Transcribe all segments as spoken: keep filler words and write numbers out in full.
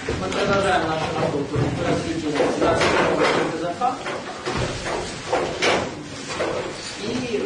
Мы продолжаем нашу работу по развитию двадцать Заха. И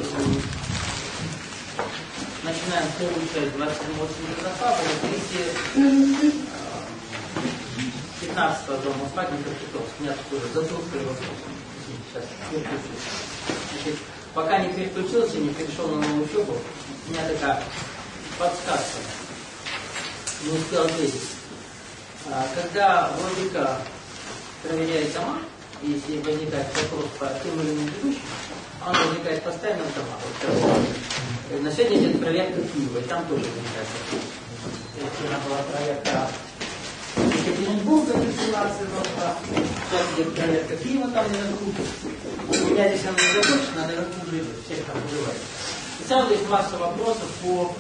начинаем вторую часть двадцать седьмого Заха в открытии пятнадцатого дома Спадника Петровского. Меня тут уже затруска его. Сейчас переключусь. Пока не переключился, не перешел на новую учебу, у меня такая подсказка. Не успел ответить. Когда владыка проверяет дома, если возникает вопрос по тем или иным ведущим, он возникает постоянно в домах. Вот, на сегодня идет проверка Киева, и там тоже возникает вопрос. Вчера была проверка Екатеринбурга, семнадцать года, сейчас идет проверка Киева, там наверху. У меня здесь она не закончена, а наверху уже идет, всех там убивают. И сразу есть масса вопросов по,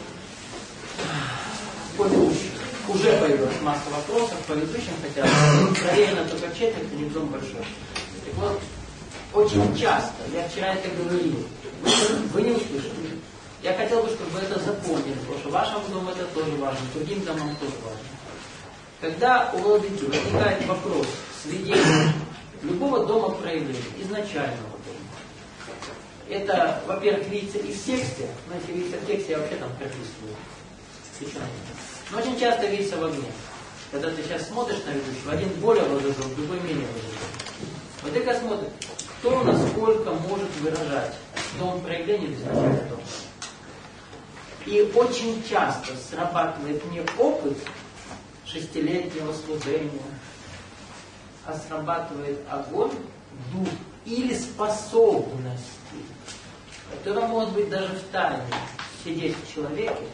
по ведущим. Уже появилась масса вопросов по ведущим, хотя проверено только четверть, и не дом большой. Так вот, очень часто, я вчера это говорил, вы не услышали. Я хотел бы, чтобы вы это запомнили, потому что вашему дому это тоже важно, другим домам тоже важно. Когда у владыки возникает вопрос сведения любого дома проявления, изначального дома, это, во-первых, видится и в тексте, но если видится в тексте, я вообще там прописываю. Но очень часто видится в огне. Когда ты сейчас смотришь на ведущего, один более возражен, другой менее возражен. Владыка смотрит, кто насколько может выражать дом проявления в изначальном доме. И очень часто срабатывает не опыт шестилетнего служения, а срабатывает огонь, дух или способности, которая может быть даже в тайне сидеть в человеке.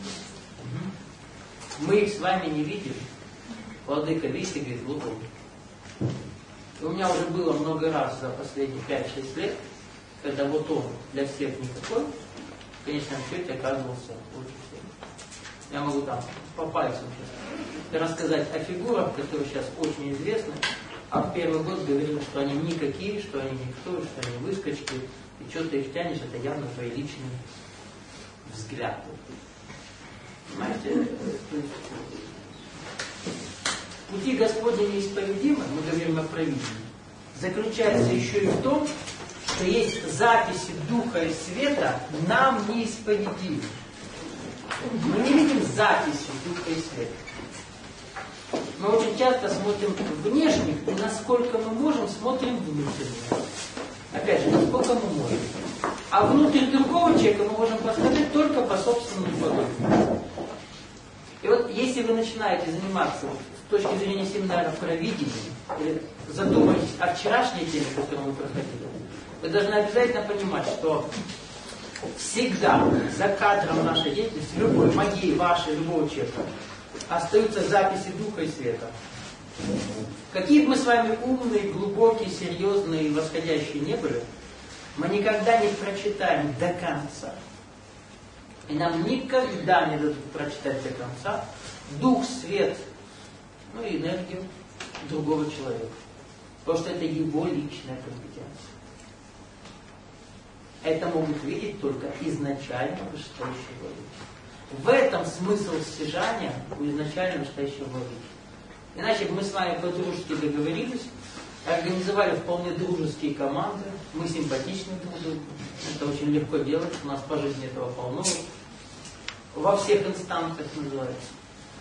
Мы их с вами не видели. Владыка видит и говорит, вот он. И у меня уже было много раз за последние пять-шесть лет, когда вот он для всех никакой, в конечном счете оказывался лучше всех. Я могу там по пальцам сейчас рассказать о фигурах, которые сейчас очень известны, а в первый год говорили, что они никакие, что они никто, что они выскочки, и что ты их тянешь, это явно твои личные взгляды. Понимаете? Пути Господни неисповедимы, мы говорим о провидении, заключается еще и в том, что есть записи Духа и Света нам неисповедимы. Мы не видим записи Духа и Света. Мы очень часто смотрим внешних, и насколько мы можем, смотрим внутренне. Опять же, насколько мы можем. А внутрь другого человека мы можем посмотреть только по собственному подобию. И вот если вы начинаете заниматься с точки зрения семинара провидения, или задумаетесь о вчерашней теме, которую мы проходили, вы должны обязательно понимать, что всегда за кадром нашей деятельности, любой, моей, вашей, любого человека, остаются записи Духа и Света. Какие бы мы с вами умные, глубокие, серьезные и восходящие не были, мы никогда не прочитаем до конца. И нам никогда не дадут прочитать до конца дух, свет, ну и энергию другого человека. Потому что это его личная компетенция. Это могут видеть только изначально вышестоящие владыки. В этом смысл стяжания у изначально вышестоящего владыки. Иначе бы мы с вами по-дружески договорились, организовали вполне дружеские команды, мы симпатичны друг другу, это очень легко делать, у нас по жизни этого полно. Во всех инстанциях называется.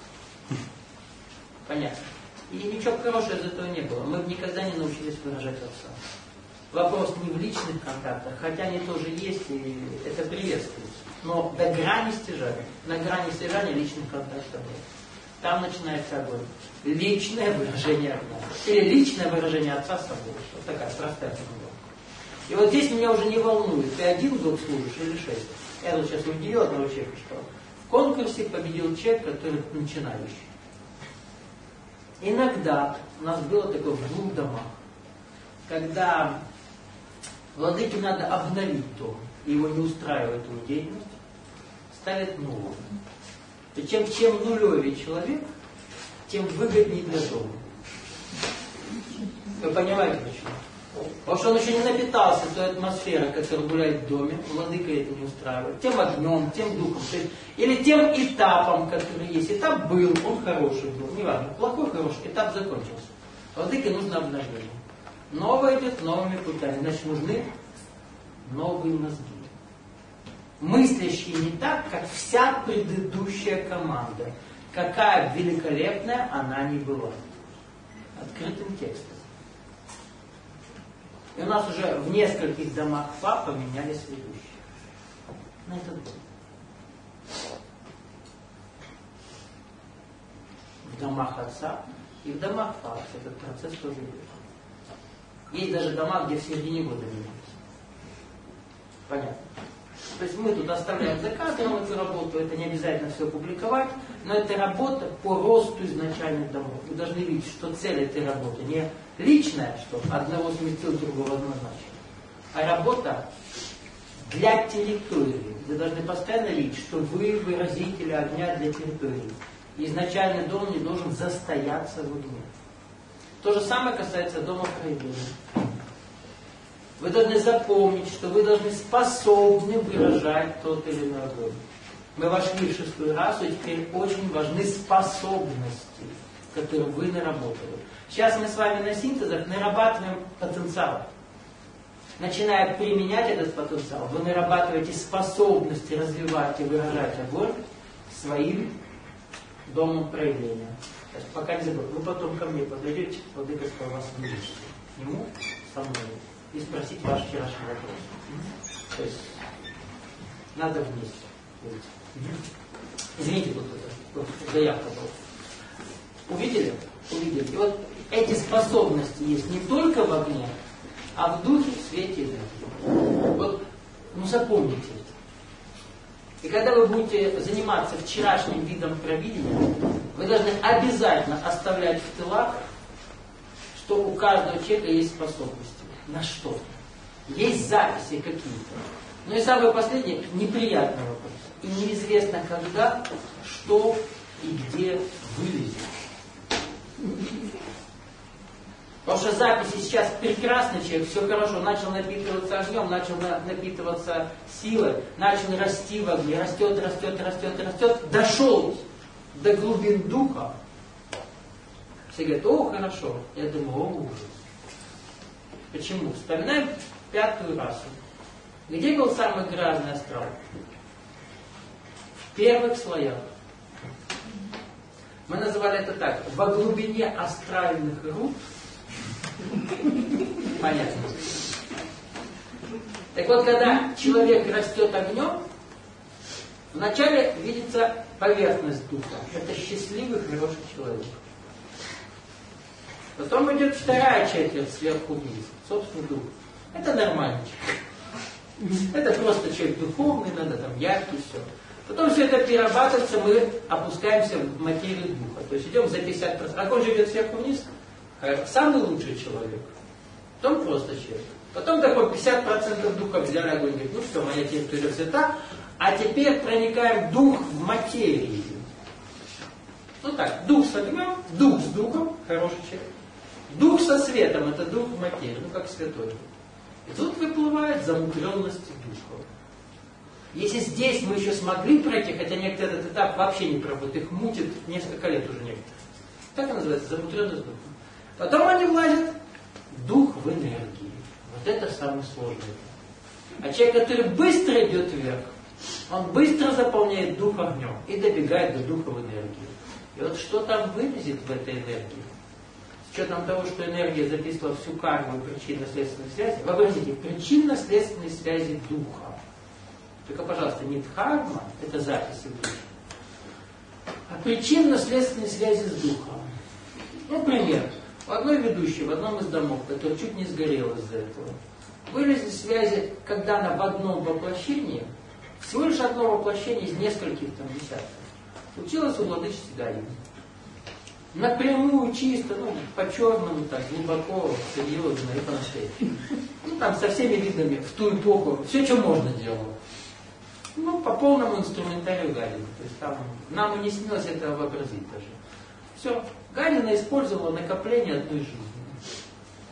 Понятно. И ничего хорошего из этого не было. Мы бы никогда не научились выражать отца. Вопрос не в личных контактах, хотя они тоже есть, и это приветствуется. Но до грани стяжания, на грани стяжания личных контактов нет. Там начинается огонь. Личное выражение огня. Или личное выражение отца с собой. Вот такая простая формула. И вот здесь меня уже не волнует, ты один год служишь или шесть. Я вот сейчас удивил одного человека, что в конкурсе победил человек, который начинающий. Иногда у нас было такое в двух домах, когда владыке надо обновить дом, и его не устраивает его деятельность, ставят новую. Причем чем нулевый человек, тем выгоднее для дома. Вы понимаете почему? Потому что он еще не напитался той атмосферой, которая гуляет в доме, владыка это не устраивает, тем огнем, тем духом, или тем этапом, который есть. Этап был, он хороший был, неважно, плохой, хороший, этап закончился. Владыке нужно обновление. Новое идет новыми путями, значит нужны новые мозги. Мыслящие не так, как вся предыдущая команда. Какая великолепная она не была. Открытым текстом. И у нас уже в нескольких домах ФА поменялись ведущие. На этот год. В домах отца и в домах ФА этот процесс тоже идет. Есть даже дома, где в середине года меняются. Понятно. То есть мы тут оставляем за кадром эту работу, это не обязательно все публиковать, но это работа по росту изначальных домов. Вы должны видеть, что цель этой работы не личная, что одного сместил, другого назначил, а работа для территории. Вы должны постоянно видеть, что вы выразители огня для территории. Изначальный дом не должен застояться в огне. То же самое касается дома проявления. Вы должны запомнить, что вы должны способны выражать тот или иной огонь. Мы вошли в шестую расу, и теперь очень важны способности, которые вы наработали. Сейчас мы с вами на синтезах нарабатываем потенциал. Начиная применять этот потенциал, вы нарабатываете способности развивать и выражать огонь своим домом проявления. То есть, пока не забыл, вы потом ко мне подойдете, владыка сказал, вас не видите. К нему, со мной. И спросить ваш вчерашний вопрос. То есть надо вместе. Извините, тут это заявка была. Увидели? Увидели. И вот эти способности есть не только в огне, а в духе, в свете и энергии. Вот, ну запомните это. И когда вы будете заниматься вчерашним видом провидения, вы должны обязательно оставлять в тылах, что у каждого человека есть способности. На что? Есть записи какие-то. Ну и самое последнее, неприятный вопрос. И неизвестно когда, что и где вылезет. Потому что записи сейчас прекрасный человек, все хорошо, начал напитываться огнем, начал напитываться силой, начал расти в огне, растет, растет, растет, растет, дошел до глубин духа. Все говорят, о, хорошо. Я думаю, о, ужас. Почему? Вспоминаем пятую расу. Где был самый грязный астрал? В первых слоях. Мы называли это так. Во глубине астральных руд. Понятно. Так вот, когда человек растет огнем, вначале видится поверхность духа. Это счастливый, хороший человек. Потом идет вторая четверть сверху вниз. Собственный дух. Это нормальный человек. Это просто человек духовный, надо там яркий, все. Потом все это перерабатывается, мы опускаемся в материю духа. То есть идем за пятьдесят процентов. А он же идет сверху вниз. Самый лучший человек. Потом просто человек. Потом такой пятьдесят процентов духа взяли огонь. Говорит, ну что, моя территория свята. А теперь проникаем дух в материю. Ну так, дух с огнем, дух с духом, хороший человек. Дух со светом, это дух в материи, ну как святой. И тут выплывает замудренность духа. Если здесь мы еще смогли пройти, хотя некоторые этот этап вообще не проходят, их мутит несколько лет уже некоторые. Так и называется, замудренность духа. Потом они влазят, дух в энергии. Вот это самое сложное. А человек, который быстро идет вверх, он быстро заполняет дух огнем и добегает до духа в энергии. И вот что там вылезет в этой энергии? С учетом того, что энергия записывала всю карму и причинно-следственные связи, вообразите, причинно-следственные связи духа. Только, пожалуйста, не дхарма, это записи духа, а причинно-следственные связи с духом. Ну, пример. У одной ведущей в одном из домов, который чуть не сгорел из-за этого, вылезли связи, когда она в одном воплощении, всего лишь одно воплощение из нескольких там десятков, училась у владычицы Галины. Напрямую, чисто, ну, по-черному, так, глубоко, серьезно и по-настоящему. Ну, там со всеми видами в ту эпоху, все, что можно делала. Ну, по полному инструментарию Галины. То есть там нам и не снилось этого вообразить даже. Все. Галина использовала накопление одной жизни.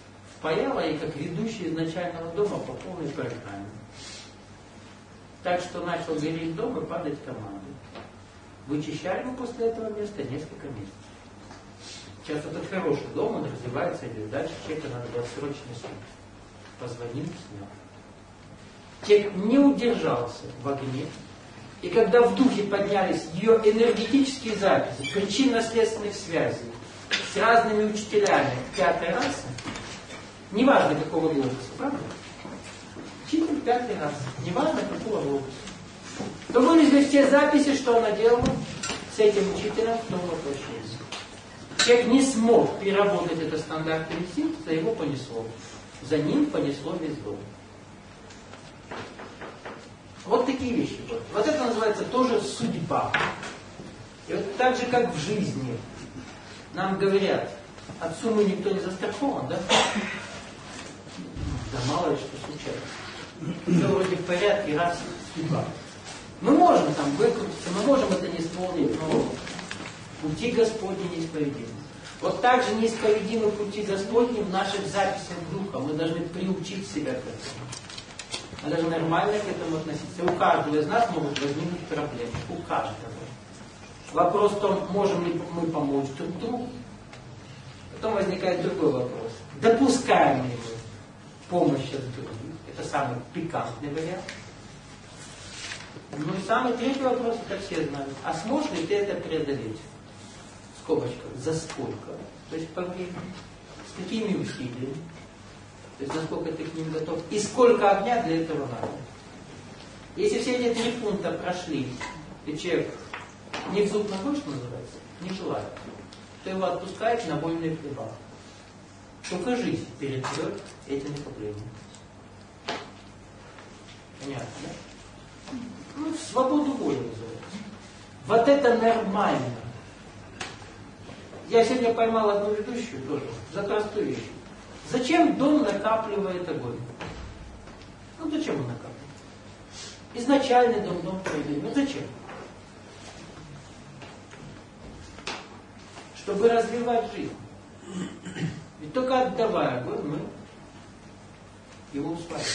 паяла и как ведущий изначального дома по полной программе. Так что начал гореть дом и падать команды. Вычищали мы после этого места несколько месяцев. Сейчас это хороший дом, он развивается, или дальше человека надо было срочно снять. Позвонил, снял. Человек не удержался в огне. И когда в духе поднялись ее энергетические записи, причинно-следственных связей с разными учителями пятой расы, неважно какого глобуса, правда? Учитель пятой расы, неважно какого глобуса. То вылезли все записи, что она делала с этим учителем в том воплощении. Человек не смог переработать это стандартный инстинкт, за его понесло. За ним понесло весь дом. Вот такие вещи. Вот это называется тоже судьба. И вот так же, как в жизни, нам говорят, от суммы никто не застрахован, да? Да мало ли что случается. Все вроде в порядке, раз судьба. Мы можем там выкрутиться, мы можем это не исполнить, но пути Господни неисповедимы. Вот так же неисповедимы пути Господни в наших записях духа. Мы должны приучить себя к этому. Мы должны нормально к этому относиться. У каждого из нас могут возникнуть проблемы. У каждого. Вопрос в том, можем ли мы помочь друг другу. Потом возникает другой вопрос. Допускаем ли мы помощь от других? Это самый пикантный вариант. Ну и самый третий вопрос, это все знают. А сможешь ли ты это преодолеть? В скобочках. За сколько? То есть по времени. С какими усилиями? То есть насколько ты к ним готов. И сколько огня для этого надо. Если все эти три пункта прошли, и человек не в зуб ногой, что называется, не желает, то его отпускает на вольные хлеба. Только жизнь перетрет эти накопления. Понятно, да? Ну, свободу воли называется. Вот это нормально. Я сегодня поймал одну ведущую тоже за простую вещь. Зачем дом накапливает огонь? Ну зачем он накапливает? Изначальный дом, дом проведения. Ну зачем? Чтобы развивать жизнь. Ведь только отдавая огонь, мы его усваиваем.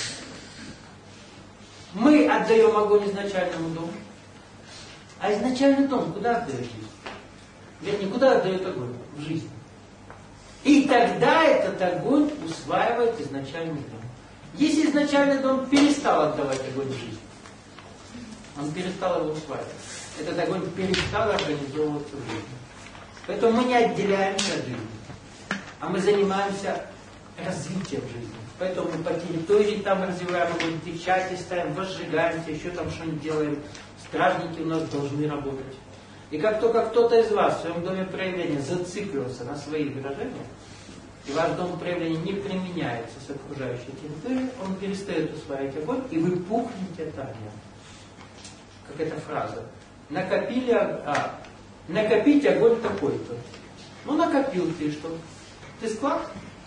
Мы отдаем огонь изначальному дому. А изначальный дом куда отдает жизнь? Вернее, куда отдает огонь? В жизнь. И тогда этот огонь усваивает изначальный дом. Если изначальный дом перестал отдавать огонь в жизнь, он перестал его усваивать. Этот огонь перестал организовываться в жизни. Поэтому мы не отделяемся от жизни, а мы занимаемся развитием жизни. Поэтому мы по территории там развиваем огонь, печати ставим, возжигаемся, еще там что-нибудь делаем. Стражники у нас должны работать. И как только кто-то из вас в своем доме проявления зациклился на своих выражениях, и ваш дом проявления не применяется с окружающей территорией, он перестает усваивать огонь, и вы пухнете от огня. Как эта фраза. Накопили, а, накопить огонь такой-то. Ну накопил ты что? Ты склад?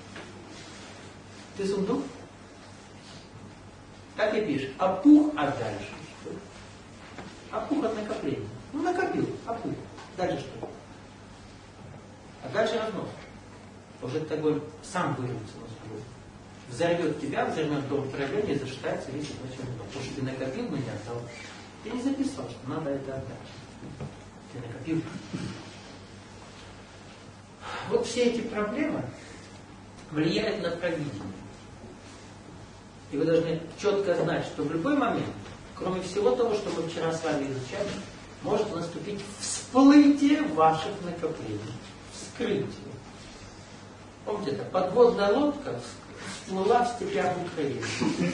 Ты сундук? Так и пишешь. Опух, а дальше что? Опух от накопления. Ну накопил, опух. Дальше что? А дальше разнос. Уже этот огонь сам вырвется на свободу. Взорвет тебя, взорвет дом проявления и зашатается весь изначальный дом. Потому что ты накопил, но не отдал. Ты не записал, что надо это отдать. Ты накопил. Вот все эти проблемы влияют на провидение. И вы должны четко знать, что в любой момент, кроме всего того, что мы вчера с вами изучали, может наступить всплытие ваших накоплений. Вскрытие. Помните это? Подводная лодка всплыла в степях Украины.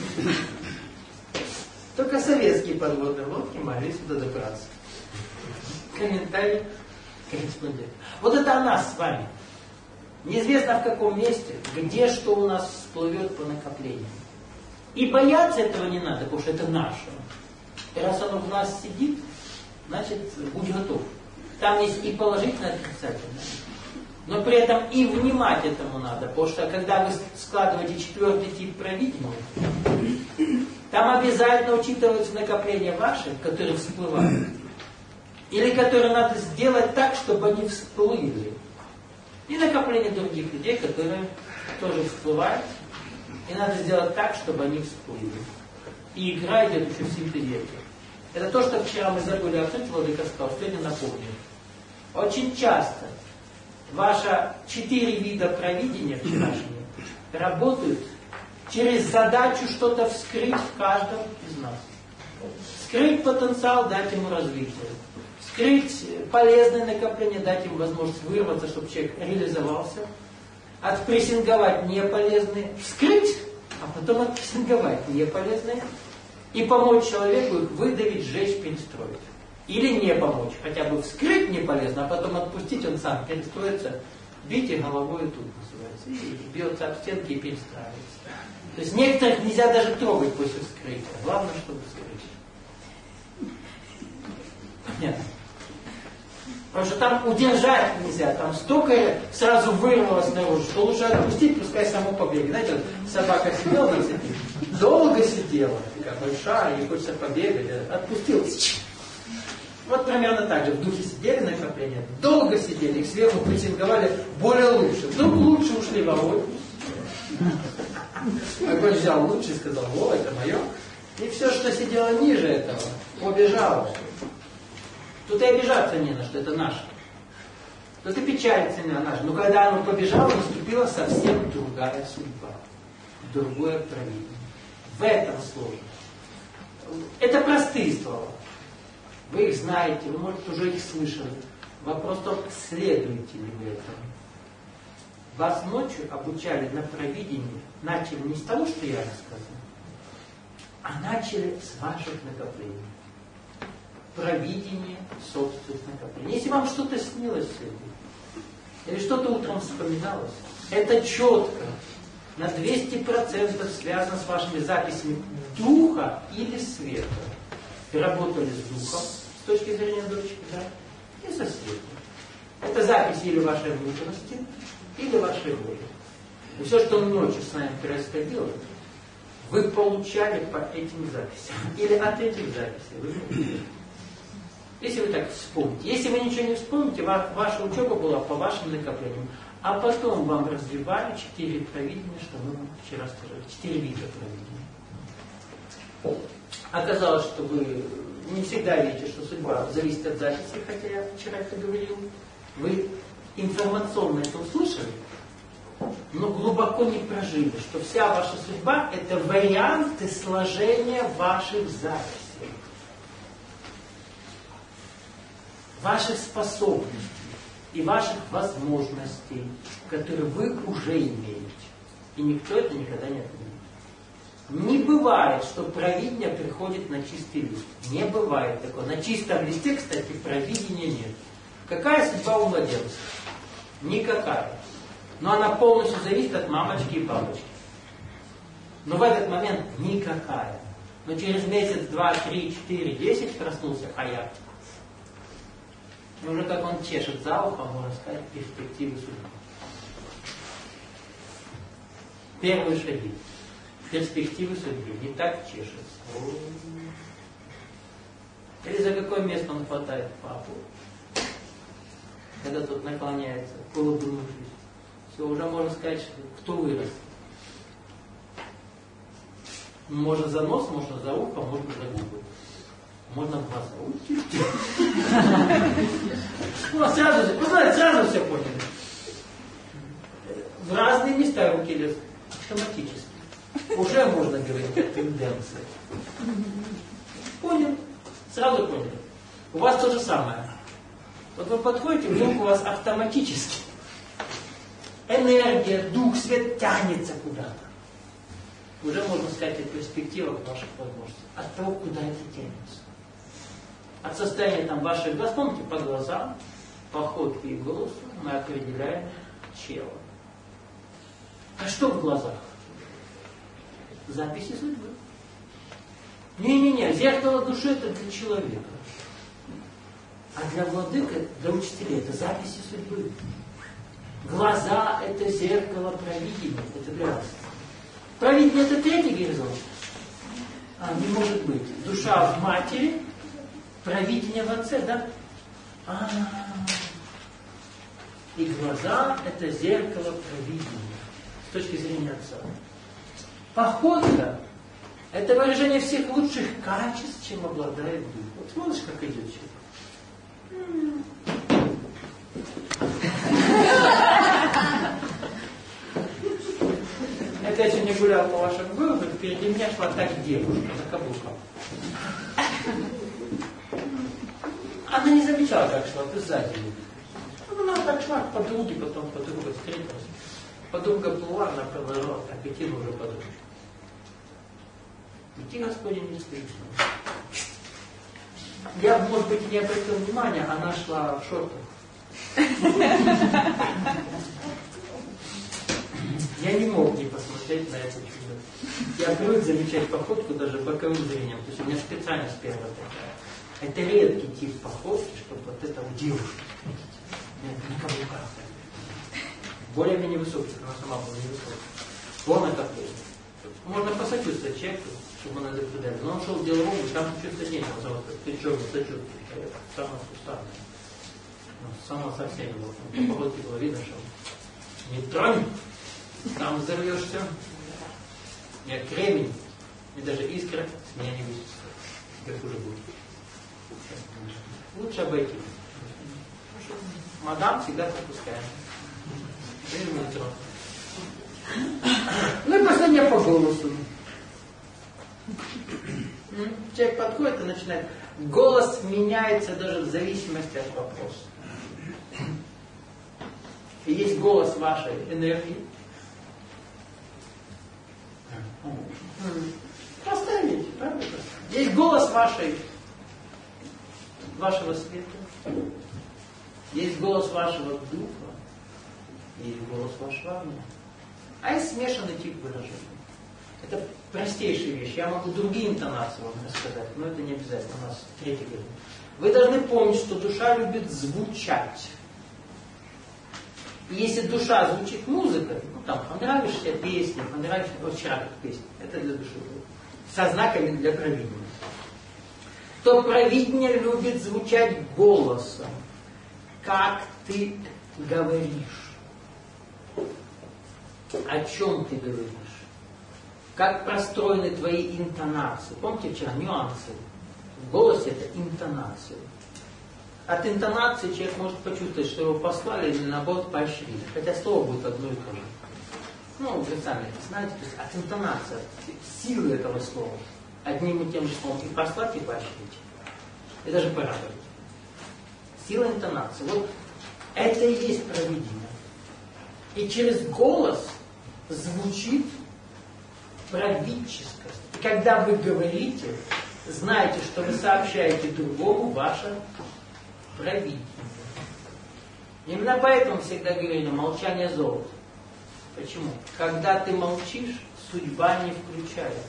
Только советские подводные лодки могли сюда добраться. Комментарий корреспондент. Вот это о нас с вами. Неизвестно в каком месте, где что у нас всплывет по накоплению. И бояться этого не надо, потому что это наше. И раз оно в нас сидит, значит, будь готов. Там есть и положительное, и отрицательное. Но при этом и внимать этому надо, потому что когда вы складываете четвертый тип провидения, там обязательно учитываются накопления ваши, которые всплывают. Или которые надо сделать так, чтобы они всплыли. И накопления других людей, которые тоже всплывают, И надо сделать так, чтобы они всплыли. И игра идет еще в синтезике. Это то, что вчера мы забыли обсудить, Владыка сказал, сегодня напомню. Очень часто ваши четыре вида провидения вчерашние работают через задачу что-то вскрыть в каждом из нас. Вскрыть потенциал, дать ему развитие. Вскрыть полезное накопление, дать ему возможность вырваться, чтобы человек реализовался. Отпрессинговать неполезные. Вскрыть, а потом отпрессинговать неполезные. И помочь человеку их выдавить, сжечь, перестроить. Или не помочь. Хотя бы вскрыть не полезно, а потом отпустить, он сам перестроится. Бейте головой тут называется. И бьется об стенки и перестраивается. То есть некоторых нельзя даже трогать после вскрытия. Главное, чтобы вскрыть. Понятно? Потому что там удержать нельзя. Там столько сразу вырвалось наружу, что лучше отпустить, пускай само побегает. Знаете, вот собака сидела на цепи, долго сидела, такая большая, ей хочется побегать, отпустил. Вот примерно так же. В духе сидели накопления, долго сидели, их сверху прессинговали более лучше. Вдруг лучше ушли в огонь. Огонь взял лучше и сказал: о, это мое. И все, что сидело ниже этого, побежало. Тут и обижаться не на что, это наше. Тут и печалиться не на наше. Но когда оно побежало, наступила совсем другая судьба. Другое провидение. В этом сложно. Это простые слова. Вы их знаете, вы, может, уже их слышали. Вопрос только, следуете ли вы этому. Вас ночью обучали на провидении. Начали не с того, что я рассказал, а начали с ваших накоплений. Провидение собственных накоплений. Если вам что-то снилось сегодня, или что-то утром вспоминалось, это четко, на двести процентов связано с вашими записями духа или света. Вы работали с духом, с точки зрения дочки, да, и со светом. Это записи или вашей внутренности, или вашей воли. И все, что ночью с нами происходило, вы получали по этим записям. Или от этих записей. Вы Если вы так вспомните. Если вы ничего не вспомните, ваша учеба была по вашим накоплениям. А потом вам развивали четыре провидения, что мы вчера сказали. Четыре вида провидения. Оказалось, что вы не всегда видите, что судьба зависит от записи, хотя я вчера это говорил. Вы информационно это услышали, но глубоко не прожили, что вся ваша судьба — это варианты сложения ваших записей. Ваших способностей и ваших возможностей, которые вы уже имеете. И никто это никогда не отменит. Не бывает, что провидение приходит на чистый лист. Не бывает такого. На чистом листе, кстати, провидения нет. Какая судьба у младенца? Никакая. Но она полностью зависит от мамочки и папочки. Но в этот момент никакая. Но через месяц, два, три, четыре, десять проснулся, а я. И уже как он чешет за ухом, можно сказать, перспективы судьбы. Первые шаги. Перспективы судьбы. Не так чешется. Или за какое место он хватает папу? Когда тот наклоняется, улыбнувшись. Все, уже можно сказать, кто вырос. Можно за нос, можно за ухо, можно за губы. Можно в глаза. Ну, сразу, вы знаете, сразу все поняли. В разные места руки лезут. Автоматически. Уже можно говорить о тенденции. Понял? Сразу поняли. У вас то же самое. Вот вы подходите, вдруг у вас автоматически энергия, дух, свет тянется куда-то. Уже можно сказать о перспективах ваших возможностей. От того, куда это тянется. От состояния там ваших глаз, помните, по глазам, походке и голосу мы определяем тело. А что в глазах? Записи судьбы. Не-не-не, зеркало души — это для человека. А для владыка, для учителей, это записи судьбы. Глаза — это зеркало провидения. Это для вас. Провидение — это третий горизонт. А, не может быть. Душа в матери, провидение в отце, да? А-а-а. И глаза — это зеркало провидения. С точки зрения отца. Походка – это выражение всех лучших качеств, чем обладает дух. Вот смотришь, как идет человек. Это я сегодня гулял по вашим городу, впереди меня шла так девушка на каблуках. Она не замечала, как шла, ты сзади. Она так шла к подруге, потом подруга встретилась. Подруга плыла, она продолжала так идти, но уже подруга. Идти Господень не слышно. Я, может быть, не обратил внимания, она шла в шортах. Я не мог не посмотреть на это чудо. Я привык замечать походку даже боковым зрением. То есть у меня специальность первая такая. Это редкий тип походки, чтобы вот это у девушки. Нет, на каблуках. Более-менее высокий, она сама была невысокая. Вон на какой. Можно посочувствовать человеку, чтобы он это придали. Но он шел в деловом, и там чувствовать нечего. Потому что ты черный сочувствуешь. Самое суставное. Самого совсем не было. По походке было видно, что не тронь, там взорвешься. Нет, кремень. И даже искра с меня не будет. Как уже будет. Лучше обойти. Мадам всегда пропускаем. Ну и последнее по голосу. Человек подходит и начинает. Голос меняется даже в зависимости от вопроса. И есть голос вашей энергии. Простая вещь, правда? Есть голос вашей, вашего света. Есть голос вашего духа. Есть голос вашего огня. А есть смешанный тип выражения. Это простейшая вещь. Я могу другие интонации вам рассказать, но это не обязательно. У нас третий год. Вы должны помнить, что душа любит звучать. И если душа звучит музыкой, ну там, понравишься песня, понравишься, вот вчера как песня, это для души было. Со знаками для провидения. То провидение любит звучать голосом, как ты говоришь. О чем ты говоришь? Как простроены твои интонации? Помните вчера нюансы? В голосе это интонация. От интонации человек может почувствовать, что его послали или наоборот поощрили. Хотя слово будет одно и то же. Ну, вы сами это знаете. То есть от интонации, от силы этого слова. Одним и тем же словом и послать, и поощрить. И даже порадовать. Сила интонации. Вот это и есть провидение. И через голос звучит правительскость. И когда вы говорите, знайте, что вы сообщаете другому ваше провидение. Именно поэтому всегда говорили, молчание золото. Почему? Когда ты молчишь, судьба не включается.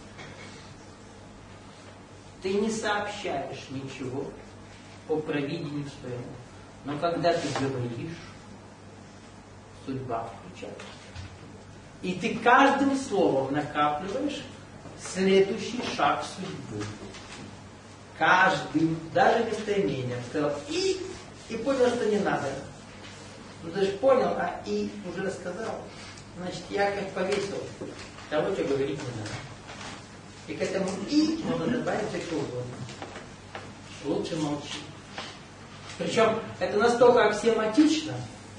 Ты не сообщаешь ничего о провидении своему. Но когда ты говоришь, судьба включается. И ты каждым словом накапливаешь следующий шаг судьбы. Каждым, даже местоимением, сказал и, и понял, что не надо. Ну ты же понял, а и уже рассказал. Значит, я как повесил, того, что говорить не надо. И к этому и можно добавить все что угодно. Лучше молчи. Причем это настолько аксиоматично,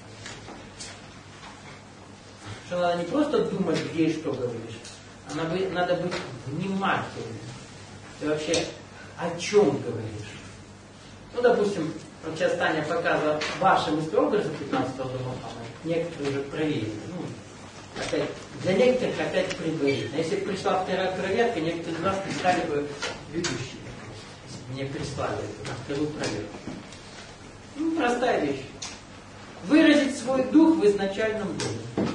что надо не просто думать, где и что говоришь, а надо быть внимательным. И вообще, о чем говоришь? Ну, допустим, вот сейчас Таня показывала ваши мыслеобразы пятнадцатого дома, некоторые уже проверили. Ну, опять, для некоторых опять предварительно. Если бы пришла вторая проверка, некоторые из вас не стали бы ведущими. Если бы мне прислали это, на вторую проверку. Ну, простая вещь. Выразить свой дух в изначальном доме.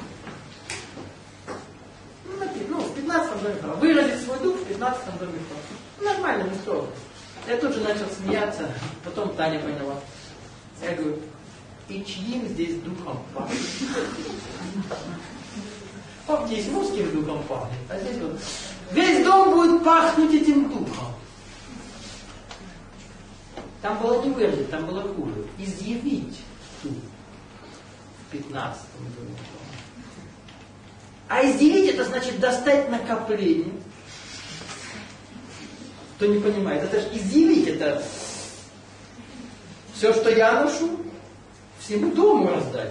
Ну, в пятнадцатом доме. Выразить свой дух в пятнадцатом доме. Нормально, не строго. Я тут же начал смеяться, потом Таня поняла. Я говорю, и чьим здесь духом пахнет? Помните, здесь мужским духом пахнет, а здесь вот весь дом будет пахнуть этим духом. Там было не выразить, там было хуже. Изъявить дух в пятнадцатом доме. А изделить это значит достать накопление. Кто не понимает, это же изделить, это все, что я ношу, всему дому раздать.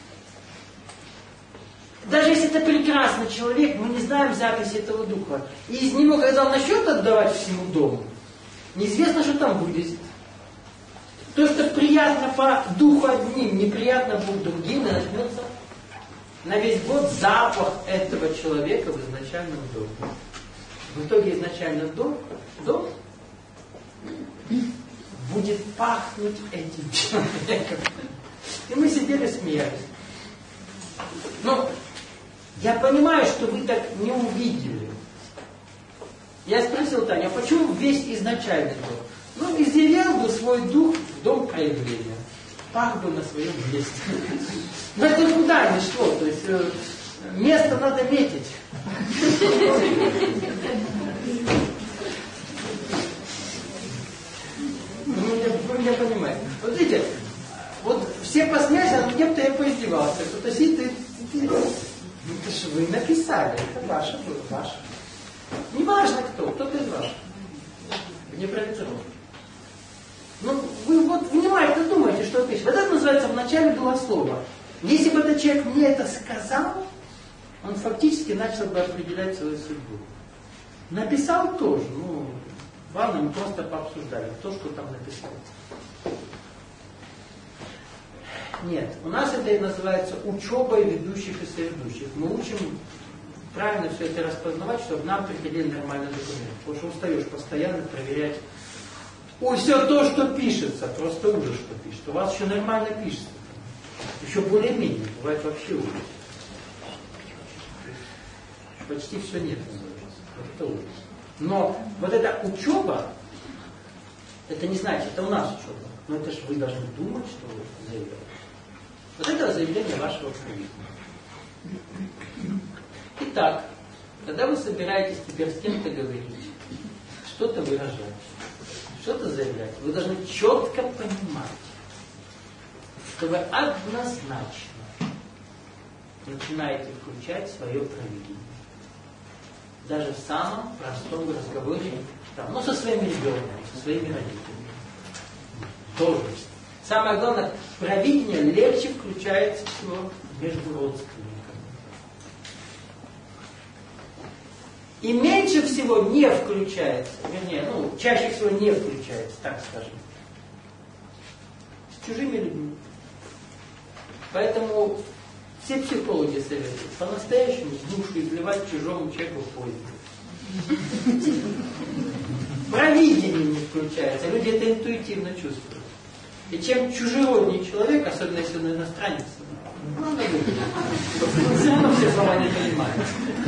Даже если это прекрасный человек, мы не знаем записи этого духа. И из него, когда он начнет отдавать всему дому, неизвестно, что там будет. То, что приятно по духу одним, неприятно будет другим, и начнется на весь год запах этого человека в изначальном доме. В итоге изначально дом, дом будет пахнуть этим человеком. И мы сидели, смеялись. Но я понимаю, что вы так не увидели. Я спросил Таню, а почему весь изначальный дом? Ну, изъявлял бы свой дух в дом проявления. Пах бы на своем месте. Но это никуда не шло. То есть место надо метить. Вы меня понимаете. Вот видите, вот все посмеялись, а над кем-то я поиздевался. Кто-то сидит и... Это же вы написали. Это ваше было, ваше. Не важно кто, кто-то из ваших. Не провоцировал. Ну, вы вот внимательно думаете, что вы пишете. Вот это называется в начале было слово. Если бы этот человек мне это сказал, он фактически начал бы определять свою судьбу. Написал тоже, ну, ладно, мы просто пообсуждали, кто что там написал. Нет, у нас это и называется учебой ведущих и соведущих. Мы учим правильно все это распознавать, чтобы нам приходили нормальные документы. Потому что устаешь постоянно проверять. Ой, все то, что пишется, просто ужас, что пишет. У вас еще нормально пишется. Еще более-менее, бывает вообще ужас. Почти все нет. Это ужас. Но вот эта учеба, это не значит, это у нас учеба. Но это же вы должны думать, что вы заявляете. Вот это заявление вашего правительства. Итак, когда вы собираетесь теперь с кем-то говорить, что-то выражать, что-то заявлять, вы должны четко понимать, что вы однозначно начинаете включать свое провидение. Даже в самом простом разговоре, там, ну, со своими ребенком, со своими родителями. Тоже. Самое главное, провидение легче включается всего между родственниками. И меньше всего не включается, вернее, ну, чаще всего не включается, так скажем, с чужими людьми. Поэтому все психологи советуют по-настоящему с душу изливать чужому человеку в пользу. Провидение не включается, люди это интуитивно чувствуют. И чем чужеродный человек, особенно если он иностранец, ну, надо думать. Все равно все слова не понимают.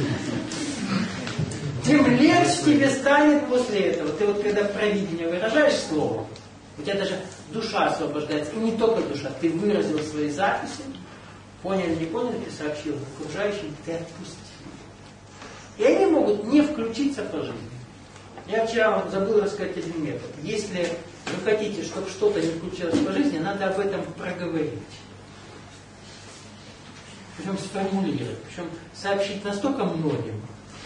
Тем легче тебе станет после этого. Ты вот когда провидение выражаешь слово, у тебя даже душа освобождается. И не только душа. Ты выразил свои записи, понял, не понял, ты сообщил окружающим, ты отпустил. И они могут не включиться по жизни. Я вчера вам забыл рассказать один метод. Если вы хотите, чтобы что-то не включилось по жизни, надо об этом проговорить. Причем сформулировать. Причем сообщить настолько многим,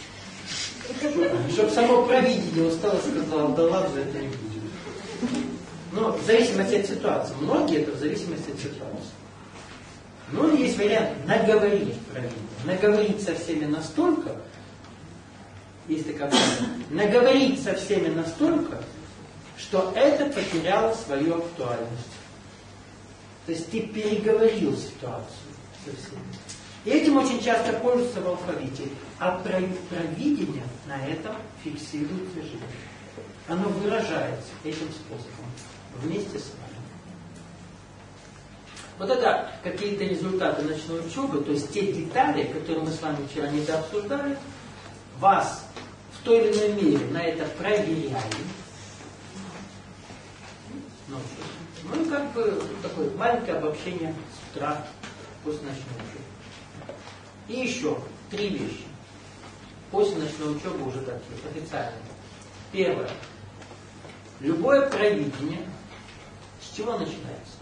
чтобы само провидение устало и сказало, да ладно, это не будет. Но в зависимости от ситуации. Многие это в зависимости от ситуации. Но есть вариант наговорить провидение. Наговорить со всеми настолько, есть такая фраза, наговорить со всеми настолько, что это потеряло свою актуальность. То есть ты переговорил ситуацию со всеми. И этим очень часто пользуются в алфавите. А провидение на этом фиксируется жизнь. Оно выражается этим способом вместе с вами. Вот это какие-то результаты ночной учебы, то есть те детали, которые мы с вами вчера недообсуждали, вас в той или иной мере на это проверяли. Ну и как бы такое маленькое обобщение с утра после ночной учебы. И еще три вещи. После ночной учебы уже такие, официальные. Первое. Любое провидение с чего начинается?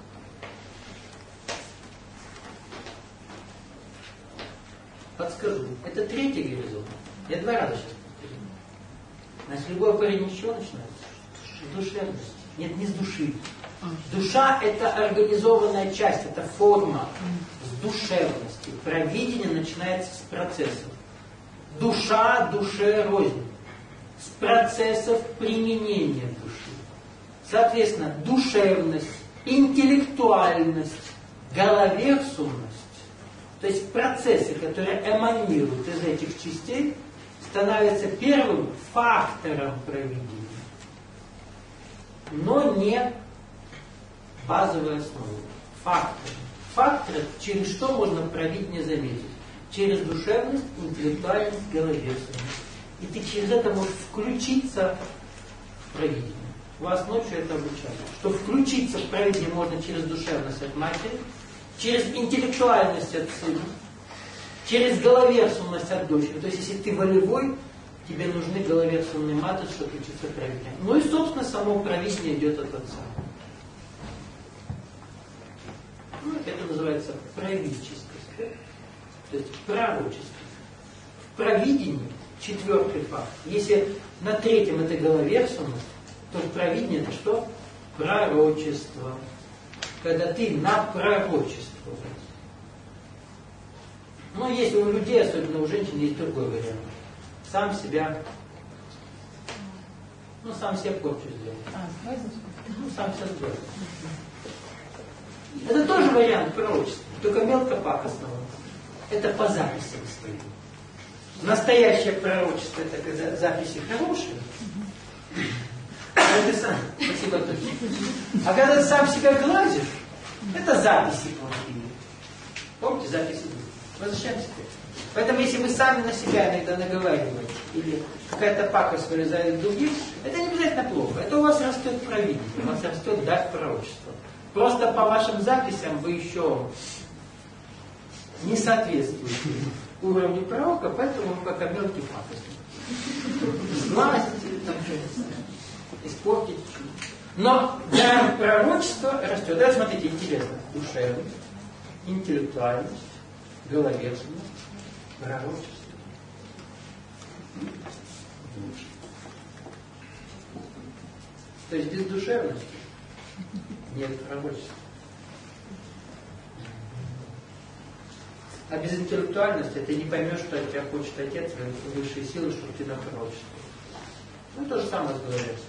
подскажу. Это третий горизонт. Я два раза сейчас повторю. Значит, любой парень с чего начинается? С душевности. Нет, не с души. Душа – это организованная часть, это форма. С душевности. Провидение начинается с процессов. Душа душе рознь. С процессов применения души. Соответственно, душевность, интеллектуальность, головерсумность, то есть процессы, которые эманируют из этих частей, становятся первым фактором провидения, но не базовой основой. Фактор. Фактор, через что можно провидение заметить? Через душевность, интеллектуальность, головерсумность. И ты через это можешь включиться в провидение. У вас ночью это обучали. Что включиться в провидение можно через душевность от матери, через интеллектуальность от сына, через головерсумность от дочери. То есть, если ты волевой, тебе нужны головерсумные матери, чтобы включиться в провидение. Ну и, собственно, само провидение идет от отца. Ну, это называется правительское. То есть пророчество. В провидении четвертый факт. Если на третьем это головерсумность, то провидение это что? Пророчество. Когда ты напророчествовал. Но если у людей, особенно у женщин, есть другой вариант. Сам себя, ну сам себе порчу сделать. Ну сам себя сделать. Это тоже вариант пророчества, только мелкопакостного. Это по записям стоит. Настоящее пророчество это когда записи хорошие. А ты сам, спасибо, а когда ты сам себя гладишь, это записи плохие. Помните, записи были. Возвращаемся к этому. Поэтому если вы сами на себя иногда наговариваете, или какая-то пакость вылезает в других, это не обязательно плохо. Это у вас растет провидение, у вас растет дар пророчества. Просто по вашим записям вы еще не соответствуете уровню пророка, поэтому вы пока мелкий пакость. Сглазите, там что-то, испортите чуть. Но дар пророчества растет. Да, смотрите, интересно. Душевность, интеллектуальность, головерсумность, пророчество. То есть без душевности нет пророчества. А без интеллектуальности ты не поймешь, что от тебя хочет Отец, высшие силы, чтобы ты напророчествовал. Ну, то же самое с головерсумостью.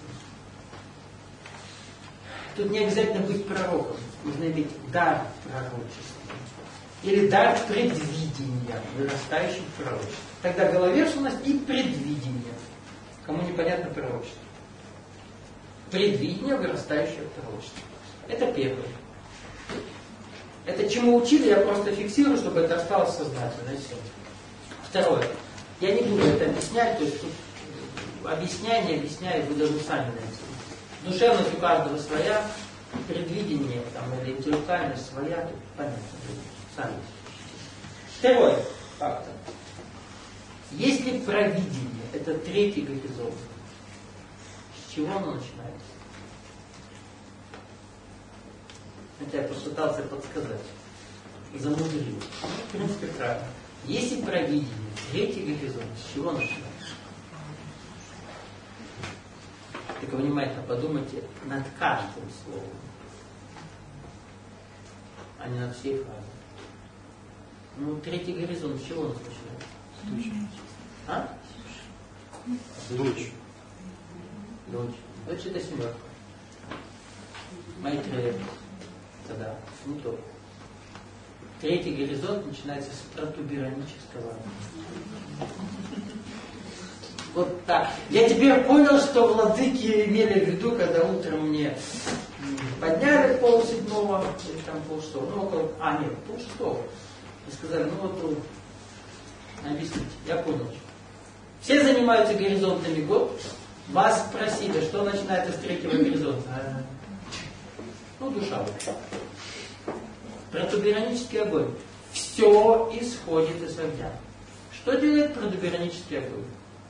Тут не обязательно быть пророком. Нужно иметь дар пророчества. Или дар предвидения, вырастающий в пророчестве. Тогда головерсумность и предвидение. Кому непонятно пророчество. Предвидение, вырастающее в пророчестве. Это первое. Это чему учили, я просто фиксирую, чтобы это осталось сознательно. Второе. Я не буду это объяснять, то есть тут объясняю, не объясняю, вы должны сами найти. Душевность у каждого своя, предвидение там, или интеллектуальность своя, тут понятно, сами. Второй фактор. Если провидение, это третий горизонт, с чего оно начинается? Это я попытался подсказать. Замудрил. В принципе, правильно. Если провидение, третий горизонт, с чего начинается? Только внимательно подумайте над каждым словом, а не над всей фразой. Ну, третий горизонт, с чего он начинается? А? Дочь. Дочь. Дочь это семерка. Майтрея. Тогда, не то. Третий горизонт начинается с протуберанического. Вот так. Я теперь понял, что владыки имели в виду, когда утром мне подняли полседьмого, или там полшестого, ну около, а нет, полшестого. И сказали, ну вот, объясните, я понял. Все занимаются горизонтами год, вас спросили, что начинается с третьего горизонта. Ну, душа. Протуберанический огонь. Все исходит из огня. Что делает протуберанический огонь?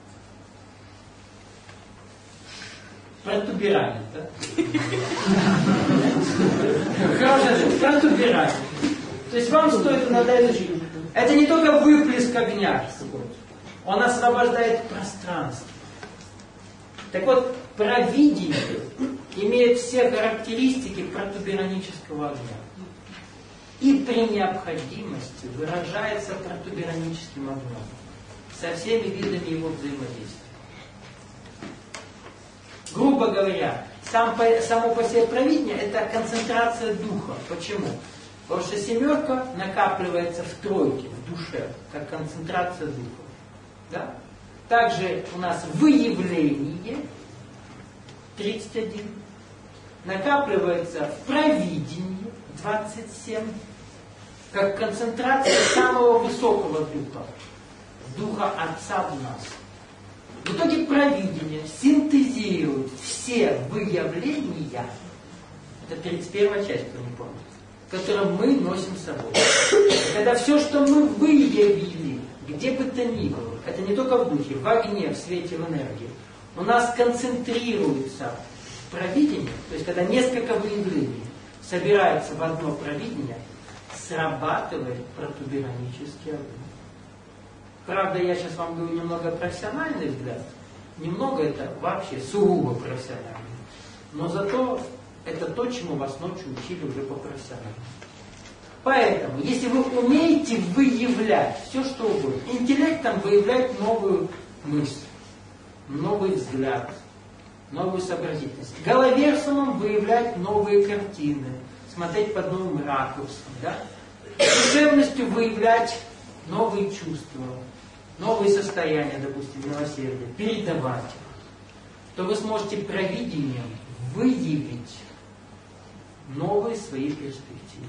Протуберанит, да? Хорошо, протуберанит. То есть вам стоит иногда изучить. Это не только выплеск огня, он освобождает пространство. Так вот, провидение имеет все характеристики протуберанического огня. И при необходимости выражается протубераническим огнем со всеми видами его взаимодействия. Грубо говоря, сам по, само по себе провидение — это концентрация духа. Почему? Потому что семерка накапливается в тройке, в душе, как концентрация духа. Да? Также у нас выявление тридцать один накапливается в провидении двадцать семь, как концентрация самого высокого духа, духа Отца в нас. В итоге провидение синтезирует все выявления, это тридцать первая часть, кто не помнит, которую мы носим с собой. Когда все, что мы выявили, где бы то ни было, это не только в духе, в огне, в свете, в энергии, у нас концентрируется провидение, то есть когда несколько выявлений собираются в одно провидение, срабатывает протуберанический огонь. Правда, я сейчас вам говорю немного профессиональный взгляд, немного это вообще сугубо профессионально, но зато это то, чему вас ночью учили уже по профессиональному. Поэтому, если вы умеете выявлять все, что угодно, интеллектом выявлять новую мысль, новый взгляд, новую сообразительность, головерсумом выявлять новые картины, смотреть под новым ракурсом, да? Душевностью выявлять новые чувства, новые состояния, допустим, милосердия, передавать их, то вы сможете провидением выявить новые свои перспективы.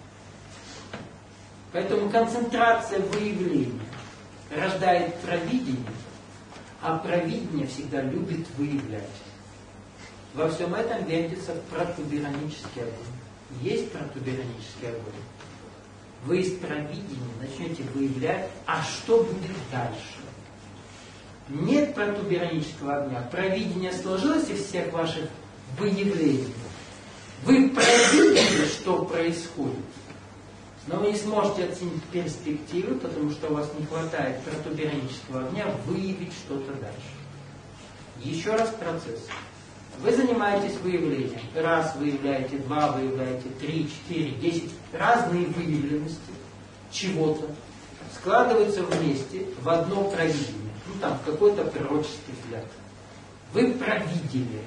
Поэтому концентрация выявления рождает провидение, а провидение всегда любит выявлять. Во всем этом вертится протуберанический огонь. Есть протуберанический огонь. Вы из провидения начнете выявлять, а что будет дальше. Нет протуберанического огня. Провидение сложилось из всех ваших выявлений. Вы провидели, что происходит. Но вы не сможете оценить перспективы, потому что у вас не хватает протуберанического огня выявить что-то дальше. Еще раз процесс. Вы занимаетесь выявлением. Раз выявляете, два выявляете, три, четыре, десять. Разные выявленности чего-то складываются вместе в одно провидение. Ну там, какой-то пророческий взгляд. Вы провидели.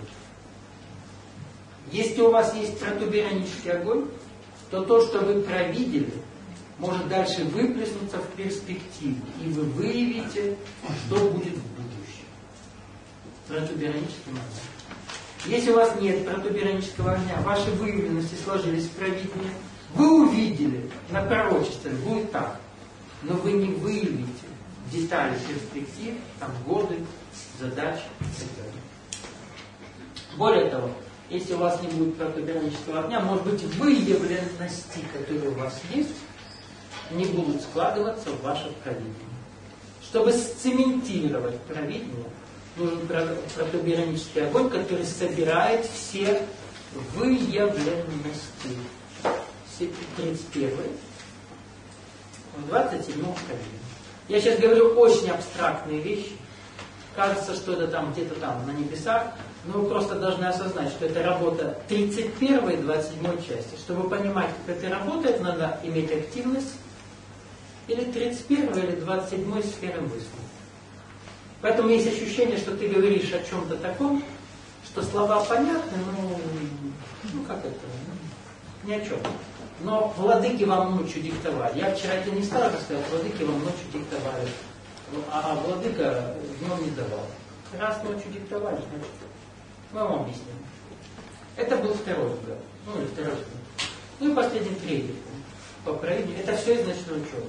Если у вас есть протуберанический огонь, то то, что вы провидели, может дальше выплеснуться в перспективе. И вы выявите, что будет в будущем. Протуберанический огонь. Если у вас нет протуберанического огня, ваши выявленности сложились в провидение, вы увидели на пророчестве, будет так, но вы не выявите детали перспектив, там, годы, задачи и так далее. Более того, если у вас не будет протуберанического огня, может быть, выявленности, которые у вас есть, не будут складываться в ваше провидение. Чтобы сцементировать провидение, нужен протуберанический огонь, который собирает все выявленности. тридцать первый, в двадцать седьмом провидении. Я сейчас говорю очень абстрактные вещи. Кажется, что это там где-то там на небесах, но вы просто должны осознать, что это работа тридцать первой и двадцать седьмой части. Чтобы понимать, как это работает, надо иметь активность или тридцать первой или двадцать седьмой сферы мысли. Поэтому есть ощущение, что ты говоришь о чем-то таком, что слова понятны, но ну как это, ну, ни о чем. Но владыки вам ночью диктовали. Я вчера это не стал рассказать, владыки вам ночью диктовали. А владыка днем не давал. Раз ночью диктовали, значит, мы вам объясним. Это был второй взгляд. Ну, или второй взгляд. Ну и последний третий. По провидению. Это все из ночной учебы.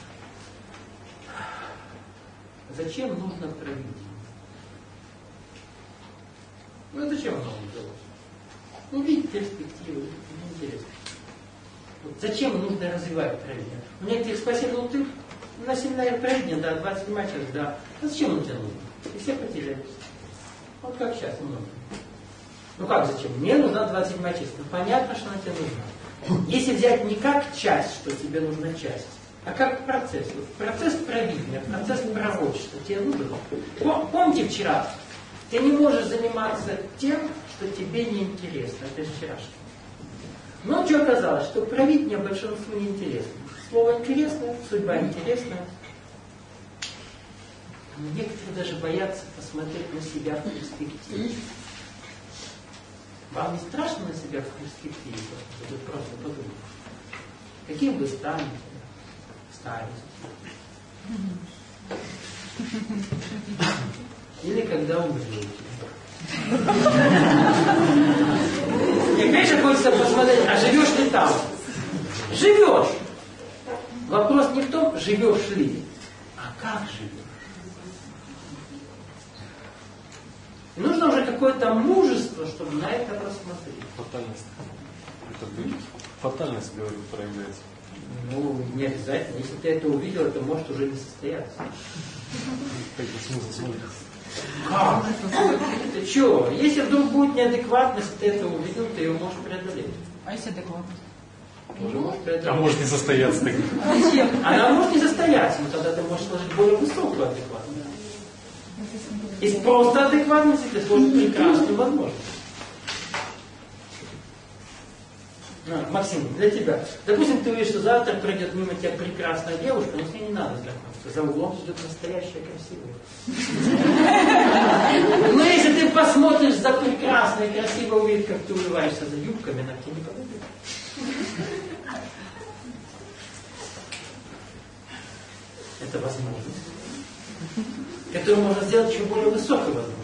Зачем нужно провидение? Ну зачем оно вам делать? Ну, видеть перспективы, интересно. Вот зачем нужно развивать провидение? У некоторых спросили, ну ты на семинаре провидения, да, двадцать седьмая часть, да. А зачем он тебе нужен? И все потерялись. Вот как сейчас не нужно. Ну как зачем? Мне нужна двадцать седьмая часть. Ну понятно, что она тебе нужна. Если взять не как часть, что тебе нужна часть, А как процесс? Вот процесс провидения, процесс пророчества. Тебе нужен? Помните вчера? Ты не можешь заниматься тем, что тебе не интересно. Это вчерашнее. Но что оказалось? Что провидение большинству не интересно. Слово интересное, судьба интересная. Некоторые даже боятся посмотреть на себя в перспективе. Вам не страшно на себя в перспективе? Вы просто подумайте. Каким вы станете? Старость. Или когда умрете. Мне, конечно, хочется посмотреть, а живешь ли там? Живешь! Вопрос не в том, живешь ли, а как живешь. И нужно уже какое-то мужество, чтобы на это посмотреть. Фатальность. Это будет. Фатальность, говорю, проявляется. Ну, не обязательно. Если ты это увидел, это может уже не состояться. Какой смысл смотреть? Как? Ты что? Если вдруг будет неадекватность, ты это увидел, ты ее можешь преодолеть. А если адекватность? Уже можешь преодолеть. А может не состояться так. Она может не состояться, но тогда ты можешь сложить более высокую адекватность. Из просто адекватности ты сложишь прекрасную возможность. На, Максим, для тебя. Допустим, ты увидишь, что завтра пройдет мимо тебя прекрасная девушка, но с ней не надо знакомиться. За углом ждет настоящая красивая. Но если ты посмотришь за прекрасной, красиво увидишь, как ты улыбаешься за юбками, она к тебе не подойдет. Это возможность, которую можно сделать еще более высокой возможностью.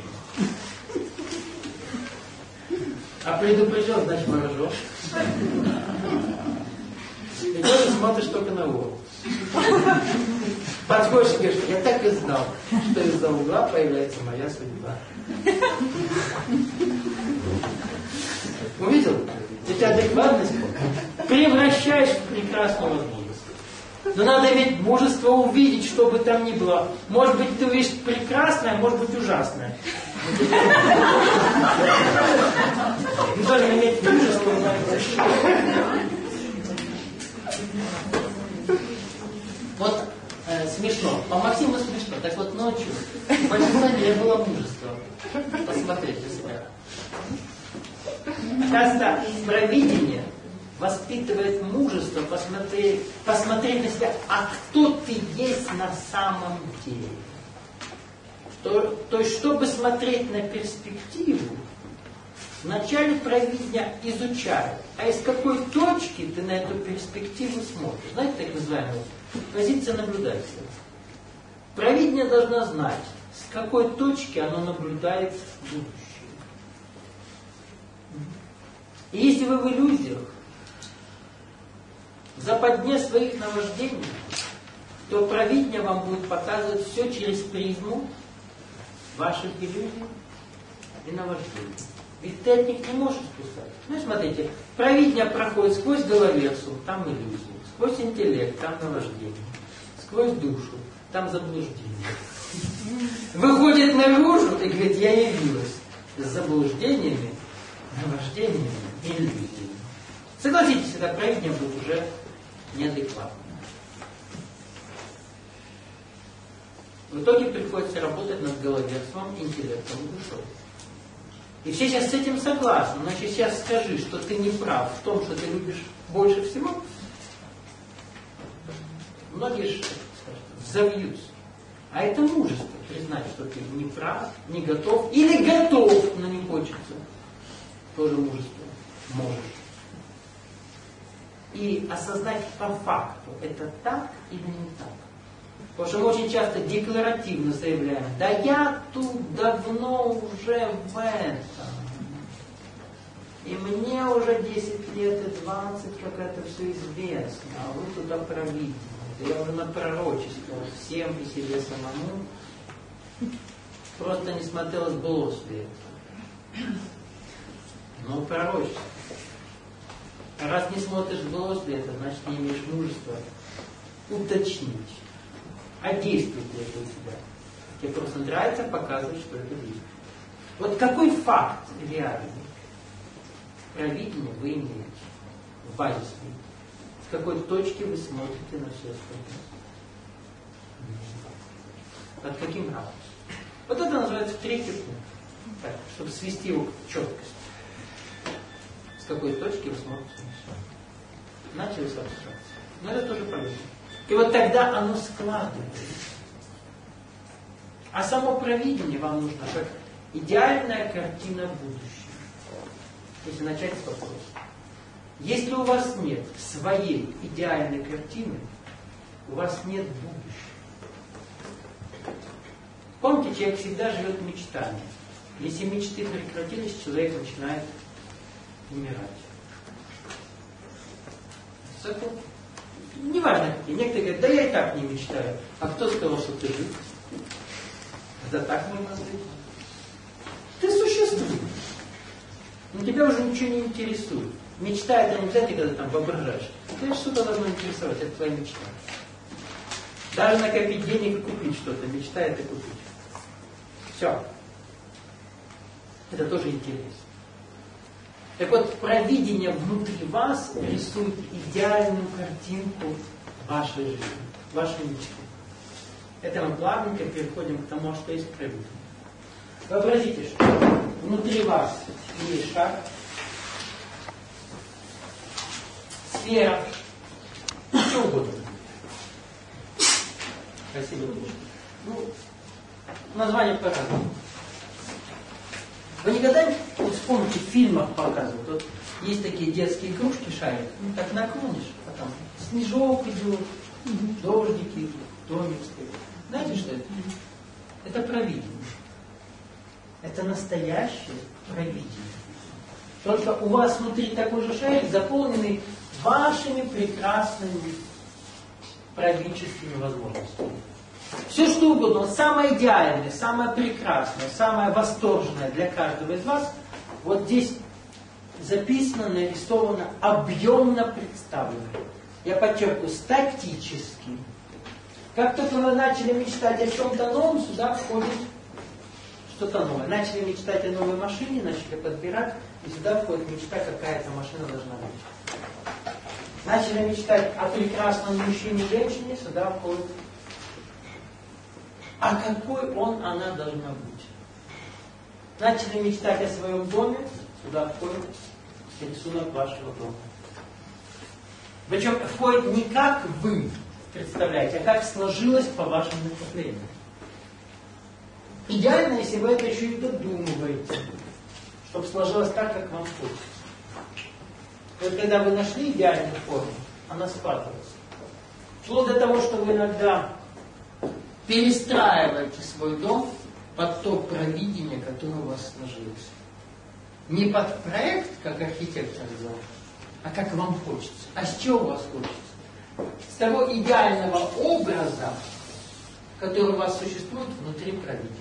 А предупрежден, значит морожок. И тоже смотришь только на угол. Подходишь и говоришь, я так и знал, что из-за угла появляется моя судьба. Увидел? Эти адекватность превращаешь в прекрасную возможность. Но надо иметь мужество увидеть, что бы там ни было. Может быть, ты увидишь прекрасное, может быть, ужасное. Мы должны иметь мужество. Вот э, смешно. По Максиму смешно. Так вот ночью в большинстве не было мужества посмотреть на себя. Оказывается, провидение воспитывает мужество посмотреть, посмотреть на себя, а кто ты есть на самом деле. То, то есть, чтобы смотреть на перспективу, вначале провидение изучают, а из какой точки ты на эту перспективу смотришь. Знаете, так называемая позиция наблюдателя. Провидение должно знать, с какой точки оно наблюдает будущее. И если вы в иллюзиях, в западне своих наваждений, то провидение вам будет показывать все через призму ваших иллюзий и наваждений. Ведь ты от них не можешь спускать. Ну и смотрите, провидение проходит сквозь головецу, там иллюзии, сквозь интеллект, там наваждение, сквозь душу, там заблуждение. Выходит наружу и говорит, я явилась с заблуждениями, наваждениями и иллюзиями. Согласитесь, это провидение будет уже неадекватно. В итоге приходится работать над головецом, интеллектом и душой. И все сейчас с этим согласны. Значит, сейчас скажи, что ты не прав в том, что ты любишь больше всего. Многие скажут, взовьются. А это мужество, признать, что ты не прав, не готов, или готов, но не хочется. Тоже мужество можешь. И осознать по факту, это так или не так. Потому что мы очень часто декларативно заявляем, да я тут давно уже в этом. И мне уже десять лет и двадцать, как это все известно, а вы туда провидели. Я уже напророчествовал всем и себе самому. Просто не смотрел, сбылось ли это. Но пророчество. А раз не смотришь, сбылось ли это, значит не имеешь мужества уточнить. А действует ли это у тебя? Тебе просто нравится показывать, что это действует. Вот какой факт реальный провидения вы имеете в базе своей? с какой точки вы смотрите на все остальное. Под каким ракурсом. Вот это называется третий пункт. Так, чтобы свести его к четкости. С какой точки вы смотрите на все. Начали с абстракции. Но это тоже полезно. И вот тогда оно складывается. А само провидение вам нужно как идеальная картина будущего. Если начать с вопроса. Если у вас нет своей идеальной картины, у вас нет будущего. Помните, человек всегда живет мечтами. Если мечты прекратились, человек начинает умирать. Это неважно какие. Некоторые говорят, да я и так не мечтаю. А кто сказал, что ты жив? Да так можно жить. Ты существуешь. Но тебя уже ничего не интересует. Мечта это не обязательно, когда ты там воображаешь. Тебя что-то должно интересовать, это твоя мечта. Даже накопить денег и купить что-то. Мечта это купить. Все. Это тоже интересно. Так вот, провидение внутри вас рисует идеальную картинку вашей жизни, вашей мечты. Это мы плавненько переходим к тому, что есть провидение. Вообразите, что внутри вас есть шар, сфера, что угодно. Спасибо. Ну, название по-разному. Вы никогда не вот вспомните, в фильмах показывают, вот есть такие детские игрушки, шарик, ну так наклонишь, потом снежок идет, дождик идет, домик стоит. Знаете, что это? Это провидение. Это настоящее провидение. Только у вас внутри такой же шарик, заполненный вашими прекрасными правительственными возможностями. Все что угодно, самое идеальное, самое прекрасное, самое восторженное для каждого из вас, вот здесь записано, нарисовано, объемно представлено. Я подчеркиваю, статически. Как только вы начали мечтать о чем-то новом, сюда входит что-то новое. Начали мечтать о новой машине, начали подбирать, и сюда входит мечта, какая-то машина должна быть. Начали мечтать о прекрасном мужчине и женщине, сюда входит. А какой он, она должна быть? Начали мечтать о своем доме, сюда входит рисунок вашего дома. Причем входит не как вы представляете, а как сложилось по вашим накоплениям. Идеально, если вы это еще и додумываете, чтобы сложилось так, как вам хочется. И вот когда вы нашли идеальную форму, она складывается. Вплоть до того, что вы иногда перестраиваете свой дом под то провидение, которое у вас сложилось. Не под проект, как архитектор сделал, а как вам хочется. А с чего у вас хочется? С того идеального образа, который у вас существует внутри провидения.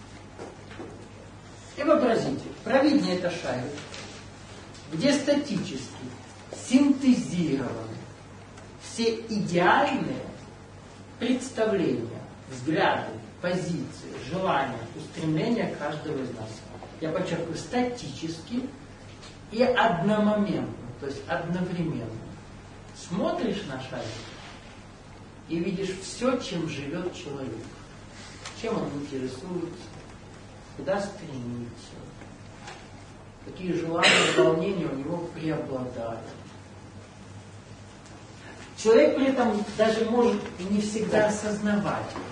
И вообразите, провидение это шарик, где статически синтезированы все идеальные представления, взгляды, позиции, желания, устремления каждого из нас. Я подчеркиваю, статически и одномоментно, то есть одновременно. Смотришь на шарик и видишь все, чем живет человек. Чем он интересуется, куда стремится, какие желания, волнения у него преобладают. Человек при этом даже может не всегда осознавать это.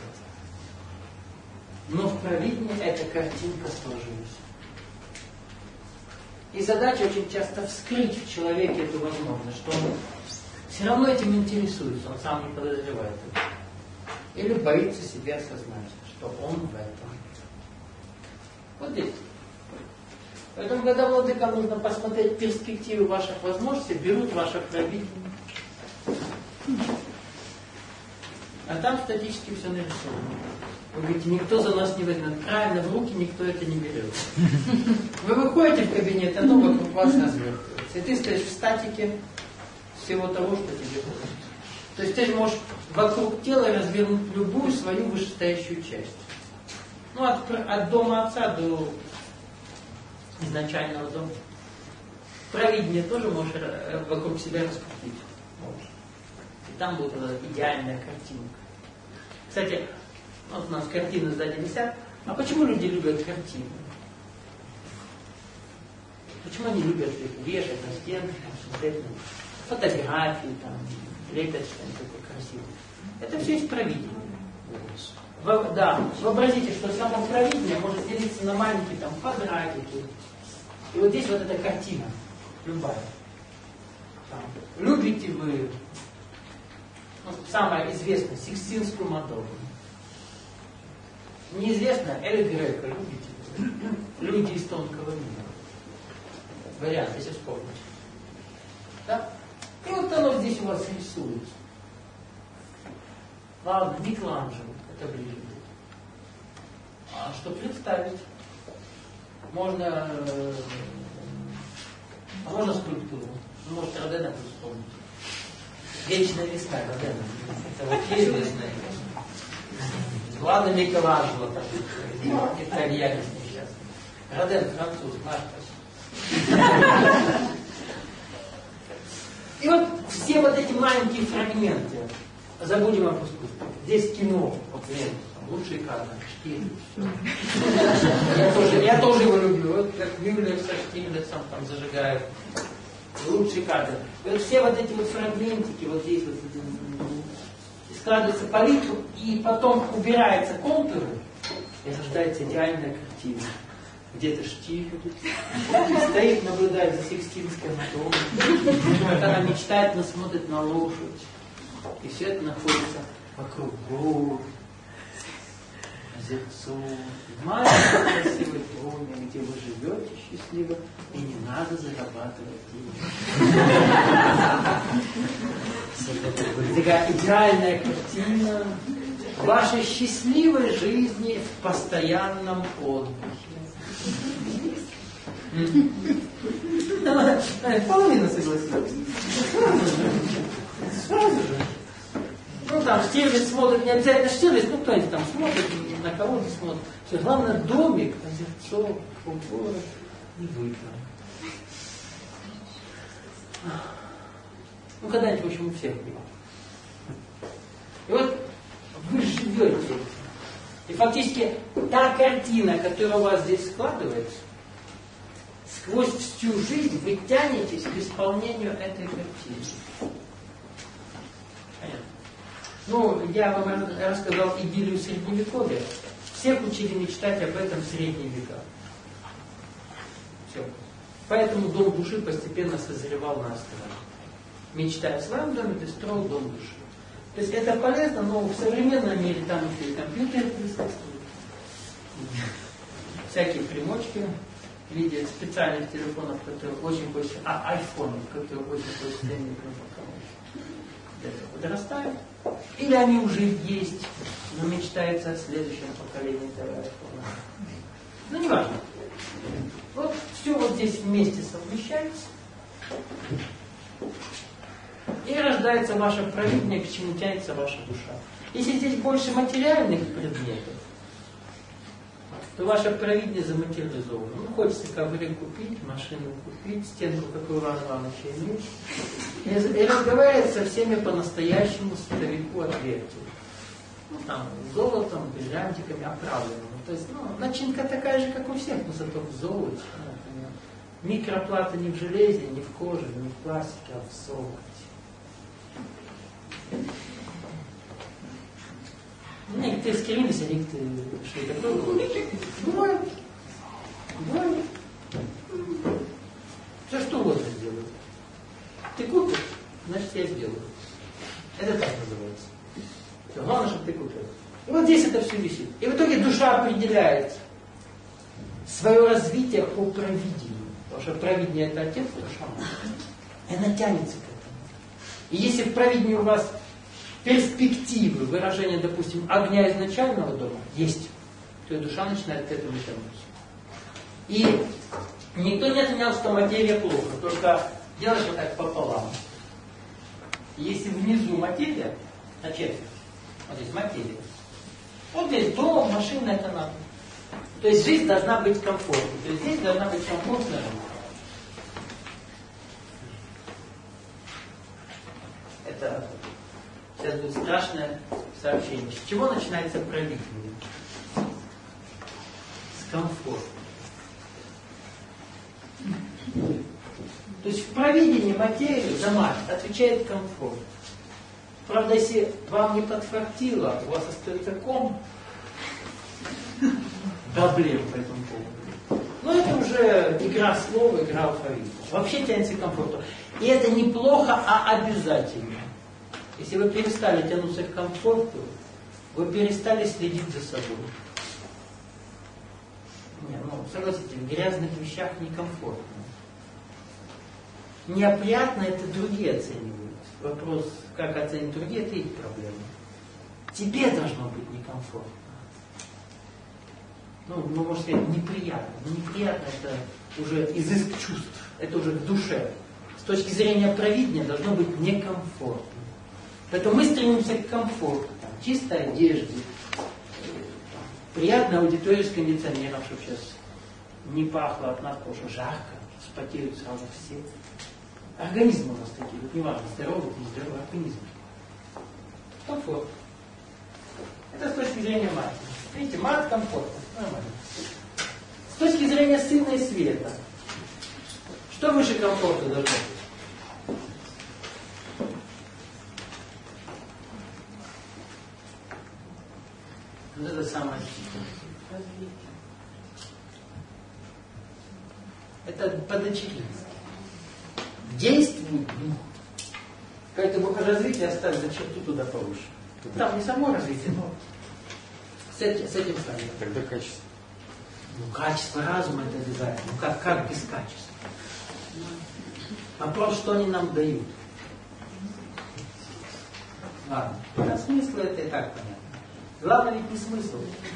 Но в провидении эта картинка сложилась. И задача очень часто вскрыть в человеке эту возможность, что он все равно этим интересуется, он сам не подозревает это. Или боится себя осознать, что он в этом. Вот здесь. Поэтому, когда владыкам нужно посмотреть перспективы ваших возможностей, берут ваше провидение. А там статически все нарисовано. Вы говорите, никто за нас не возьмет. Правильно, в руки никто это не берет. Вы выходите в кабинет, оно вокруг вас развертывается. И ты стоишь в статике всего того, что тебе хочется. То есть ты же можешь вокруг тела развернуть любую свою вышестоящую часть. Ну, от, от дома отца до изначального дома. Провидение тоже можешь вокруг себя раскрутить. там будет идеальная картинка. Кстати, вот у нас картины сзади висят. А почему люди любят картины? Почему они любят их вешать на стенки, смотреть на фотографии, там, лепят что-нибудь такое красивое? Это все есть провидение. Во, да, вообразите, что само провидение может делиться на маленькие там квадратики. И вот здесь вот эта картина, любая. Там, любите вы, ну, самая известная, Сикстинскую Мадонну. Неизвестно, Эль Греко, любите вы? Люди из тонкого мира. Вариант, если вспомнить. Да? И вот оно здесь у вас рисуется. Ладно, Микеланджело, это ближе. А что представить? Можно, э, а можно скульптуру. Ну, может, Родена вспомнить. Вечная весна Родена. Это вообще известная. Ладно, Микеланджело, там, итальянец несчастный. Роден француз, наш. И вот все вот эти маленькие фрагменты, забудем об искусстве. Здесь кино, вот время, лучшие кадры, Штирлиц. Я тоже, я тоже его люблю. Вот как Мюллер со Штирлицем там зажигают. Лучшие кадры. И вот все вот эти вот фрагментики, вот здесь вот складывается палитру, и потом убирается контуры, и рождается идеальная картина. Где-то Штирлиц стоит, наблюдает за Сикстинской Мадонной, как она мечтает, но смотрит на лошадь. И все это находится вокруг гор, озерцов, в маленькой красивой доме, где вы живете счастливо, и не надо зарабатывать деньги. Такая идеальная картина вашей счастливой жизни в постоянном отдыхе. Половина согласилась. Сразу же. Ну там Штирлиц смотрит, не обязательно Штирлиц, ну кто-нибудь там смотрит, на кого-то смотрит. Все, главное домик, озерцо, город и вы там. Ну когда-нибудь, в общем, у всех было. И вот вы живете. И фактически та картина, которая у вас здесь складывается, сквозь всю жизнь вы тянетесь к исполнению этой картины. Понятно? Ну, я вам рассказал идиллию Средневековья. Всех учили мечтать об этом в средние века. Все. Поэтому дом души постепенно созревал на острове. Мечтая о своем доме, ты строил дом души. То есть это полезно, но в современном мире там еще и компьютер присутствует. Всякие примочки в виде специальных телефонов, которые очень хочется, а айфонов, которые очень хочется иметь подрастают. Или они уже есть, но мечтается о следующем поколении этого айфона. Ну, не важно. Вот все вот здесь вместе совмещается. И рождается ваше провидение, к чему тянется ваша душа. Если здесь больше материальных предметов, то ваше провидение заматериализовано. Ну, хочется ковры купить, машину купить, стенку, как у Ивана Ивановича, иметь. И, и разговаривать со всеми по-настоящему старику ответу. Ну, там, золотом, бриллиантиками оправленным. То есть, ну, начинка такая же, как у всех, но зато в золоте. Ну, микроплата не в железе, не в коже, не в пластике, а в золоте. Некоторые скрылись, а некоторые что такое. Бывает. Бывает. Все что угодно сделаю. Ты купишь, значит я сделаю. Это так называется. Все, главное, чтобы ты купил. И вот здесь это все висит. И в итоге душа определяет свое развитие по провидению. Потому что провидение это отец, душа мать. И она тянется к этому. И если в провидении у вас перспективы выражения, допустим, огня изначального дома есть, то и душа начинает к этому тянуться. И никто не отменял, что материя плохо, только делаешь вот так пополам. Если внизу материя, на четверть, вот здесь материя, вот здесь дом, машина, это надо. То есть жизнь должна быть комфортной. То есть здесь должна быть комфортная жизнь. Это Сейчас будет страшное сообщение. С чего начинается провидение? С комфорта. То есть в провидении материю за мать отвечает комфорт. Правда, если вам не подфартило, у вас остается ком проблем по этому поводу. Но это уже игра слов, игра алфавита. Вообще тянется к комфорту. И это не плохо, а обязательно. Если вы перестали тянуться к комфорту, вы перестали следить за собой. Не, ну, согласитесь, в грязных вещах некомфортно. Неопрятно это другие оценивают. Вопрос, как оценить другие, это их проблема. Тебе должно быть некомфортно. Ну, ну, можно сказать, неприятно. Но неприятно это уже изыск чувств. Это уже в душе. С точки зрения провидения должно быть некомфортно. Поэтому мы стремимся к комфорту. Там, чистой одежде, приятной аудитории с кондиционером, чтобы сейчас не пахло от нас, потому что жарко, вспотеют сразу все. Организмы у нас такие, вот неважно, здоровый, не здоровый организм. Комфорт. Это с точки зрения матери. Видите, мат комфортно. Нормально. С точки зрения сына и света. Что выше комфорта должно быть? Вот это самое. Это подочеринство. Действует дух. Какое-то развитие оставить за черту туда повыше. Там не само развитие, но с этим, с этим сами. Тогда качество. Ну, качество разума это обязательно. Ну, как, как без качества? Вопрос, что они нам дают. Ладно. А смысл это и так понятно. Главное ведь не смысл.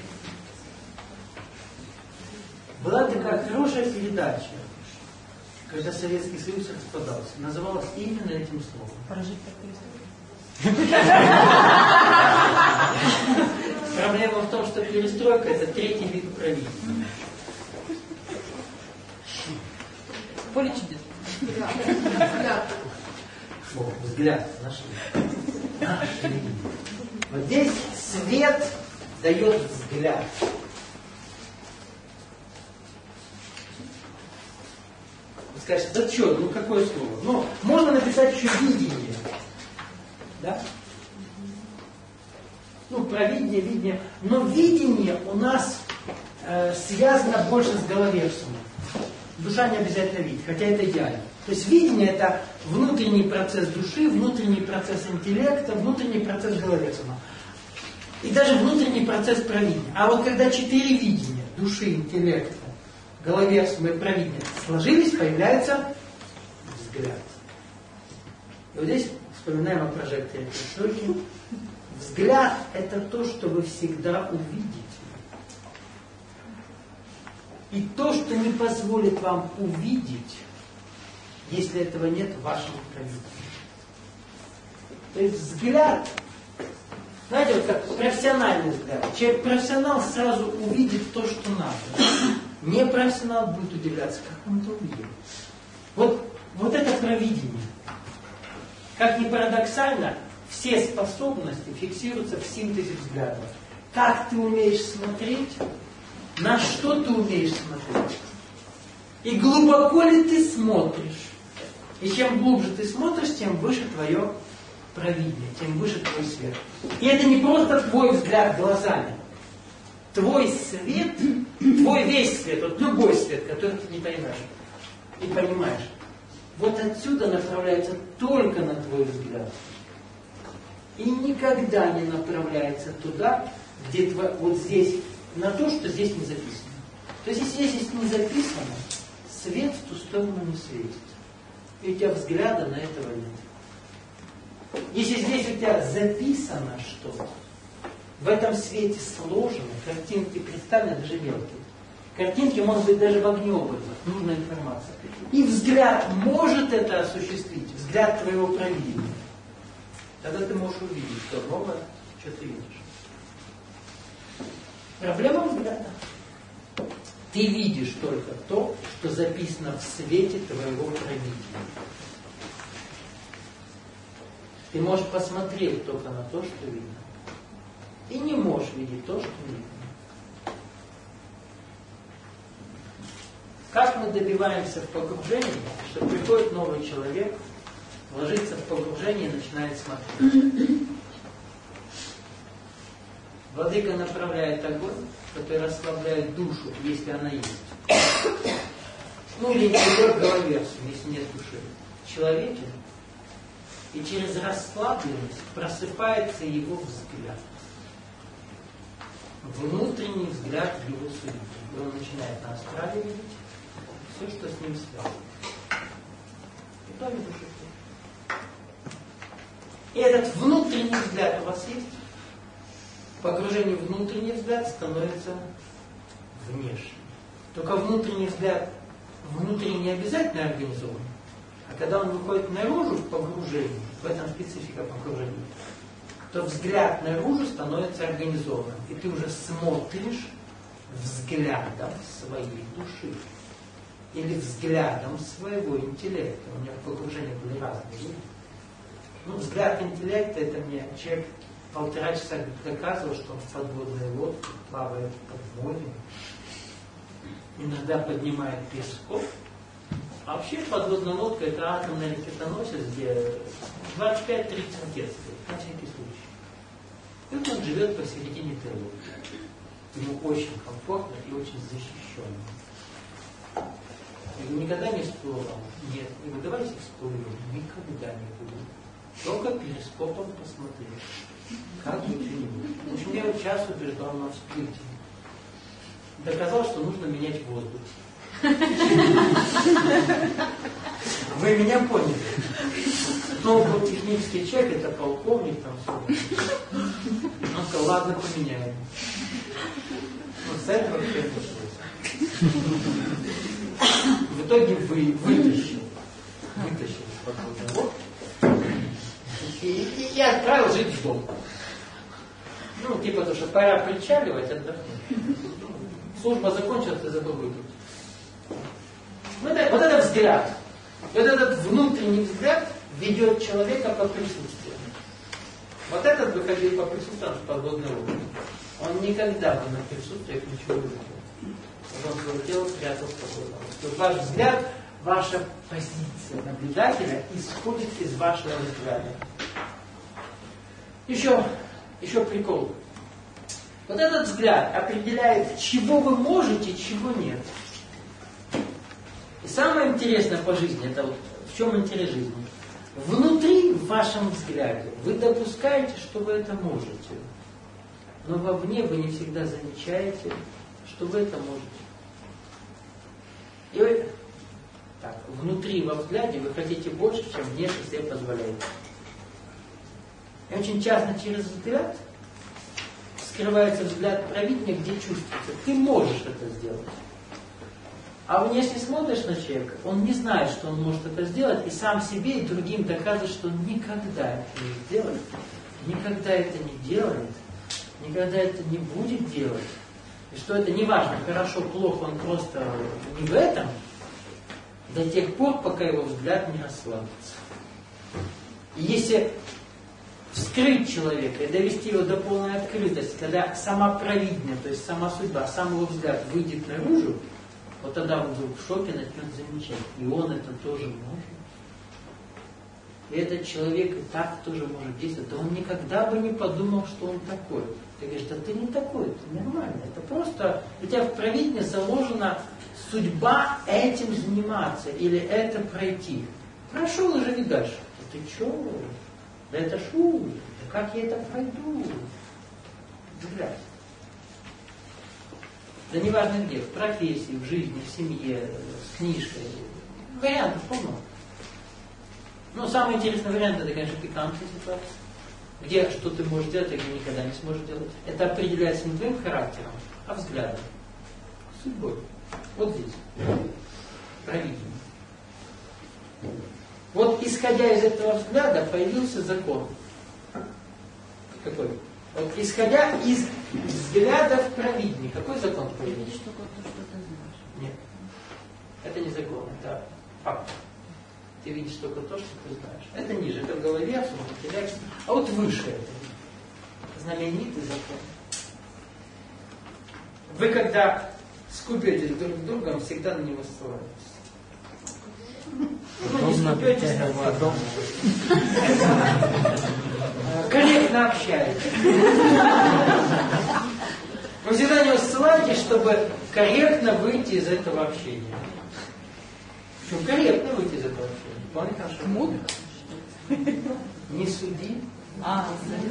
Была такая хорошая передача, когда Советский Союз распадался. Называлась именно этим словом. Прожить так перестройка. Проблема в том, что перестройка это третий вид управления. Поле чудес. О, взгляд нашли. Нашли. Вот здесь свет дает взгляд. Вы скажете, да что, ну какое слово? Ну, можно написать еще видение. Да? Ну, провидение, видение. Но видение у нас э, связано больше с головерсом. Душа не обязательно видит, хотя это идеально. То есть видение это внутренний процесс души, внутренний процесс интеллекта, внутренний процесс головерсума. И даже внутренний процесс провидения. А вот когда четыре видения, души, интеллекта, головерсума и провидения сложились, появляется взгляд. И вот здесь вспоминаем о прожекторе перестройки. Взгляд это то, что вы всегда увидите. И то, что не позволит вам увидеть, если этого нет в вашем провидении. То есть взгляд, знаете, вот как профессиональный взгляд. Человек-профессионал сразу увидит то, что надо. Непрофессионал будет удивляться, как он это увидел. Вот, вот это провидение. Как ни парадоксально, все способности фиксируются в синтезе взглядов. Как ты умеешь смотреть, на что ты умеешь смотреть. И глубоко ли ты смотришь. И чем глубже ты смотришь, тем выше твое провидение, тем выше твой свет. И это не просто твой взгляд глазами. Твой свет, твой весь свет, вот любой свет, который ты не понимаешь и понимаешь, вот отсюда направляется только на твой взгляд. И никогда не направляется туда, где твой, вот здесь, на то, что здесь не записано. То есть, если здесь не записано, свет в ту сторону не светит. И у тебя взгляда на этого нет. Если здесь у тебя записано что-то, в этом свете сложено, картинки представлены, даже мелкие. Картинки, может быть, даже в огнеобразах, нужная информация. И взгляд может это осуществить, взгляд твоего провидения. Тогда ты можешь увидеть, что новое, что ты видишь. Проблема взгляда. Ты видишь только то, что записано в свете твоего провидения. Ты можешь посмотреть только на то, что видно. И не можешь видеть то, что видно. Как мы добиваемся в погружении, что приходит новый человек, ложится в погружение и начинает смотреть. Владыка направляет огонь, который расслабляет душу, если она есть. Ну или идет головерсию, если нет души. В человеке. И через расслабленность просыпается его взгляд. Внутренний взгляд его судьбы. И он начинает на астрале видеть все, что с ним связано. И то не души. И этот внутренний взгляд у вас есть? Погружение в внутренний взгляд становится внешним. Только внутренний взгляд внутренне не обязательно организован. А когда он выходит наружу в погружении, в этом специфика погружения, то взгляд наружу становится организованным. И ты уже смотришь взглядом своей души. Или взглядом своего интеллекта. У меня в погружении были разные. Ну, взгляд интеллекта, это мне человек полтора часа доказывал, что он в подводной лодке плавает под морем. Иногда поднимает песков. А вообще подводная лодка — это атомный ракетоносец, где двадцать пять тридцать ракет стоит, на всякий случай. И вот он живет посередине этой лодки. Ему очень комфортно и очень защищенно. Я говорю, никогда не всплывал? Нет. Я говорю, давайте всплывем. Никогда не буду. Только перископом посмотреть. Как бы что-нибудь. В общем, я вот час убеждал на всплытии. Доказал, что нужно менять воздух. Вы меня поняли. Ну, вот технический человек, это полковник, там все. Он сказал, ладно, поменяем. Но с этого все началось. В итоге вы, вытащил. Вытащил из подводной лодки. И, и я отправил жить в дом. Ну, типа, потому что пора причаливать, отдохнуть. Служба закончилась, ты забыл выпить. Вот это, вот это взгляд. Вот этот внутренний взгляд ведет человека по присутствию. Вот этот выходил по присутствию в подводной лодке. Он никогда бы на присутствиях ничего не видел. Он свое тело спрятал в подводной лодке. Ваш взгляд, ваша позиция наблюдателя исходит из вашего взгляда. Еще, еще прикол. Вот этот взгляд определяет, чего вы можете, чего нет. И самое интересное по жизни, это вот в чем интерес жизни. Внутри, в вашем взгляде, вы допускаете, что вы это можете. Но вовне вы не всегда замечаете, что вы это можете. И вы, так, внутри во взгляде вы хотите больше, чем внешне себе позволяете. И очень часто через взгляд скрывается взгляд провидения, где чувствуется. Ты можешь это сделать. А внешне смотришь на человека, он не знает, что он может это сделать, и сам себе и другим доказывает, что он никогда это не сделает, никогда это не делает, никогда это не будет делать. И что это не важно, хорошо, плохо, он просто не в этом, до тех пор, пока его взгляд не расслабится. И если вскрыть человека и довести его до полной открытости, когда сама провидение, то есть сама судьба, сам его взгляд выйдет наружу, вот тогда он вдруг в шоке начнет замечать. И он это тоже может. И этот человек и так тоже может действовать. Да он никогда бы не подумал, что он такой. Ты говоришь, да ты не такой, ты нормальный. Это просто у тебя в провидении заложена судьба этим заниматься или это пройти. Прошел и живи дальше. Да ты че? Да это шу. Да как я это пройду? Взгляд. Да неважно где, в профессии, в жизни, в семье, с книжкой. Вариантов полно. Но самый интересный вариант, это, конечно, пикантная ситуация. Где что ты можешь делать, а где никогда не сможешь делать. Это определяется не твоим характером, а взглядом. Судьбой. Вот здесь. Провидение. Вот исходя из этого взгляда появился закон. Какой? Вот исходя из взглядов провидения, какой закон появился? Что, что ты знаешь. Нет. Это не закон, это факт. Ты видишь только то, что ты знаешь. Это ниже, это в голове, в интеллекте. А вот выше это. Знаменитый закон. Вы когда скупетесь друг с другом, всегда на него ссылаетесь. Ну, не скупетесь, потом. Корректно общаетесь. Вы всегда на него ссылаетесь, чтобы корректно выйти из этого общения. Причем корректно выйти из этого общения. Вполне хорошо. Мудро. Не суди. А,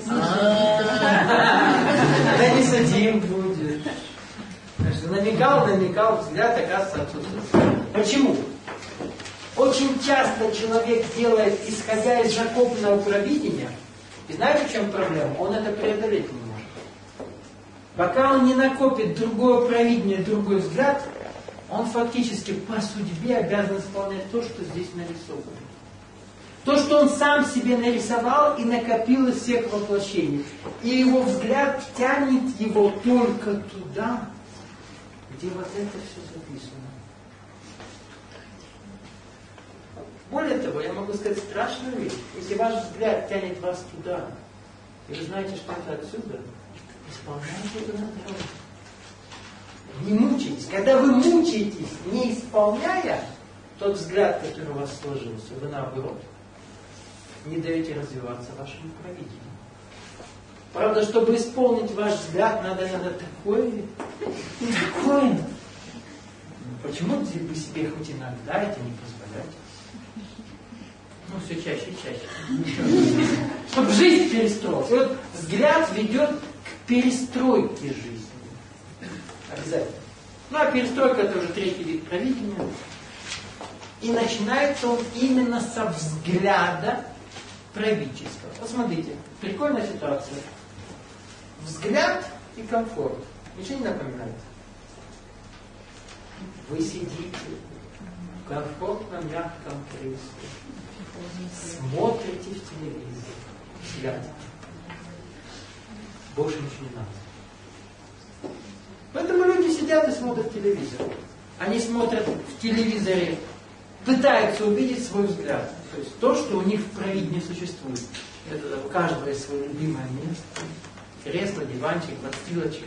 да не судим будет. Намекал, намекал, взгляд, оказывается, отсутствует. Почему? Очень часто человек делает, исходя из накопленного провидения, и знаете, в чем проблема? Он это преодолеть не может. Пока он не накопит другое провидение, другой взгляд, он фактически по судьбе обязан исполнять то, что здесь нарисовано. То, что он сам себе нарисовал и накопил из всех воплощений. И его взгляд тянет его только туда, где вот это все записано. Более того, я могу сказать страшную вещь. Если ваш взгляд тянет вас туда, и вы знаете, что это отсюда, исполняйте это надо. Не мучайтесь. Когда вы мучаетесь, не исполняя тот взгляд, который у вас сложился, вы наоборот не даете развиваться вашему провидению. Правда, чтобы исполнить ваш взгляд, надо, надо такое, такое. Почему вы себе хоть иногда это не позволяете? Ну, все чаще и чаще. Чтобы жизнь перестроилась. И вот взгляд ведет к перестройке жизни. Обязательно. Ну, а перестройка — это уже третий вид провидения. И начинается он именно со взгляда правительства. Посмотрите, прикольная ситуация. Взгляд и комфорт. Ничего не напоминает? Вы сидите в комфортном мягком кресле, смотрите в телевизор, взгляд. Больше ничего не надо. Поэтому люди сидят и смотрят телевизор. Они смотрят в телевизоре, пытаются увидеть свой взгляд. То есть то, что у них в провидении существует. Это у каждого есть свое любимое место. Кресло, диванчик, подстилочка.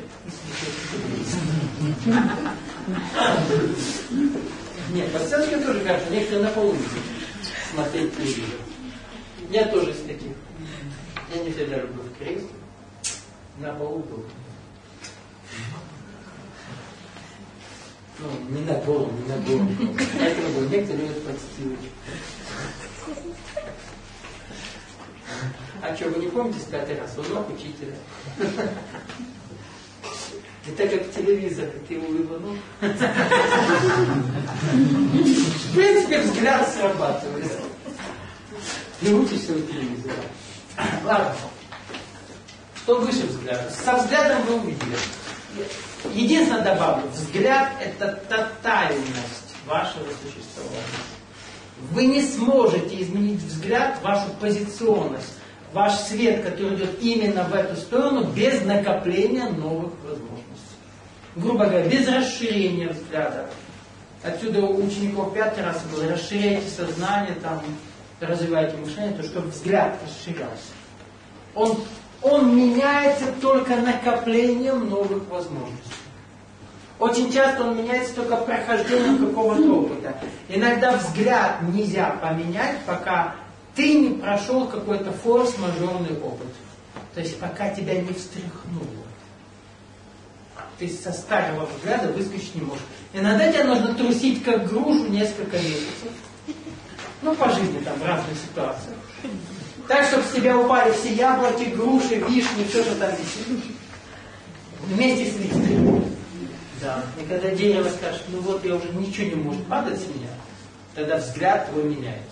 Нет, подстилочка тоже кажется. Некоторые на полу смотреть телевизор. Я тоже из таких. Я не всегда люблю в кресле. На полу был. Ну, не на голову, не на голову. Поэтому был. Некоторые любят подстилочку. А что, вы не помните с пятый раз? Урок учителя. И так как телевизор, ты его выбанул. В принципе, взгляд срабатывает. Не учишься у телевизора. Ладно. Что выше взгляда? Со взглядом вы увидели. Единственное добавлю. Взгляд — это тотальность вашего существования. Вы не сможете изменить взгляд, вашу позиционность, ваш свет, который идет именно в эту сторону, без накопления новых возможностей. Грубо говоря, без расширения взгляда. Отсюда у учеников пятый раз было: расширяйте сознание, там, развивайте мышление, то чтобы взгляд расширялся. Он, он меняется только накоплением новых возможностей. Очень часто он меняется только прохождением какого-то опыта. Иногда взгляд нельзя поменять, пока ты не прошел какой-то форс-мажорный опыт. То есть пока тебя не встряхнуло. Ты со старого взгляда выскочить не можешь. Иногда тебе нужно трусить как грушу несколько месяцев. Ну, по жизни там, в разных ситуациях. Так, чтобы с тебя упали все яблоки, груши, вишни, все, что там висит. Вместе с листьями. Да. И когда дерево скажет: ну вот, я уже ничего не может падать с меня, тогда взгляд твой меняется.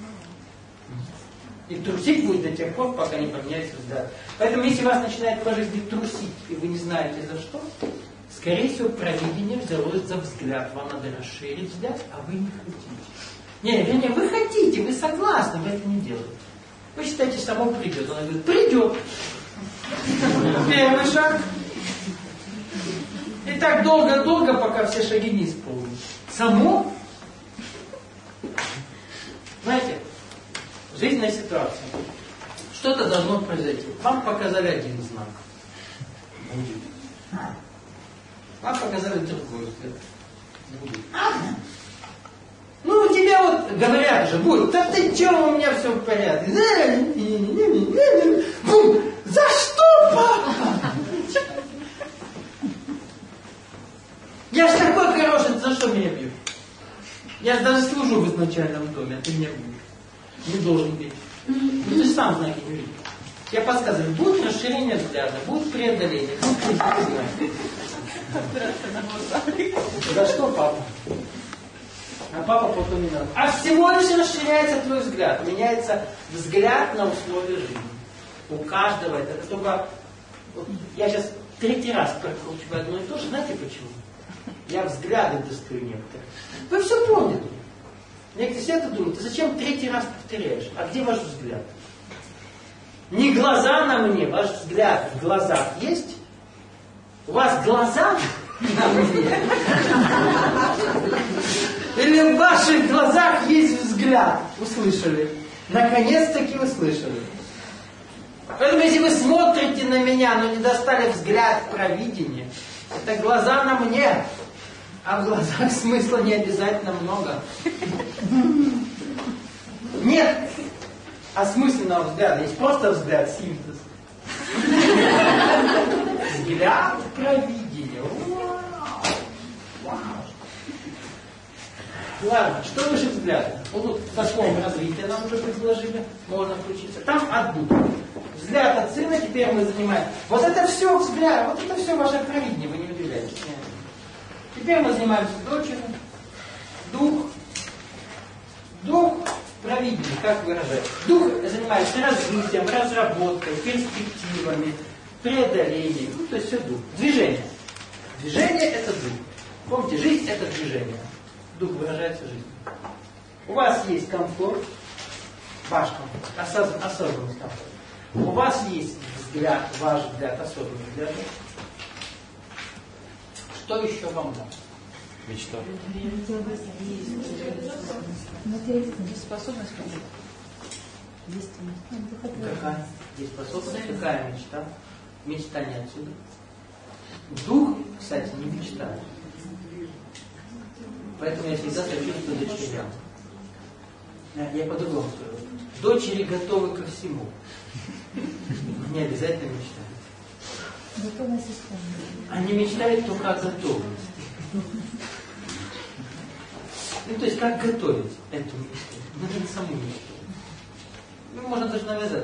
И трусить будет до тех пор, пока не поменяется взгляд. Поэтому, если вас начинает по жизни трусить, и вы не знаете за что, скорее всего, провидение взялось за взгляд. Вам надо расширить взгляд, а вы не хотите. Не, вернее, вы хотите, вы согласны, вы это не делаете. Вы считаете, само придет. Она говорит: придет. Первый шаг. И так долго-долго, пока все шаги не исполнят. Само? Знаете, жизненная ситуация. Что-то должно произойти. Вам показали один знак. Будет. Вам показали другой знак. Будет. Ну, у тебя вот говорят же, будет, да ты че, у меня все в порядке. Бум! За что, папа? Я ж такой хороший, за что меня бьют? Я же даже служу в изначальном доме, а ты меня бьешь. Не должен бить. Ну, ты же сам знаки не видишь. Я подсказываю, будет расширение взгляда, будет преодоление, будет преодоление. За что, папа? А папа потом не надо. А всего лишь расширяется твой взгляд. Меняется взгляд на условия жизни. У каждого это. Это только... Вот, я сейчас третий раз прокручиваю одно и то же. Знаете почему? Я взгляды достаю некоторые. Вы все помните. Некоторые сидят и думают, ты зачем третий раз повторяешь? А где ваш взгляд? Не глаза на мне, ваш взгляд в глазах есть? У вас глаза на мне? Или в ваших глазах есть взгляд? Услышали? Наконец-таки услышали. Поэтому если вы смотрите на меня, но не достали взгляд провидения, это глаза на мне. А в глазах смысла не обязательно много. Нет осмысленного взгляда. Есть просто взгляд, синтез. Взгляд провидения. Вау. Ладно, что выше взгляда? Вот тут в таком развитии нам уже предложили. Можно включиться. Там от духа. Взгляд от сына, теперь мы занимаем. Вот это все взгляд, вот это все ваше провидение, вы не удивляетесь. Теперь мы занимаемся дочерью. Дух. Дух провидение, как выражать? Дух занимается развитием, разработкой, перспективами, преодолением. Ну, то есть все дух. Движение. Движение это дух. Помните, жизнь это движение. Дух выражается жизнью. У вас есть комфорт, ваш комфорт, осоз- осознанность комфорт. У вас есть взгляд, ваш взгляд, особенный взгляд. Что еще вам надо? Мечта. Способность Какая? Дееспособность, какая мечта? Мечта не отсюда. Дух, кстати, не мечтает. Поэтому я всегда сочувствую дочерям. Я по-другому скажу. Дочери готовы ко всему. Не обязательно мечтают. Они мечтают только о готовности. Ну, то есть, как готовить эту мечту? Надо не саму мечту. Ну, можно даже навязать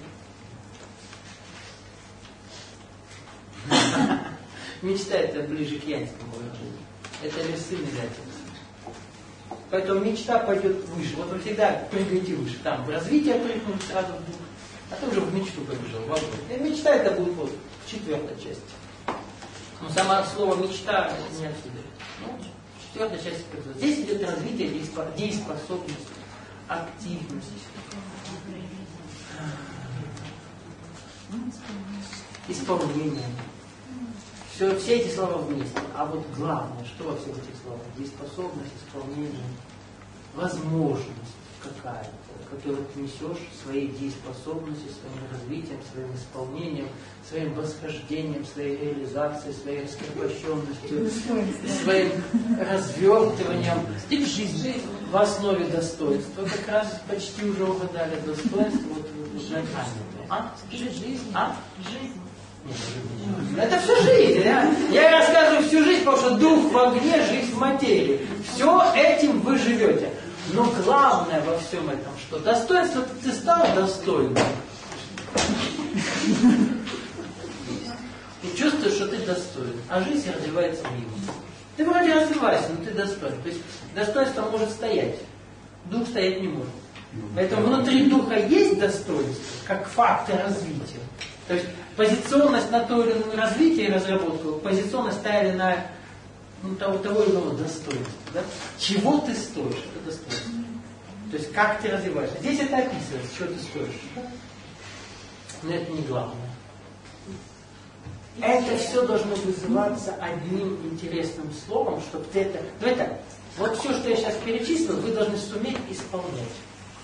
мечту. Мечта это ближе к янскому выражению. Это лесы негативные. Поэтому мечта пойдет выше. Вот вы всегда прыгаете выше. Там в развитие прыгнуть сразу в дух, а ты уже в мечту побежал. В огонь. И мечта это будет вот в четвертой части. Но само слово мечта не отсюда. Ну, четвертая часть. Здесь идет развитие дееспособности, активность, исполнение. Все, все эти слова вместе. А вот главное, что во всех этих словах? Дееспособность, исполнение, возможность какая-то, которую ты несешь своей дееспособностью, своим развитием, своим исполнением, своим восхождением, своей реализацией, своей раскрепощенностью, своим развертыванием стиль жизни. В основе достоинства. Как раз почти уже угадали достоинство. Вот уже а? Жизнь. А? Жизнь. Это всю жизнь, да? Я рассказываю всю жизнь, потому что дух в огне, жизнь в материи. Все этим вы живете. Но главное во всем этом, что достоинство ты стал достойным. И чувствуешь, что ты достоин. А жизнь развивается мимо. Ты вроде развиваешься, но ты достоин. То есть достоинство может стоять. Дух стоять не может. Поэтому внутри духа есть достоинство, как фактор развития. То есть позиционность на то или иное развитие и разработку, позиционность та или иная, ну, того, того или иного достоинства. Да? Чего ты стоишь, это достоинство. То есть как ты развиваешься. Здесь это описывается, что ты стоишь. Но это не главное. Это все должно вызываться одним интересным словом, чтобы ты это... Давай так, вот все, что я сейчас перечислил, вы должны суметь исполнять.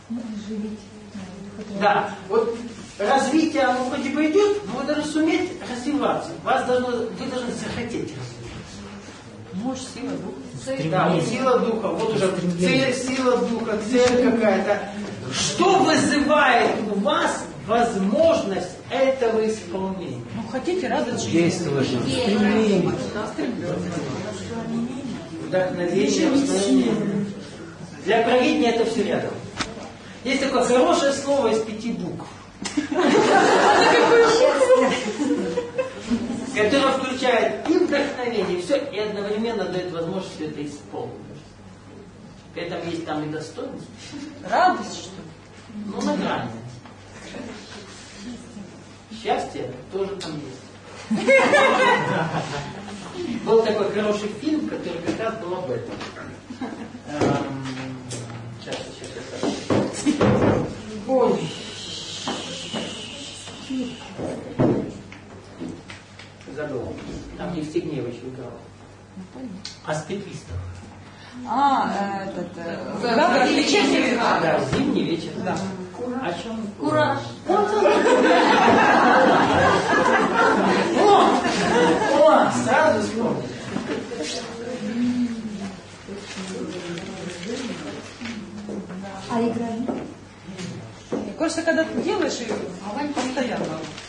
Да, вот развитие, оно вроде бы идет, но вы должны суметь развиваться. Вас должно, вы должны захотеть развиваться. Мощь, сила духа. Да, вот сила духа, вот уже цель, сила духа, цель какая-то. Что вызывает у вас возможность этого исполнения? Ну, хотите радость жизни. Действовать. Стремление. Вдохновение, вдохновение. Для провидения это все рядом. Есть такое хорошее слово из пяти букв, которое включает и вдохновение, и все, и одновременно дает возможность все это исполнить. При этом есть там и достоинство. Радость, что ли? Ну, на грани. Счастье тоже там есть. Был такой хороший фильм, который как раз был об этом. Эм, Сейчас, сейчас, сейчас. Ой. Забыл. Там Евстигнеевич играл. О степистах. А, этот... Да, вечерний. Да, зимний вечер. Да. О чем? Кураж. О! О! Сразу вспомнил. А играть? Мне кажется, когда ты делаешь ее, постоянно.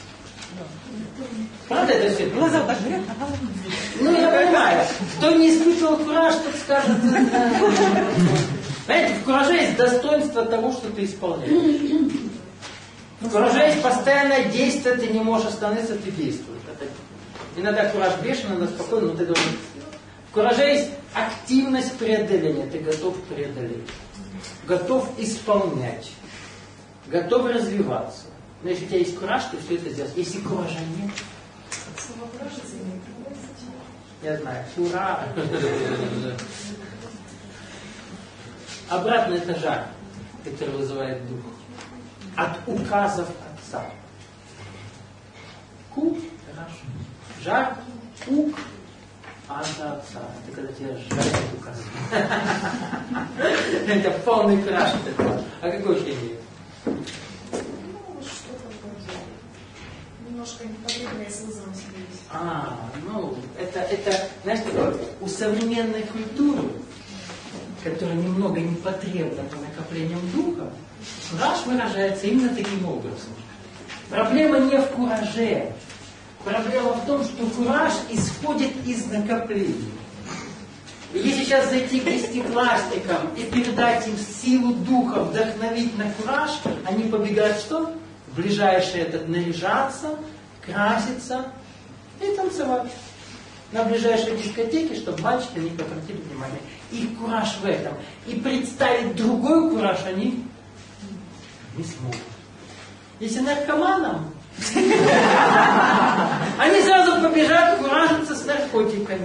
Правда это все? Глаза вот так горят, ага. Ну, я понимаю. Кто не испытывал кураж, тот скажет. Знаете, в кураже есть достоинство того, что ты исполняешь. В кураже есть постоянное действие, ты не можешь остановиться, ты действуешь. Это... Иногда кураж бешеный, иногда спокойно, но ты должен... В кураже есть активность преодоления, ты готов преодолеть. Готов исполнять. Готов развиваться. Но если у тебя есть кураж, ты все это сделаешь. Если куража нет... Я знаю, ура! Обратно это жар, который вызывает дух. От указов Отца. Ку, хорошо. Жар, ук, а за Отца. Это когда тебя жарят указы. Это полный краш. А какой химия? Немножко непотребное с вызовом себе. А, ну, это, это, знаешь, такое, у современной культуры, которая немного непотребна по накоплениям духа, кураж выражается именно таким образом. Проблема не в кураже. Проблема в том, что кураж исходит из накоплений. И если сейчас зайти к десятиклассникам и передать им силу духа, вдохновить на кураж, они побегают что? В ближайшее этот наряжаться, краситься и танцевать на ближайшей дискотеке, чтобы мальчики не обратили внимание. Их кураж в этом. И представить другой кураж они не смогут. Если наркоманам, они сразу побежат куражиться с наркотиками.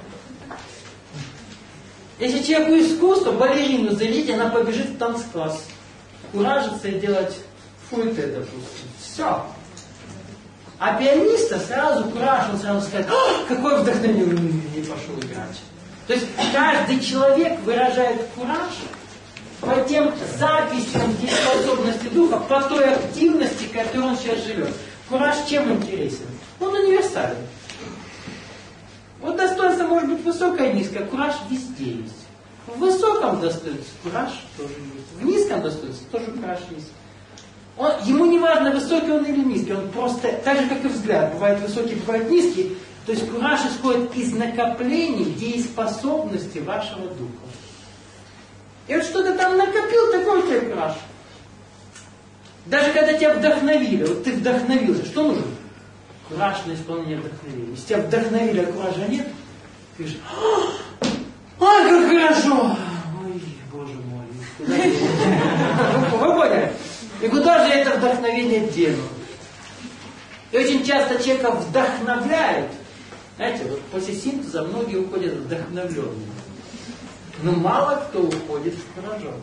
Если человеку искусство, балерину залить, она побежит в танцкласс. Куражиться и делать фуэте, допустим. Все. А пианиста сразу кураж, он сразу скажет, какое вдохновение, не пошел играть. То есть каждый человек выражает кураж по тем записям дееспособности духа, по той активности, в которой он сейчас живет. Кураж чем интересен? Он универсален. Вот достоинство может быть высокое и низкое, кураж везде есть. В высоком достоинстве кураж тоже есть. В низком достоинстве тоже кураж есть. Он, ему не важно, высокий он или низкий, он просто, так же как и взгляд, бывает высокий, бывает низкий, то есть кураж исходит из накоплений дееспособности вашего духа. И вот что ты там накопил, такой у тебя кураж. Даже когда тебя вдохновили, вот ты вдохновился, что нужно? Кураж на исполнение вдохновения. Если тебя вдохновили, а куража нет, ты говоришь, ой, как хорошо! Ой, боже мой, куда я? Вы поняли? И куда же это вдохновение дену? И очень часто человека вдохновляют. Знаете, вот после синтеза многие уходят вдохновленными. Но мало кто уходит с куражом.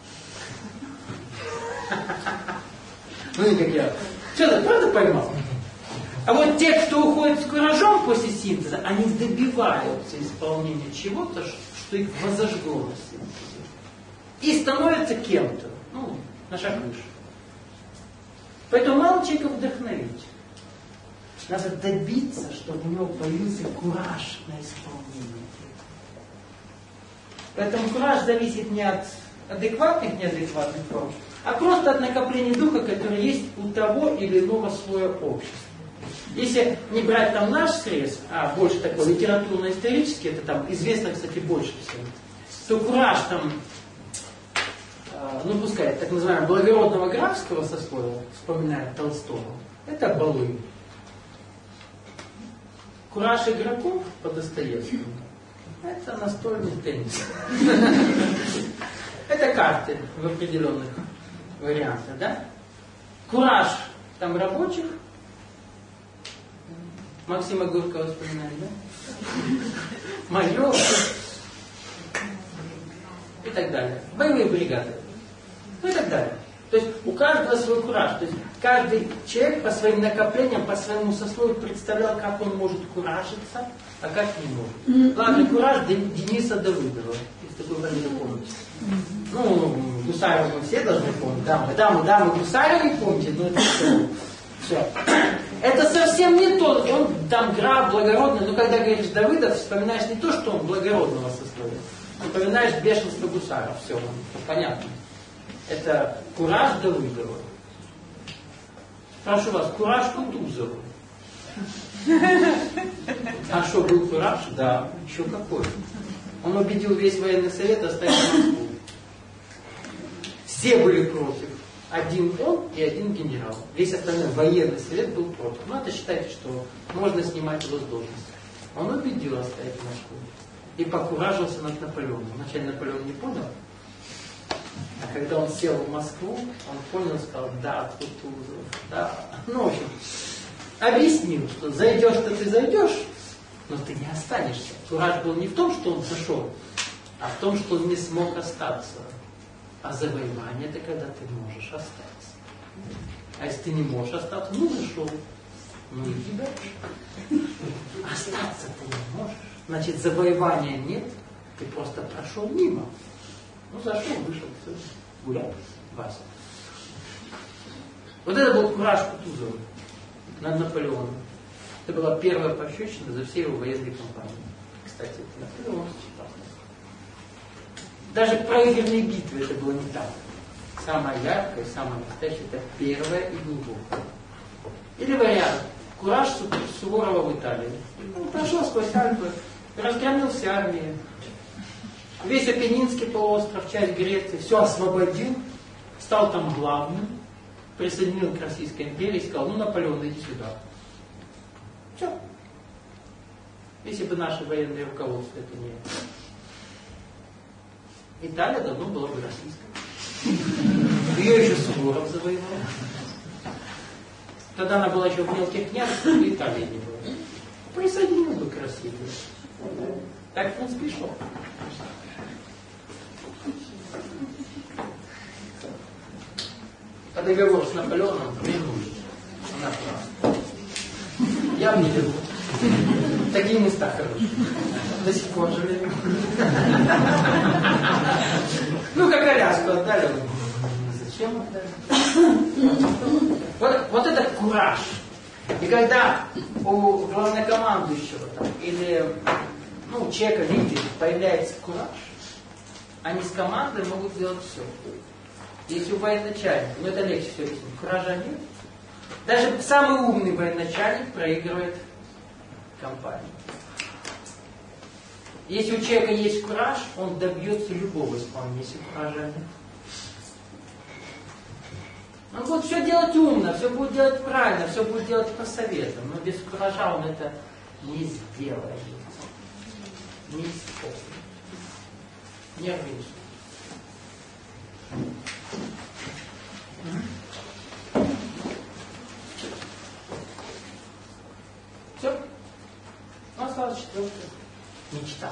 Ну и как я. Что ты, правда поймал? А вот те, кто уходит с куражом после синтеза, они добиваются исполнения чего-то, что их возожгло на синтезе. И становятся кем-то. Ну, на шаг выше. Поэтому мало человека вдохновить. Надо добиться, чтобы у него появился кураж на исполнение. Поэтому кураж зависит не от адекватных, неадекватных форм, а просто от накопления духа, который есть у того или иного слоя общества. Если не брать там наш срез, а больше такой литературно-исторический, это там известно, кстати, больше всего, то кураж там, э, ну пускай, так называемого благородного графского сословия, вспоминая Толстого, это балуй. Кураж игроков по Достоевскому — это настольный теннис. Это карты в определенных вариантах, да? Кураж там рабочих. Максима Горького вспоминали, да? Майоров и так далее. Боевые бригады. Ну и так далее. То есть у каждого свой кураж. То есть каждый человек по своим накоплениям, по своему сословию представлял, как он может куражиться, а как не может. Главный кураж Дениса Давыдова. Если такой фамилию помните. Ну, Гусарова мы все должны помнить. Дамы, дамы, дамы, Гусарова не помните, но это все. Все. Это совсем не то. Он там граф, благородный. Но когда говоришь Давыдов, вспоминаешь не то, что он благородного сословия. Вспоминаешь бешенство Гусаров. Все, понятно. Это кураж Давыдова. Прошу вас, кураж Кутузова. А что, был кураж? Да, еще какой. Он убедил весь военный совет оставить Москву. Все были против. Один он и один генерал. Весь остальной военный совет был против. Ну, это считайте, что можно снимать его с должности. Он убедил оставить Москву. И покуражился над Наполеоном. Вначале Наполеон не понял. А когда он сел в Москву, он понял, сказал, да, Кутузов, да. Ну, в общем, объяснил, что зайдешь-то ты зайдешь, но ты не останешься. Кураж был не в том, что он зашел, а в том, что он не смог остаться. А завоевание — это когда ты можешь остаться. А если ты не можешь остаться, ну зашел, ну иди дальше. Остаться ты не можешь. Значит, завоевания нет, ты просто прошел мимо. Ну зашел, вышел, все, гуляй, Вася. Вот это был кураж Кутузова над Наполеоном. Это была первая пощечина за все его военные кампании. Кстати, это Наполеон читал. Даже проигранные битвы это было не так. Самая яркая, самая настоящая — это первая и глубокая. Или вариант. Кураж Суворова в Италии. Он прошел сквозь Альпы, разгромил все армии. Весь Апеннинский полуостров, часть Греции, все освободил, стал там главным, присоединил к Российской империи и сказал, ну, Наполеон, иди сюда. Все. Если бы наше военное руководство это не... Италия давно была бы российской. Ее еще Суворов завоевал. Тогда она была еще в мелких княжествах, и Италии не было. Присоединил бы к России. Так он спешил. По договору с Наполеоном вернули. Она права. Я не верну. Такие места хорошие. До сих пор живем. Ну, как коляску отдали. Зачем отдали? Вот, вот это кураж. И когда у главнокомандующего там, или ну, человека, лидера, появляется кураж, они с командой могут сделать все. Если у военачальника, ну это легче все объяснить, куража нет. Даже самый умный военачальник проигрывает кампанию. Если у человека есть кураж, он добьется любого исполнения, если куража нет. Он будет все делать умно, все будет делать правильно, все будет делать по советам, но без куража он это не сделает. Не исполнит. Не организует. Все. Ну, осталось четвертое. Мечта.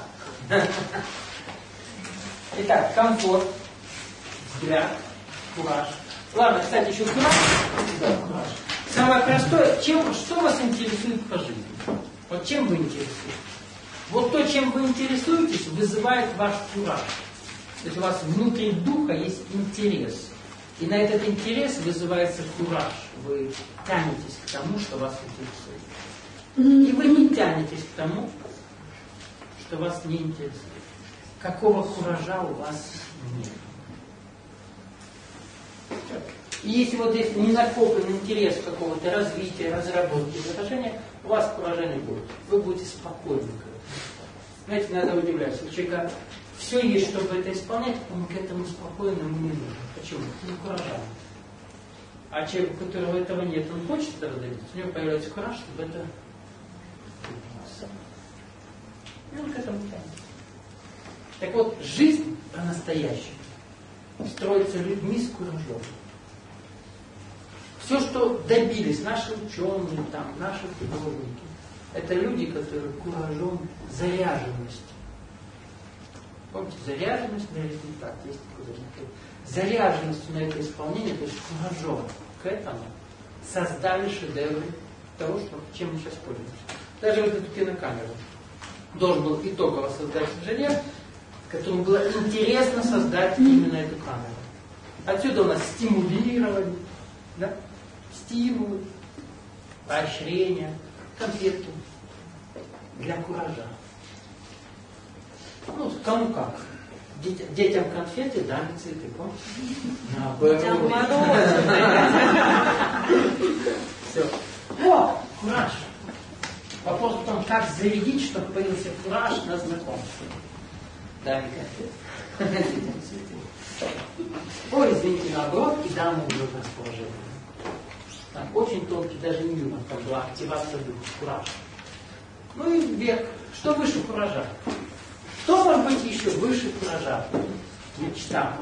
Итак, комфорт, взгляд, кураж. Ладно, кстати, еще кураж. Да, кураж. Самое простое, чем, что вас интересует по жизни? Вот чем вы интересуетесь? Вот то, чем вы интересуетесь, вызывает ваш кураж. То есть у вас внутри духа есть интерес. И на этот интерес вызывается кураж. Вы тянетесь к тому, что вас интересует. И вы не тянетесь к тому, что вас не интересует. Какого куража у вас нет. И если вот здесь не накоплен интерес какого-то развития, разработки, выражения, у вас куража не будет. Вы будете спокойны. Знаете, надо удивляться. У человека все есть, чтобы это исполнять, он к этому спокойному не нужен. Почему? Ну, куража. А человек, у которого этого нет, он хочет этого добиться, у него появляется кураж, чтобы это... И он к этому тянется. Так вот, жизнь по-настоящему строится людьми с куражом. Все, что добились наши ученые, там, наши художники, это люди, которые куражом, заряженностью. Помните, заряженность на результат. Есть такой заряженностью на это исполнение, то есть куражом к этому создали шедевры того, что, чем мы сейчас пользуемся. Даже вот эту кинокамеру должен был итогово создать инженер, которому было интересно создать именно эту камеру. Отсюда у нас стимулирование, да? Стимулы, поощрения, конфетки для куража. Ну, кому как. Детям, детям конфеты, даме цветы, помните? Детям мороженое. Все. О, кураж. Вопрос в том, как зарядить, чтобы появился кураж на знакомство. Даме конфеты, детям цветы. Ой, извините, наоборот, и даму уже в расположении. Так, очень тонкий, даже не юмор, там была активация духа, кураж. Ну и вверх. Что выше куража? Что может быть еще выше куража? Мечта.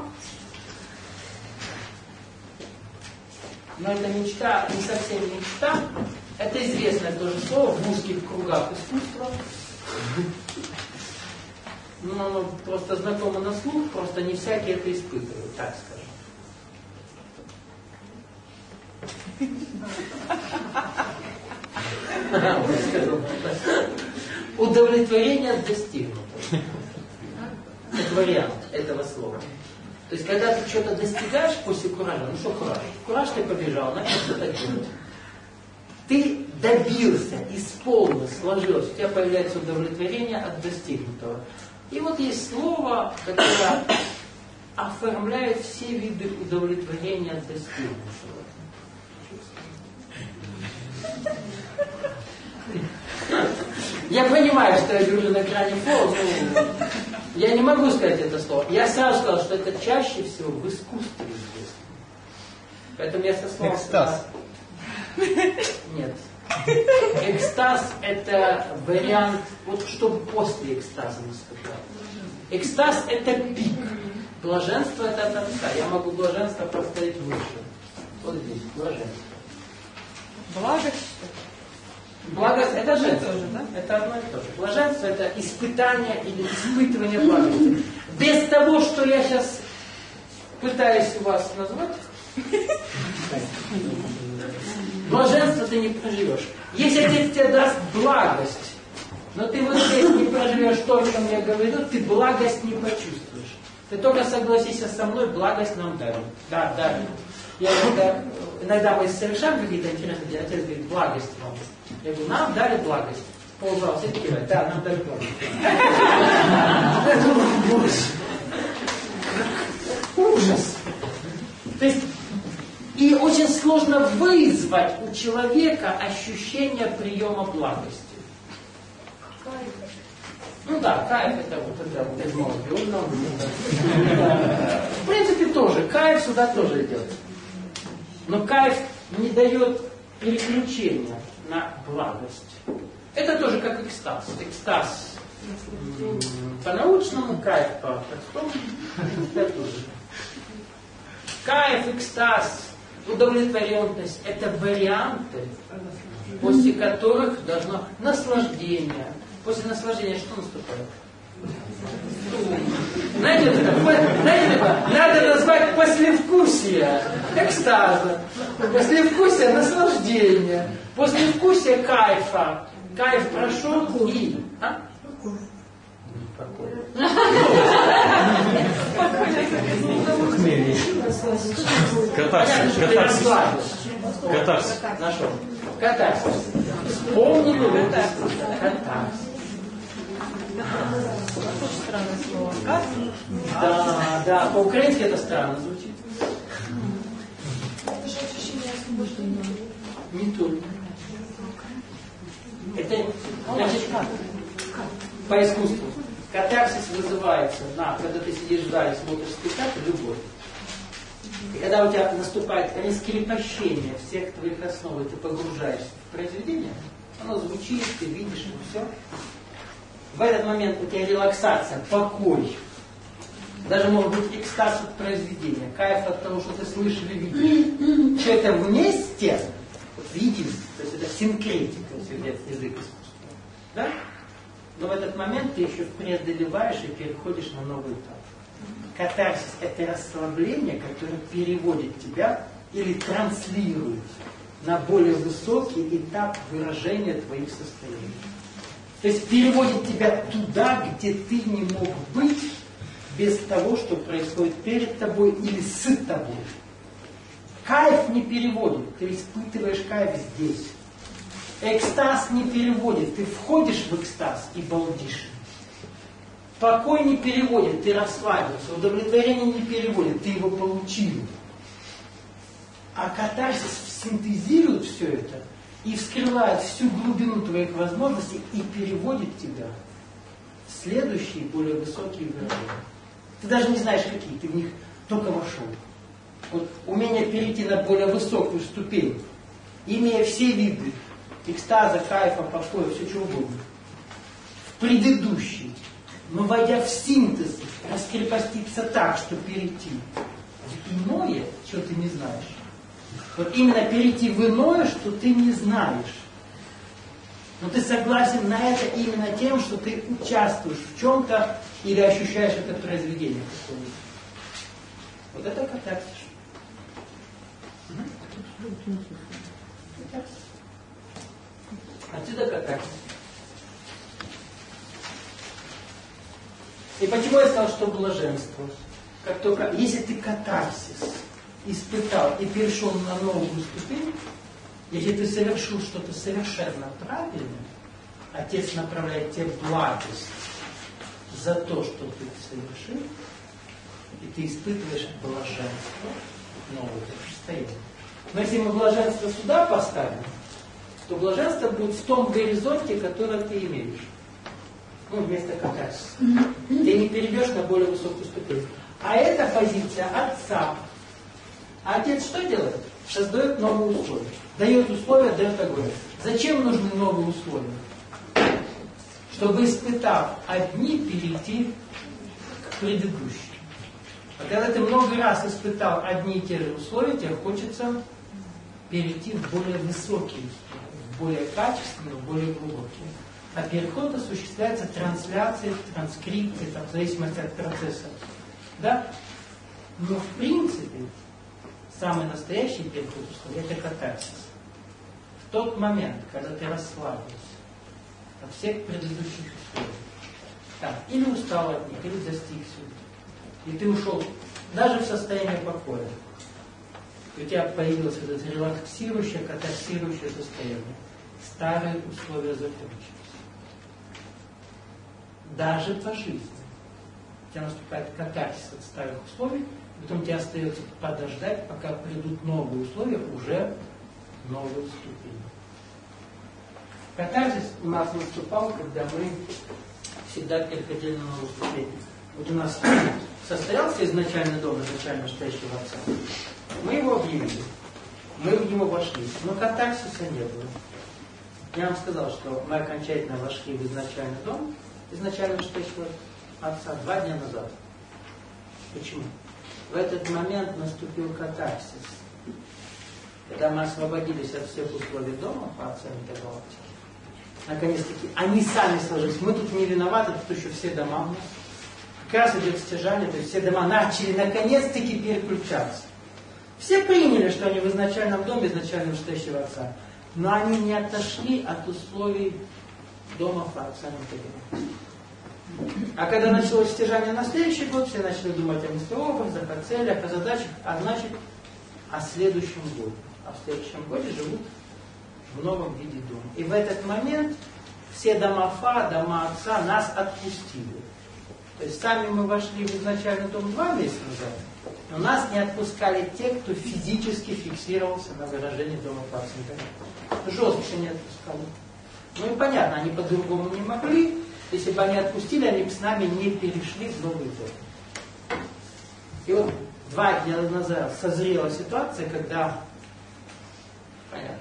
Но эта мечта не совсем мечта. Это известное тоже слово в узких кругах искусства. Но оно просто знакомо на слух, просто не всякий это испытывает, так скажем. Удовлетворение достигнуто. Это вариант этого слова. То есть, когда ты что-то достигаешь после куража, ну что кураж? Кураж ты побежал, начал что-то делать. Ты добился, исполнил, сложилось, у тебя появляется удовлетворение от достигнутого. И вот есть слово, которое оформляет все виды удовлетворения от достигнутого. Я понимаю, что я говорю на грани фола, но я не могу сказать это слово. Я сразу сказал, что это чаще всего в искусстве известно. Поэтому я со словом... Экстаз. Нет. Экстаз – это вариант, вот чтобы после экстаза наступать. Экстаз – это пик. Блаженство – это от отца. Я могу блаженство поставить выше. Вот здесь, блаженство. Благость. Благость – это одно и женство. то же, да? Это одно и то же. Блаженство – это испытание или испытывание благости. Без того, что я сейчас пытаюсь у вас назвать, блаженство ты не проживешь. Если отец тебе даст благость, но ты вот здесь не проживешь то, о чем я говорю, ты благость не почувствуешь. Ты только согласишься со мной, благость нам дарит. Да, дарит. Я иногда, иногда мы совершаем какие-то интересные дела, отец говорит, благость вам. Я говорю, нам дали благость. Ползал, все кивают, да, нам дали благость. Я думаю, боже, ужас. То есть, и очень сложно вызвать у человека ощущение приема благости. Ну да, кайф это вот это вот из молодежного. В принципе тоже, кайф сюда тоже идет. Но кайф не дает переключения на благость. Это тоже как экстаз. Экстаз по-научному, кайф по-простому. Кайф, экстаз, удовлетворенность – это варианты, после которых должно наслаждение. После наслаждения что наступает? Знаете, знаете, надо назвать послевкусие экстаза, послевкусие наслаждения, послевкусие кайфа. Кайф прошел и... А? Катарсис. Катарсис. Катарсис. Нашел. Катарсис. Вспомнили вы катарсис. Очень странное слово. Кат? Да, да, по-украински это странно звучит. Это же ощущение освобождения. Не только. Это, значит, по искусству. Катарсис вызывается, на, когда ты сидишь в зале, смотришь спектакль, любовь. И когда у тебя наступает раскрепощение всех твоих основ, и ты погружаешься в произведение, оно звучит, ты видишь, и все. В этот момент у тебя релаксация, покой. Даже может быть экстаз от произведения, кайф от того, что ты слышишь или видишь. Все это вместе, вот в единстве, то есть это синкретика, если взять язык искусства. Да? Но в этот момент ты еще преодолеваешь и переходишь на новый этап. Катарсис – это расслабление, которое переводит тебя или транслирует на более высокий этап выражения твоих состояний. То есть переводит тебя туда, где ты не мог быть без того, что происходит перед тобой или с тобой. Кайф не переводит, ты испытываешь кайф здесь. Экстаз не переводит, ты входишь в экстаз и балдишь. Покой не переводит, ты расслабился. Удовлетворение не переводит, ты его получил. А катарсис синтезирует все это и вскрывает всю глубину твоих возможностей и переводит тебя в следующие, более высокие выражения. Ты даже не знаешь, какие, ты в них только вошел. Вот умение перейти на более высокую ступень, имея все виды экстаза, кайфа, покоя, все чего угодно, в предыдущий, но войдя в синтез, раскрепоститься так, что перейти в иное, что ты не знаешь. Вот именно перейти в иное, что ты не знаешь. Но ты согласен на это именно тем, что ты участвуешь в чем-то или ощущаешь это произведение какое-нибудь. Вот это катарсис. Отсюда катарсис. И почему я сказал, что блаженство? Как только, если ты катарсис испытал и перешел на новую ступень, если ты совершил что-то совершенно правильное, Отец направляет тебе благость за то, что ты совершил, и ты испытываешь блаженство, новое состояние. Но если мы блаженство сюда поставим, то блаженство будет в том горизонте, который ты имеешь. Ну, вместо катарсиса. Ты не перейдешь на более высокую ступень. А это позиция Отца. А Отец что делает? Создает новые условия. Дает условия, дает огонь. Зачем нужны новые условия? Чтобы, испытав одни, перейти к предыдущим. А когда ты много раз испытал одни и те же условия, тебе хочется перейти в более высокие условия, в более качественные, в более глубокие. А переход осуществляется трансляцией, транскрипцией, там, в зависимости от процесса. Да? Но в принципе, самый настоящий переход условий – это катарсис. В тот момент, когда ты расслабился от всех предыдущих условий, там, или устал от них, или достиг сюда, и ты ушел даже в состояние покоя, у тебя появилось вот это релаксирующее, катарсирующее состояние. Старые условия закончились. Даже по жизни. У тебя наступает катарсис от старых условий, потом тебе остается подождать, пока придут новые условия, уже новые ступени. Катарсис у нас наступал, когда мы всегда переходили на новую ступень. Вот у нас состоялся изначальный дом изначально настоящего Отца. Мы его объявили, мы в него вошли, но катарсиса не было. Я вам сказал, что мы окончательно вошли в изначальный дом, изначально настоящего Отца, два дня назад. Почему? В этот момент наступил катарсис. Когда мы освободились от всех условий дома по Отцам Метагалактики, наконец-таки они сами сложились. Мы тут не виноваты, тут еще все дома. Как раз идет стяжание, то есть все дома начали наконец-таки переключаться. Все приняли, что они в изначальном доме, изначально настоящего Отца. Но они не отошли от условий дома по Отцам Метагалактики. А когда началось стяжание на следующий год, все начали думать о мыслеобразах, о целях, о задачах, а значит о следующем годе. А в следующем годе живут в новом виде дома. И в этот момент все дома Фа, дома Отца нас отпустили. То есть сами мы вошли в изначальный дом два месяца назад, но нас не отпускали те, кто физически фиксировался на выражении дома Фа. Жестко не отпускали. Ну и понятно, они по-другому не могли. Если бы они отпустили, они бы с нами не перешли в новый дом. И вот два дня назад созрела ситуация, когда, понятно,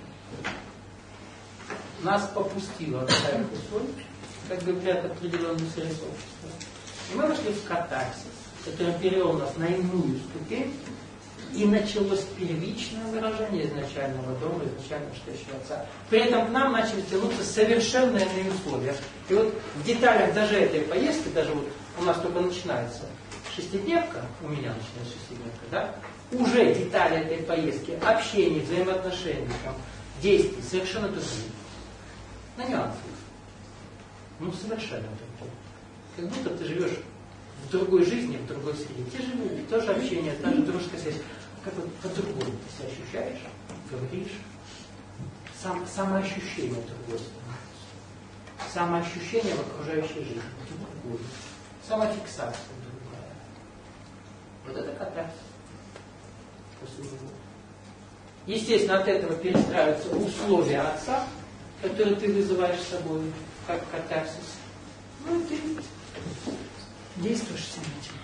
нас попустило такая кусок, как бы ряд определенных средств общества. И мы вошли в катарсис, который перевел нас на иную ступень, и началось первичное выражение изначального дома, изначально настоящего Отца. При этом к нам начали тянуться совершенно иные условия. И вот в деталях даже этой поездки, даже вот у нас только начинается шестидневка, у меня начинается шестидневка, да, уже детали этой поездки, общения, взаимоотношений, там, действий совершенно другие. На нюансы. Ну, совершенно другие. Как будто ты живешь в другой жизни, в другой среде. Те же люди, тоже общение, та же дружеская связь. Как вот по-другому ты себя ощущаешь, говоришь. Сам, самоощущение другое становится. Самоощущение в окружающей жизни другое. Самофиксация другая. Вот это катарсис. После него. Естественно, от этого перестраиваются условия Отца, которые ты вызываешь с собой, как катарсис. Ну и ты действуешь с этим.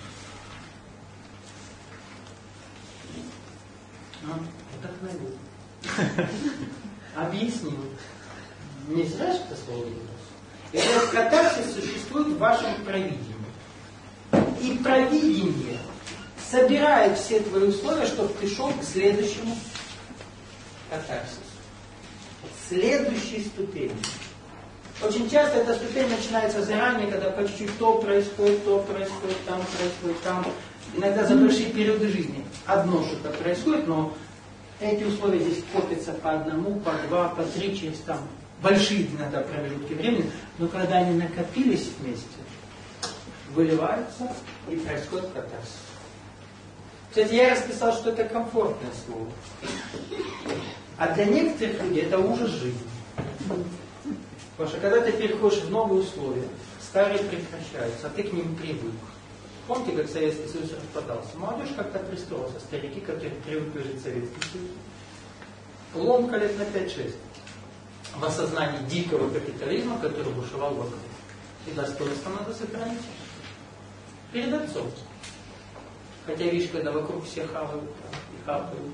Ну, вдохновил. Объяснил. Не знаешь, что слово «видимость»? Этот катарсис существует в вашем провидении. И провидение собирает все твои условия, чтобы ты шел к следующему катарсису. Следующей ступени. Очень часто эта ступень начинается заранее, когда по чуть-чуть то происходит, то происходит, там происходит, там. Иногда за большие периоды жизни одно что-то происходит, но эти условия здесь копятся по одному, по два, по три, через там большие иногда промежутки времени, но когда они накопились вместе, выливаются и происходит катарсис. Кстати, я расписал, что это комфортное слово. А для некоторых людей это ужас жизни. Потому что когда ты переходишь в новые условия, старые прекращаются, а ты к ним привык. Помните, как Советский Союз распадался? Молодежь как-то пристроилась, а старики, которые привыкли жить в Советском Союзе. Ломка лет на пять-шесть. В осознании дикого капитализма, который бушевал вокруг. И достоинство надо сохранить. Перед отцом. Хотя видишь, когда вокруг все хавают и хапают,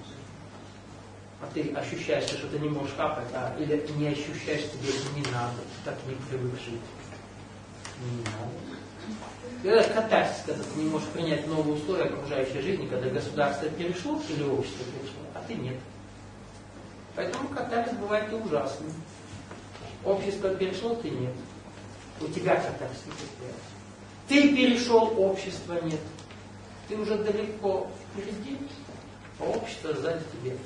а ты ощущаешь, что ты не можешь хапать, а, или не ощущаешь, что тебе это не надо, так не привык жить. Не надо. И это катарсис, когда ты не можешь принять новые условия окружающей жизни, когда государство перешло или общество перешло, а ты нет. Поэтому катарсис бывает и ужасным. Общество перешло, ты нет. У тебя катарсис не состоялся. Ты перешел, общества нет. Ты уже далеко впереди, а общество сзади тебя.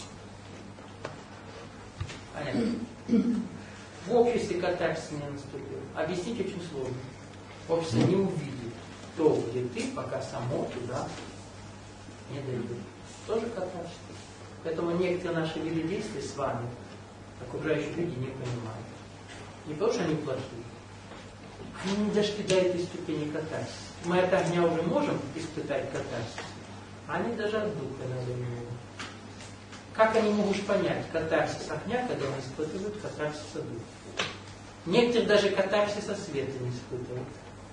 Понятно? В обществе катарсис не наступил. Объяснить очень сложно. Общество не увидит то, где ты, пока само туда не дойдет. Тоже катарсис. Поэтому некоторые наши виды действий с вами окружающие люди не понимают. Не потому, что они плохие. Они не дошли до этой ступени катарсиса. Мы от огня уже можем испытать катарсис, а они даже от духа иногда не могут. Как они могут понять катарсис огня, когда они испытывают катарсис от духа? Некоторые даже катарсиса света не испытывают.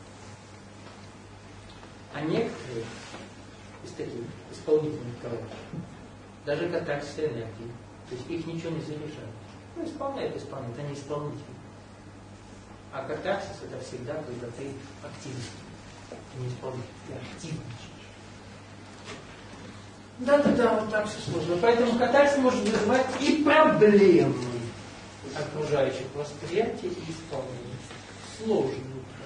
А некоторые из таких исполнительных товарищей даже катарсис энергии. То есть их ничего не заряжает. Ну, исполняют, исполняют, они исполнители. А катарсис это всегда, когда ты активный. Ты не исполнитель, ты активничаешь. Да-да-да, вот так все сложно. Поэтому катарсис может вызывать и проблемы окружающих восприятий и исполнения. Сложные.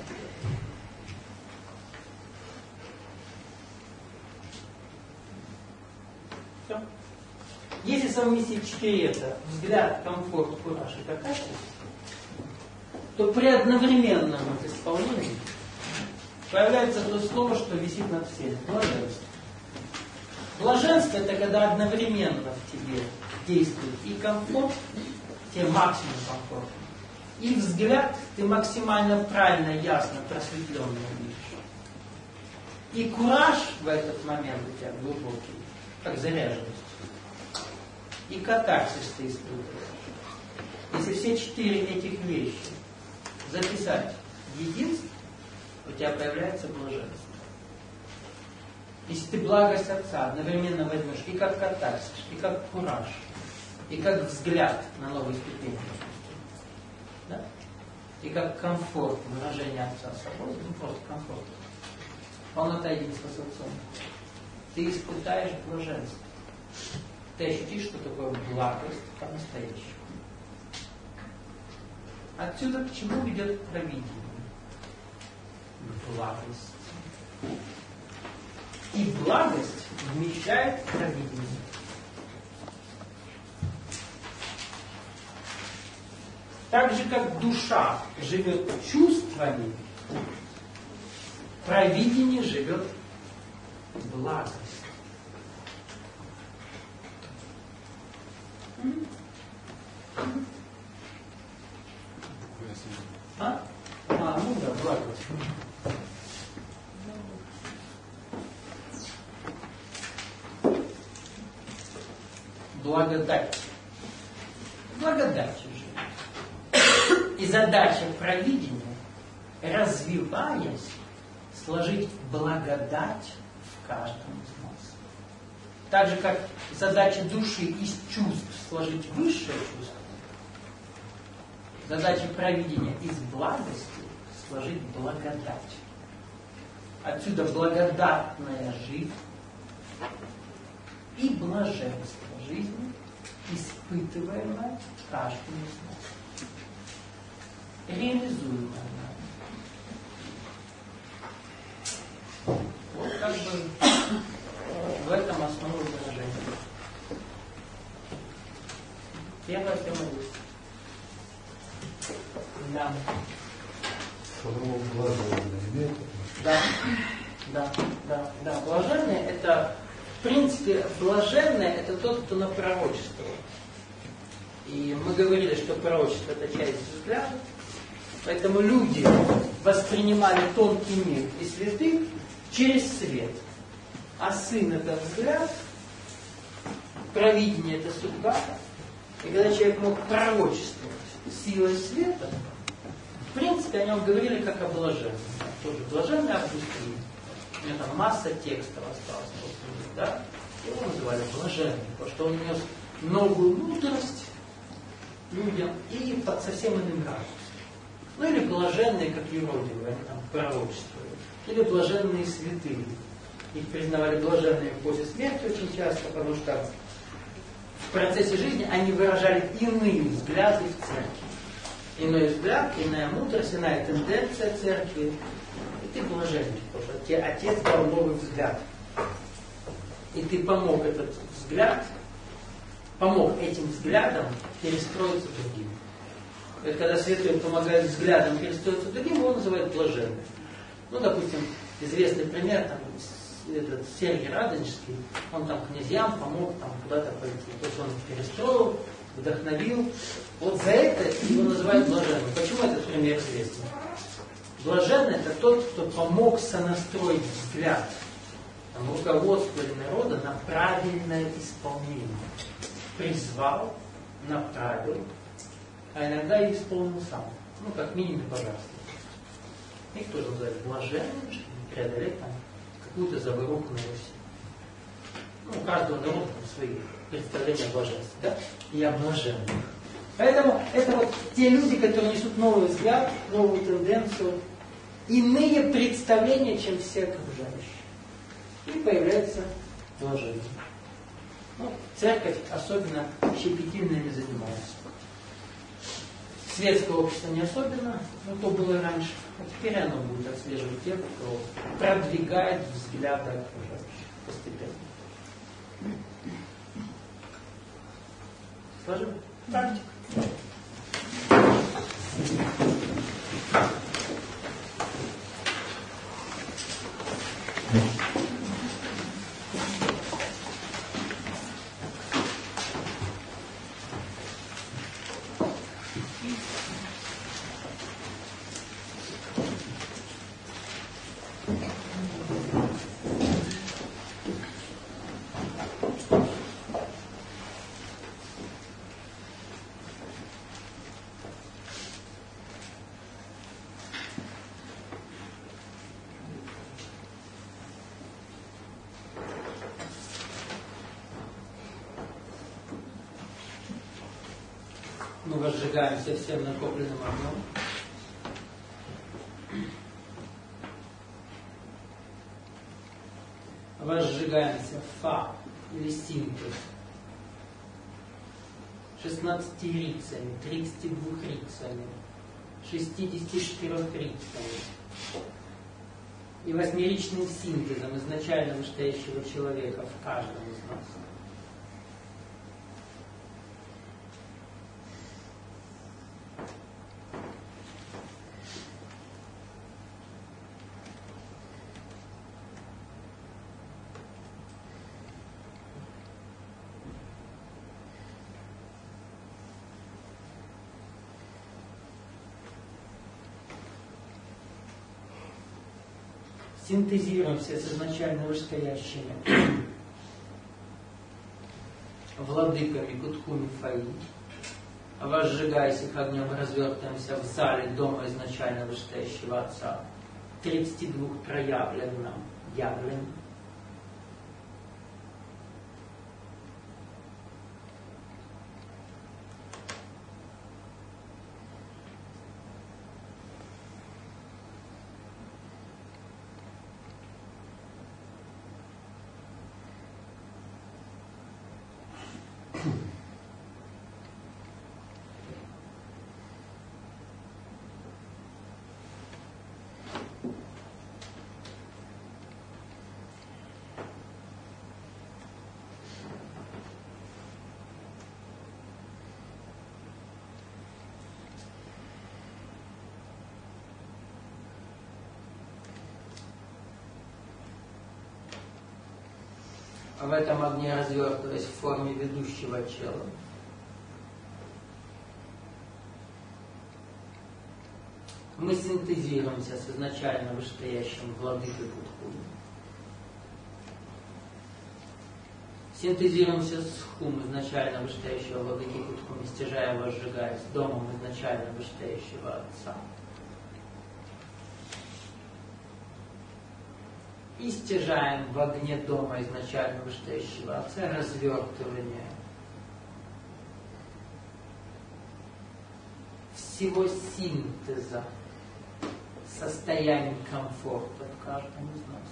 Все. Если совместить четыре это, взгляд, комфорт, кураж и катарсис, то при одновременном исполнении появляется то слово, что висит над всем. Блаженство. Блаженство — это когда одновременно в тебе действует и комфорт, тебе максимум комфорта, и взгляд ты максимально правильно, ясно, просветленно видишь. И кураж в этот момент у тебя глубокий, как заряженность. И катарсис ты испытываешь. Если все четыре этих вещи записать в единство, у тебя появляется блаженство. Если ты благость Отца одновременно возьмешь и как катарсис, и как кураж, и как взгляд на новые ступени, да? И как комфорт выражения Отца собой, ну просто комфорт, полнота единства с Отцом, ты испытаешь блаженство. Ты ощутишь, что такое благость по-настоящему. Отсюда к чему ведет провидение? К благости. И благость вмещает провидение. Так же, как душа живет чувствами, провидение живет благость. А? А, ну да, благость. Благодать. Благодать же. И задача провидения, развиваясь, сложить благодать в каждом из нас. Так же, как задача души из чувств сложить высшее чувство, задача провидения из благости сложить благодать. Отсюда благодатная жизнь и блаженство жизни, испытываемое каждым из нас. Реализуемое нами. Вот как бы в этом основа выражения. Первая тема есть. Да. Слово блаженное имеет? Да, да, да, да. Блаженный — это, в принципе, блаженный — это тот, кто на пророчество. И мы говорили, что пророчество — это часть взгляда. Поэтому люди воспринимали тонкий мир и святых через свет. А сын — это взгляд, провидение — это судьба. И когда человек мог пророчествовать силой света, в принципе, о нем говорили как о блаженном. Тоже блаженный Августин. У него там масса текстов осталось после него, да? Его называли блаженным, потому что он нес новую мудрость людям и под совсем иным ракурсом. Ну или блаженные, как юродивые, они там пророчествовали. Или блаженные святые. Их признавали блаженными после смерти очень часто, потому что в процессе жизни они выражали иные взгляды в церкви. Иной взгляд, иная мудрость, иная тенденция церкви. И ты блаженный, потому что тебе Отец дал новый взгляд. И ты помог этот взгляд, помог этим взглядам перестроиться другим. И когда святой помогает взглядам перестроиться другим, его называют блаженным. Ну, допустим, известный пример, там, этот Сергий Радонежский, он там князьям помог там куда-то пойти. То есть он перестроил, вдохновил. Вот за это его называют блаженным. Почему этот пример известен? Блаженный — это тот, кто помог сонастроить взгляд, там, руководствовали народа на правильное исполнение. Призвал, направил, а иногда и исполнил сам. Ну, как минимум, пожалуйста. Их тоже называют блаженным, чтобы преодолеть там какую-то заваруху на Руси. Ну, у каждого народа там свои представления о блаженстве, да? Я блаженный. Поэтому это вот те люди, которые несут новый взгляд, новую тенденцию, иные представления, чем все окружающие. И появляется блаженный. Ну, церковь особенно щепетильными занимается. Светское общество не особенно, но то было раньше. А теперь оно будет отслеживать тех, кто продвигает взгляды окружающих постепенно. Сложим? Практика. Мы возжигаемся всем накопленным огнем. Возжигаемся фа или синтез шестнадцати рицами, тридцати двух рицами, шестидесяти четырёх рицами и восьмеричным синтезом изначально вышестоящего человека в каждом из нас. Синтезируемся с изначально вышестоящими владыками Кутхуми Фаи, возжигаясь их огнем, развертываемся в зале дома изначально вышестоящего Отца, тридцати двух проявленным явлен. В этом огне развертываясь в форме ведущего тела. Мы синтезируемся с изначально вышестоящим владыкой Кутхуми. Синтезируемся с Хум изначально вышестоящего владыки Кутхуми, стяжая, возжигая с домом изначально вышестоящего Отца. И стяжаем в огне дома изначально вышестоящего Отца развертывание всего синтеза состояний комфорта в каждом из нас.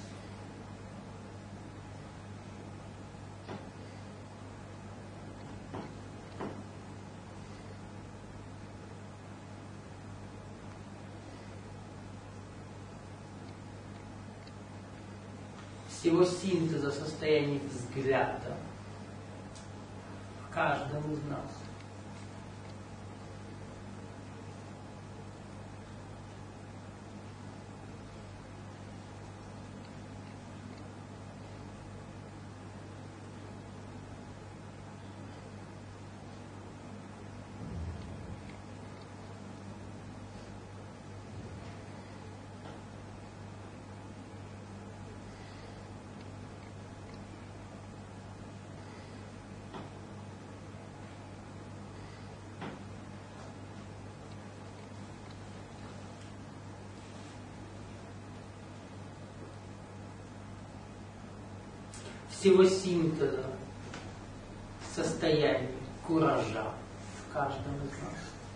Всего синтеза состояний взгляда в каждом из нас. Всего синтеза состояний куража в каждом из нас.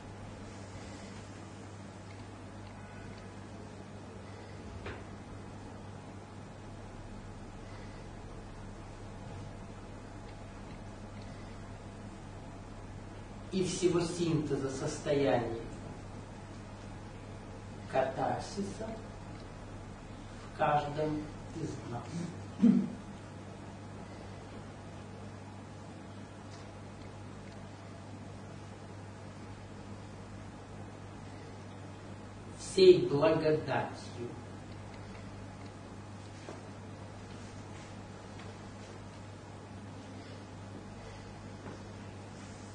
И всего синтеза состояний катарсиса в каждом из нас. Всей благодатью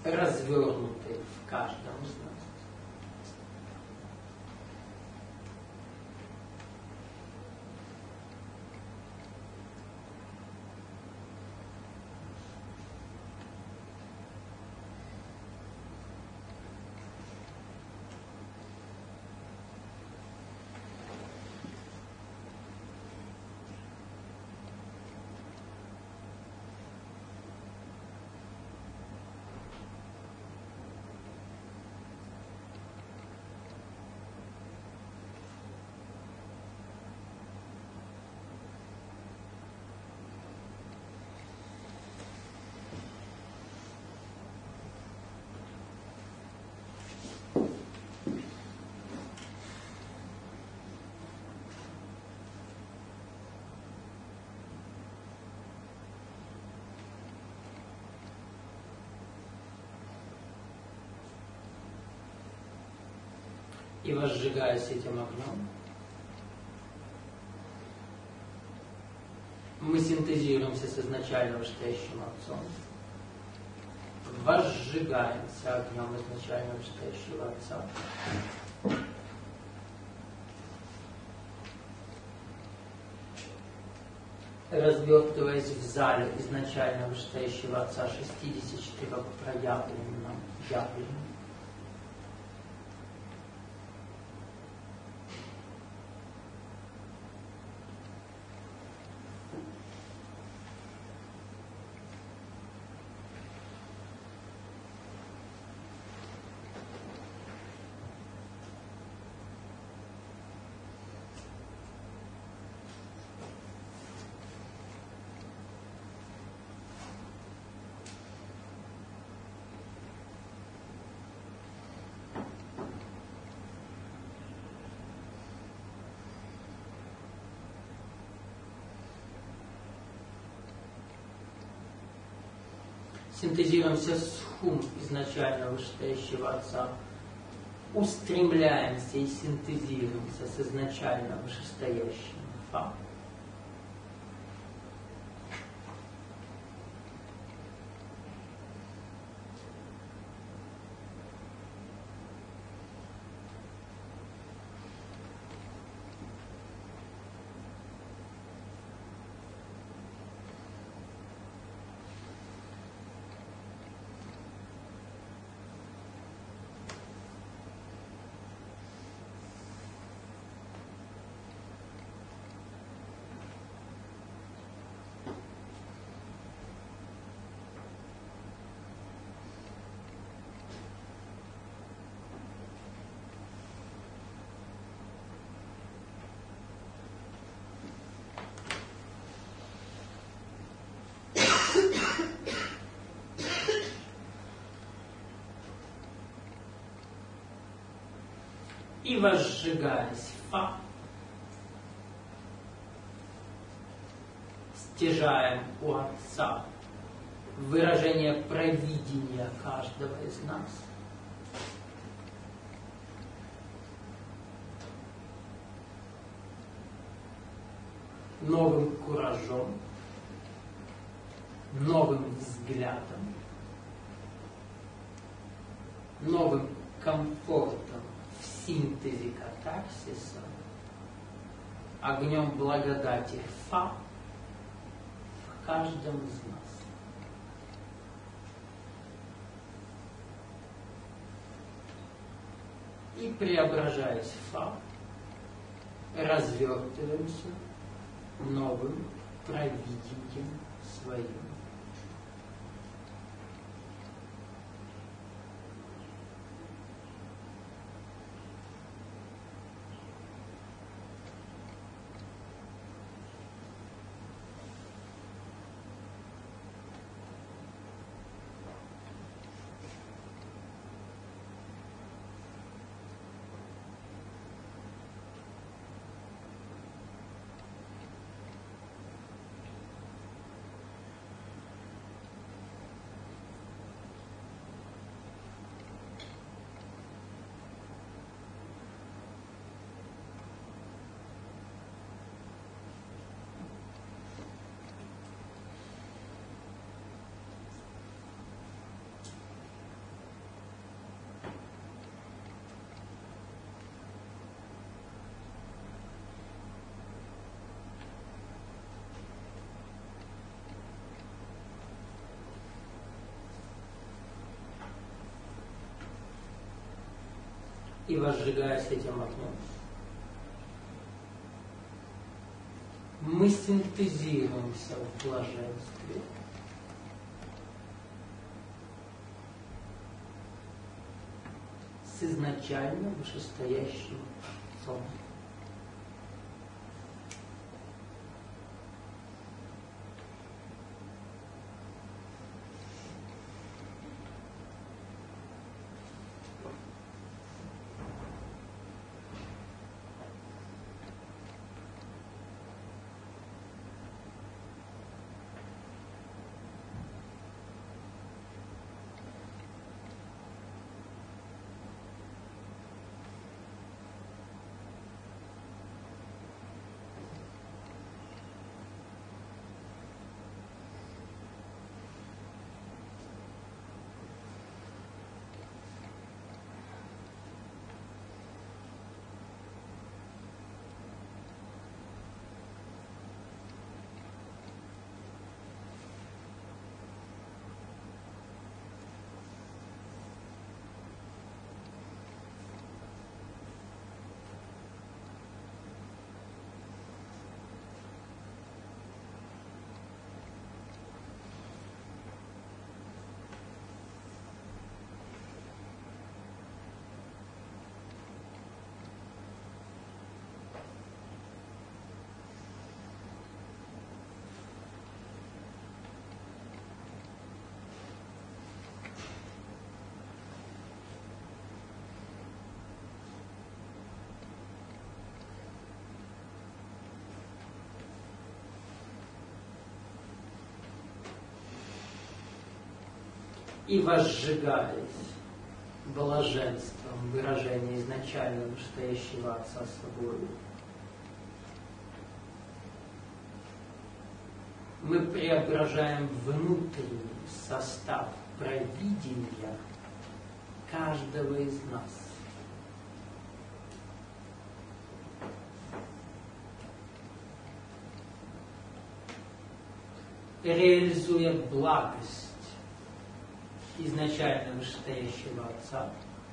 развернуты в каждом из нас. И возжигаясь этим огнем, мы синтезируемся с изначально вышестоящим Отцом, возжигаемся огнем изначально вышестоящего Отца, развертываясь в зале изначально вышестоящего Отца шестидесяти четырёх проявленным явленным. Синтезируемся с хум изначально вышестоящего Отца, устремляемся и синтезируемся с изначально вышестоящим Фа. И возжигаясь Фа, стяжаем у Отца выражение провидения каждого из нас. Новым куражом, новым взглядом, новым комфортом в синтезе катарсиса, огнем благодати Фа в каждом из нас. И преображаясь в Фа, развертываемся новым провидением своим. И возжигаясь этим огнем, мы синтезируемся в блаженстве, с изначально вышестоящим Отцом. И возжигаясь блаженством выражения изначально вышестоящего Отца собою, мы преображаем внутренний состав провидения каждого из нас. Реализуя благость изначально вышестоящего Отца,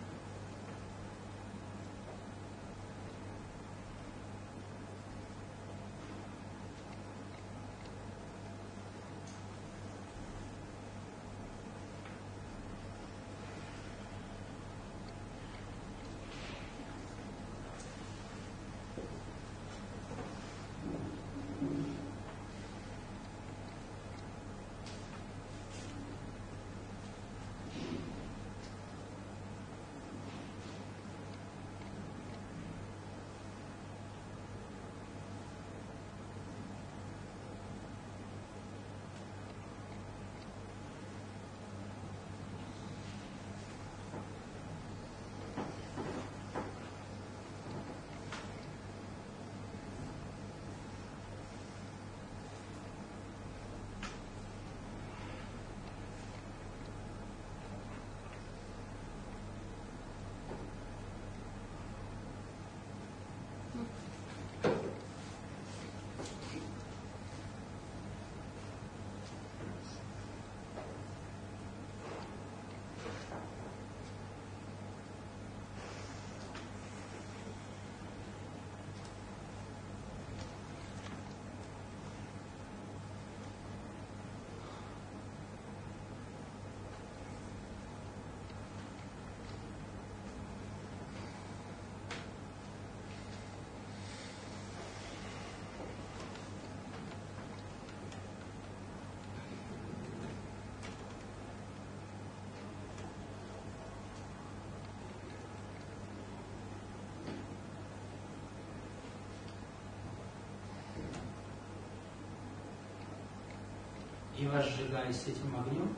и возжигаясь этим огнем,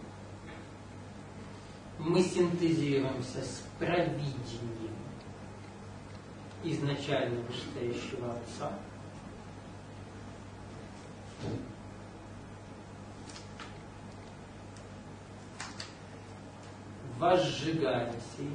мы синтезируемся с провидением изначально вышестоящего Отца, возжигаясь им,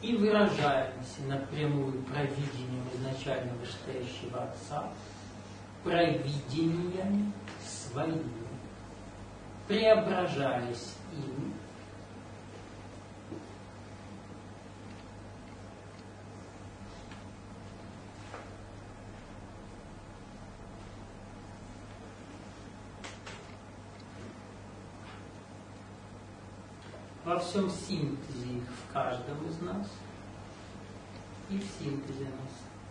и выражаемся напрямую провидением изначально вышестоящего Отца, провидением своим, преображаясь им, во всем синтезе их в каждом из нас и в синтезе нас.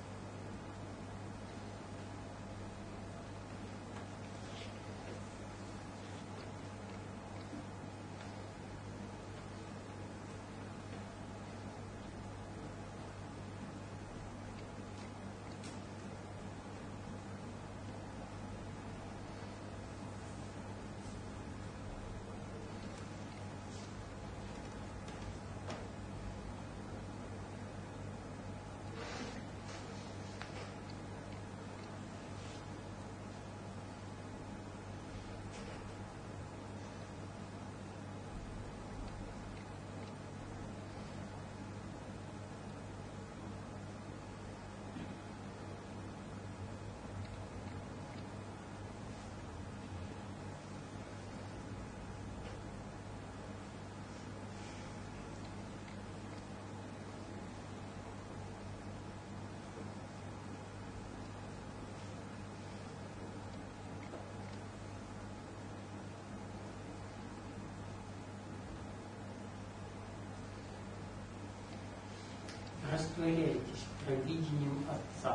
Растворяйтесь провидением Отца.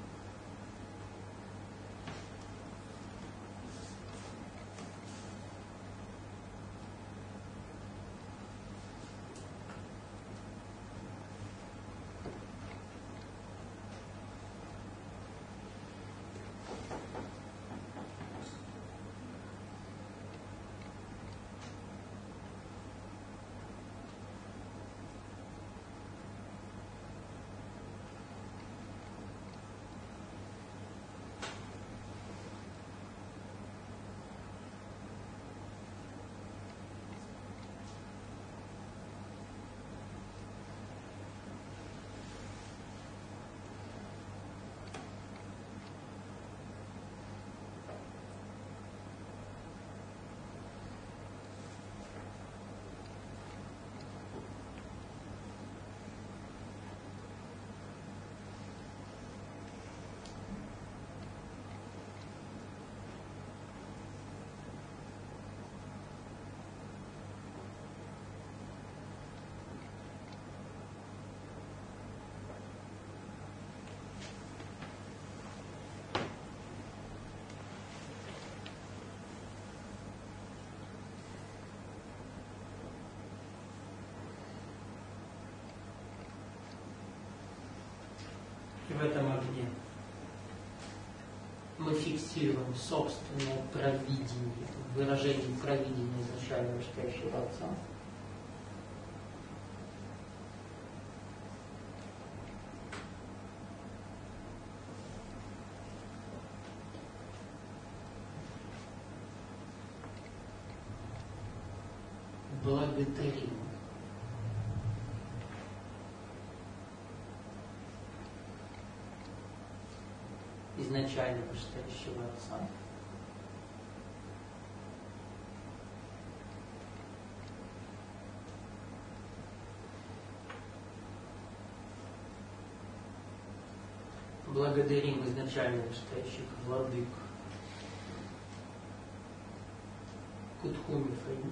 И в этом огне мы фиксируем собственное провидение, выражение провидения изначально вышестоящего Отца. Благодарим изначально вышестоящего Отца. Благодарим изначально вышестоящих владык Кутху Мифаим.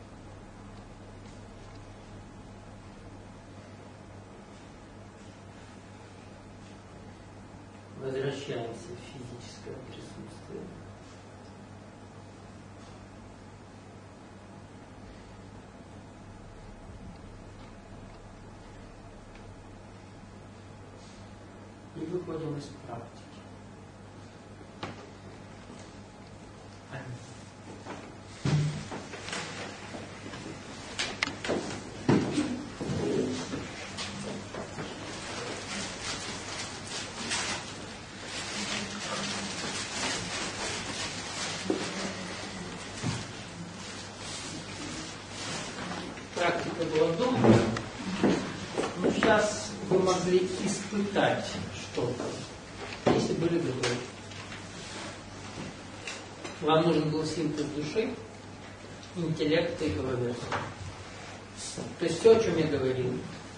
Возвращаемся в физическое присутствие. И выходим из практики. Практика была долгая, но сейчас раз вы могли испытать что-то, если были готовы? Вам нужен был синтез души, интеллекта и головы. То есть все, о чем я говорил,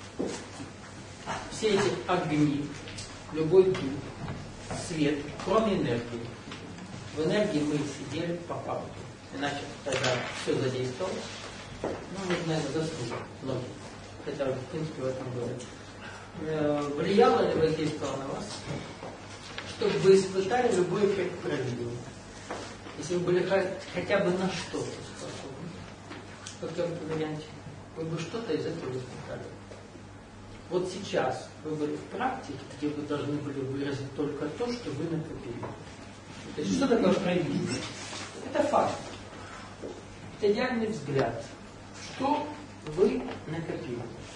все эти огни, любой дух, свет, кроме энергии. В энергии мы сидели по факту. Иначе тогда все задействовалось. Ну, мы, наверное, заслужили многие. Хотя, в принципе, в этом было. Влияло ли воздействовало на вас, чтобы вы испытали любой эффект провидения? Если вы были хотя бы на что-то способны, в каком-то варианте, вы бы что-то из этого испытали. Вот сейчас вы были в практике, где вы должны были выразить только то, что вы накопили. То есть что такое провидение? Это факт. Это идеальный взгляд. Что вы накопили?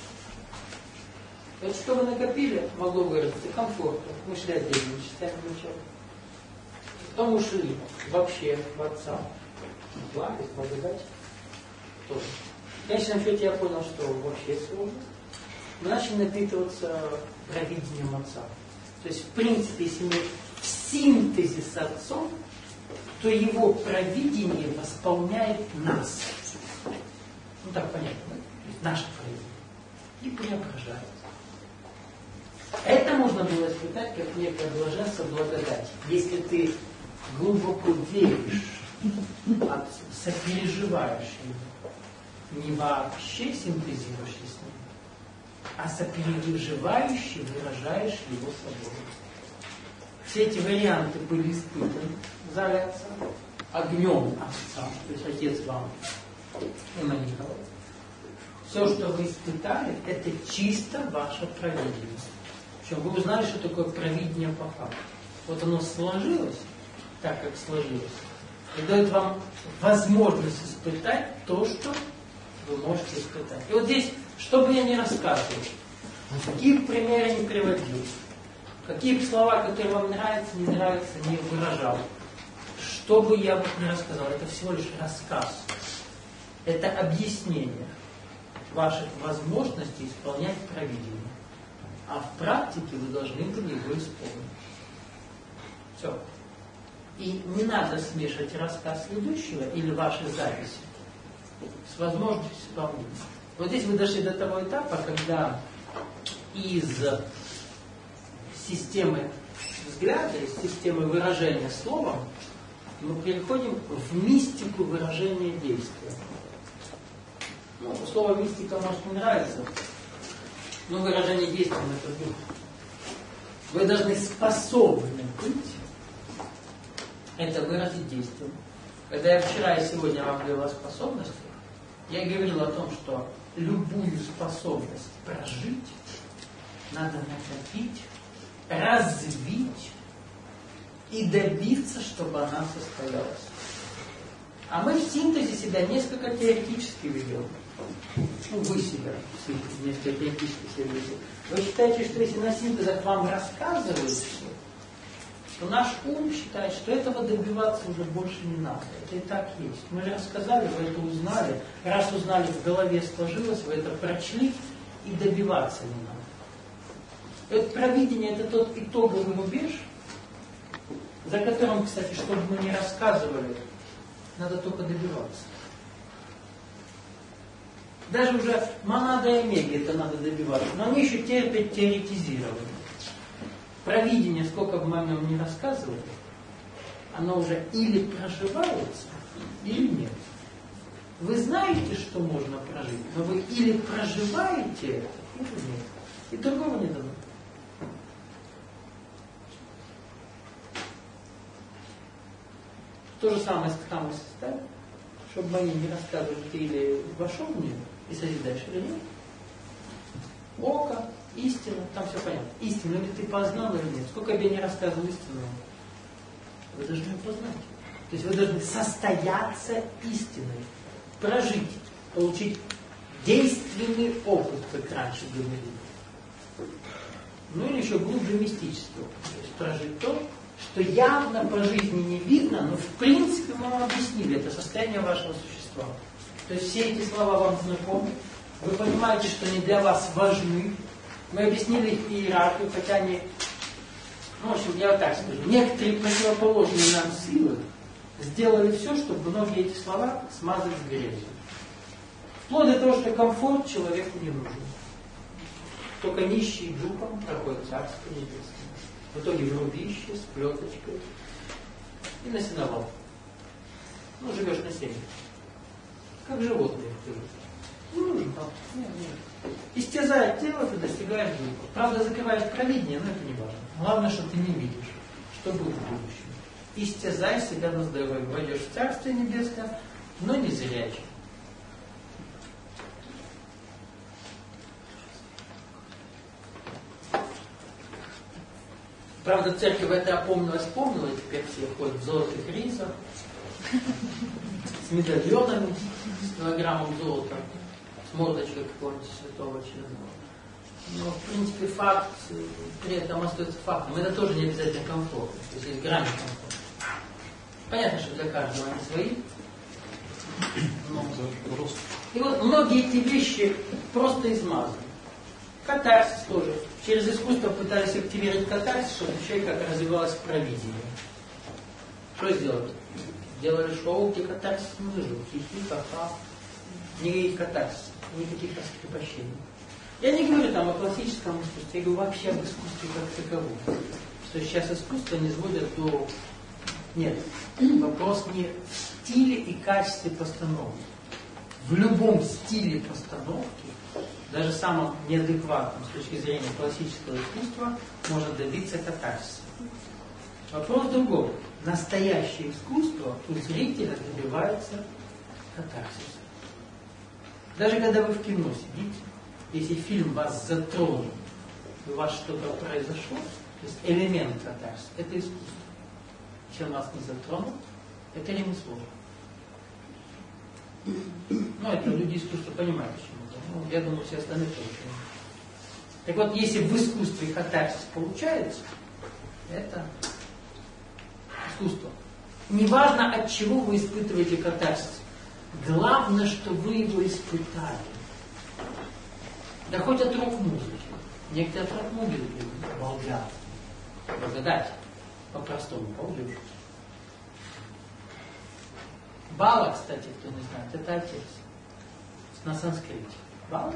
Вот что вы накопили, могло выразиться комфортно. Мы шли отдельными частями вначале. Потом ушли вообще в отца. Благость, благодать. Тоже. В конечном счете я понял, что вообще сложно. Мы начали напитываться провидением отца. То есть, в принципе, если мы в синтезе с отцом, то его провидение восполняет нас. Ну так понятно, да? То есть наше провидение. И преображает. Это можно было испытать как некое блаженство благодати. Если ты глубоко веришь отцу, сопереживаешь ему, не вообще синтезируешь с ним, а сопереживающе выражаешь его собой. Все эти варианты были испытаны в зале отца, огнем отца, то есть отец вам эманировал. Все, что вы испытали, это чисто ваше провидение. Причем вы узнали, что такое провидение по факту. Вот оно сложилось так, как сложилось, и дает вам возможность испытать то, что вы можете испытать. И вот здесь, что бы я ни рассказывал, какие бы примеры ни приводил, какие бы слова, которые вам нравятся, не нравятся, не выражал, что бы я вот ни рассказал, это всего лишь рассказ. Это объяснение ваших возможностей исполнять провидение. А в практике вы должны были его исполнить. Все. И не надо смешивать рассказ ведущего или ваши записи с возможностью исполнения. Вот здесь вы дошли до того этапа, когда из системы взгляда, из системы выражения словом мы переходим в мистику выражения действия. Ну, слово мистика может не нравится, но выражение действия это дух. Вы должны способны быть это выразить действием. Когда я вчера и сегодня вам говорил о способностях, я говорил о том, что любую способность прожить надо накопить, развить и добиться, чтобы она состоялась. А мы в синтезе себя несколько теоретически ведем. Ну, вы себя несколько теоретически себя ведете. Вы считаете, что если на синтезах вам рассказывают все, то наш ум считает, что этого добиваться уже больше не надо. Это и так есть. Мы же рассказали, вы это узнали. Раз узнали, в голове сложилось, вы это прочли, и добиваться не надо. Это провидение, это тот итоговый рубеж, за которым, кстати, чтобы мы не рассказывали, надо только добиваться. Даже уже монада и омега это надо добиваться, но они еще терпят теоретизирование. Провидение, сколько бы мы о нем не рассказывали, оно уже или проживается, или нет. Вы знаете, что можно прожить, но вы или проживаете это, или нет. И другого не дано. То же самое с Тхамасистой, чтобы они не рассказывали, ты или вошел в нее и созидаешь, или нет. Око, истина, там все понятно. Истину, или ты познал, или нет. Сколько бы я не рассказывал истину, вы должны ее познать. То есть вы должны состояться истиной, прожить, получить действенный опыт, как раньше говорили. Ну или еще глубже мистический опыт. То есть прожить то, что явно по жизни не видно, но в принципе мы вам объяснили, это состояние вашего существа. То есть все эти слова вам знакомы, вы понимаете, что они для вас важны, Мы объяснили их иерархию, хотя они, ну, в общем, я вот так скажу, некоторые противоположные нам силы сделали все, чтобы многие эти слова смазать с грязью. Вплоть до того, что комфорт человеку не нужен. Только нищий духом проходит Царство Небесное. В итоге в рубище, с плеточкой и на сеновал. Ну, живешь на сене. Как животные живут. Не нужен там. Нет, нет. Истязает тело, ты достигаешь духа. Правда, закрываешь провидение, но это не важно. Главное, что ты не видишь, что будет в будущем. Истязай себя на здоровье. Войдешь в Царствие Небесное, но не зрячий. Правда, церковь это опомнилась, вспомнила, и теперь все ходят в золотых ризах, с медальонами, с килограммом золота, с мордочкой какого-нибудь святого черного. Но, в принципе, факт при этом остается фактом. Это тоже не обязательно комфорт. То есть есть грани комфорта. Понятно, что для каждого они свои. Но... И вот многие эти вещи просто измазаны. Катарсис тоже. Через искусство пытались активировать катарсис, чтобы у человека развивалось провидение. Что сделали? Делали шоу, где катарсис не выжил. Хихи, ха-ха. Никаких катарсис, никаких раскрепощений. Я не говорю там о классическом искусстве, я говорю вообще об искусстве как таковом. Что сейчас искусство не сводят до... Нет, вопрос не в стиле и качестве постановки. В любом стиле постановки, даже самым неадекватным с точки зрения классического искусства, можно добиться катарсиса. Вопрос другой. Настоящее искусство у зрителя добивается катарсиса. Даже когда вы в кино сидите, если фильм вас затронул, и у вас что-то произошло, то есть элемент катарсиса, это искусство. Если он вас не затронул, это ремесло. Ну, это люди искусства понимают, почему. Ну, я думаю, все остальные тоже. Так вот, если в искусстве катарсис получается, это искусство. Неважно, от чего вы испытываете катарсис. Главное, что вы его испытали. Да хоть от рок-музыки. Некоторые от рок-музыки балдят. Благодать. По-простому, балдеж. Бала, кстати, кто не знает, это отец. На санскрите. Бала?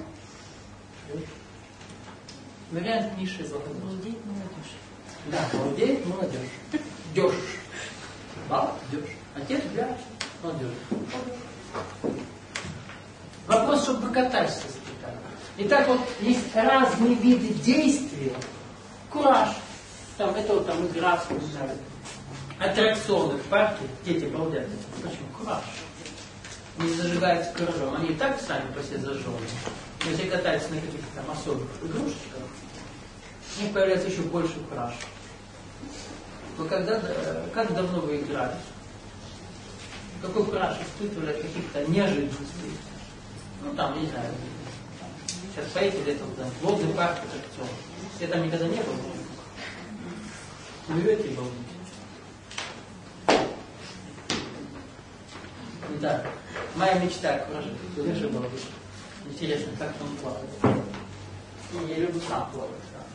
Вариант низшей благодати. Балдеть молодежь. Да, балдеть молодежь. Дёж. Бала, дёж. Отец, дяж, молодежь. Вопрос, чтобы вы катарсис испытали. Итак, вот есть разные виды действия. Кураж. Там, это вот там игра, вспоминали. Аттракционы в парке, дети балдят. Почему? Кураж. Не зажигаются куражом. Они и так сами по себе зажжены. Но если катаются на каких-то там особых игрушечках, у них появляется еще больше кураж. Вы когда, как давно вы играли? Какой кураж испытывали от каких-то неожиданностей? Ну там, не знаю, сейчас поедете где-то там, водный парк аттракцион. Я там никогда не был. Плывете и балдите. Да. Моя мечта куража. Тоже была бы. Интересно, как он плавает. Я люблю сам плавать.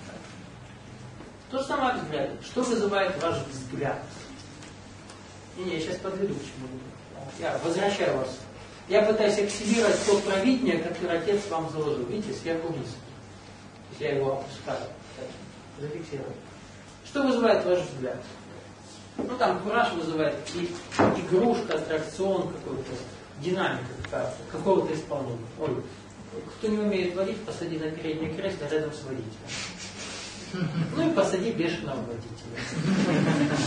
То же самое взгляд. Что вызывает ваш взгляд? Не, не, я сейчас подведу к чему-нибудь. Я возвращаю вас. Я пытаюсь активировать то провидение, которое отец вам заложил. Видите, сверху вниз. То есть я его опускаю. Зафиксирую. Что вызывает ваш взгляд? Ну там кураж вызывает и игрушка, аттракцион какой-то, динамика какая-то, какого-то исполнения. Ой, кто не умеет водить, посади на переднее кресло рядом с водителем. Ну и посади бешеного водителя.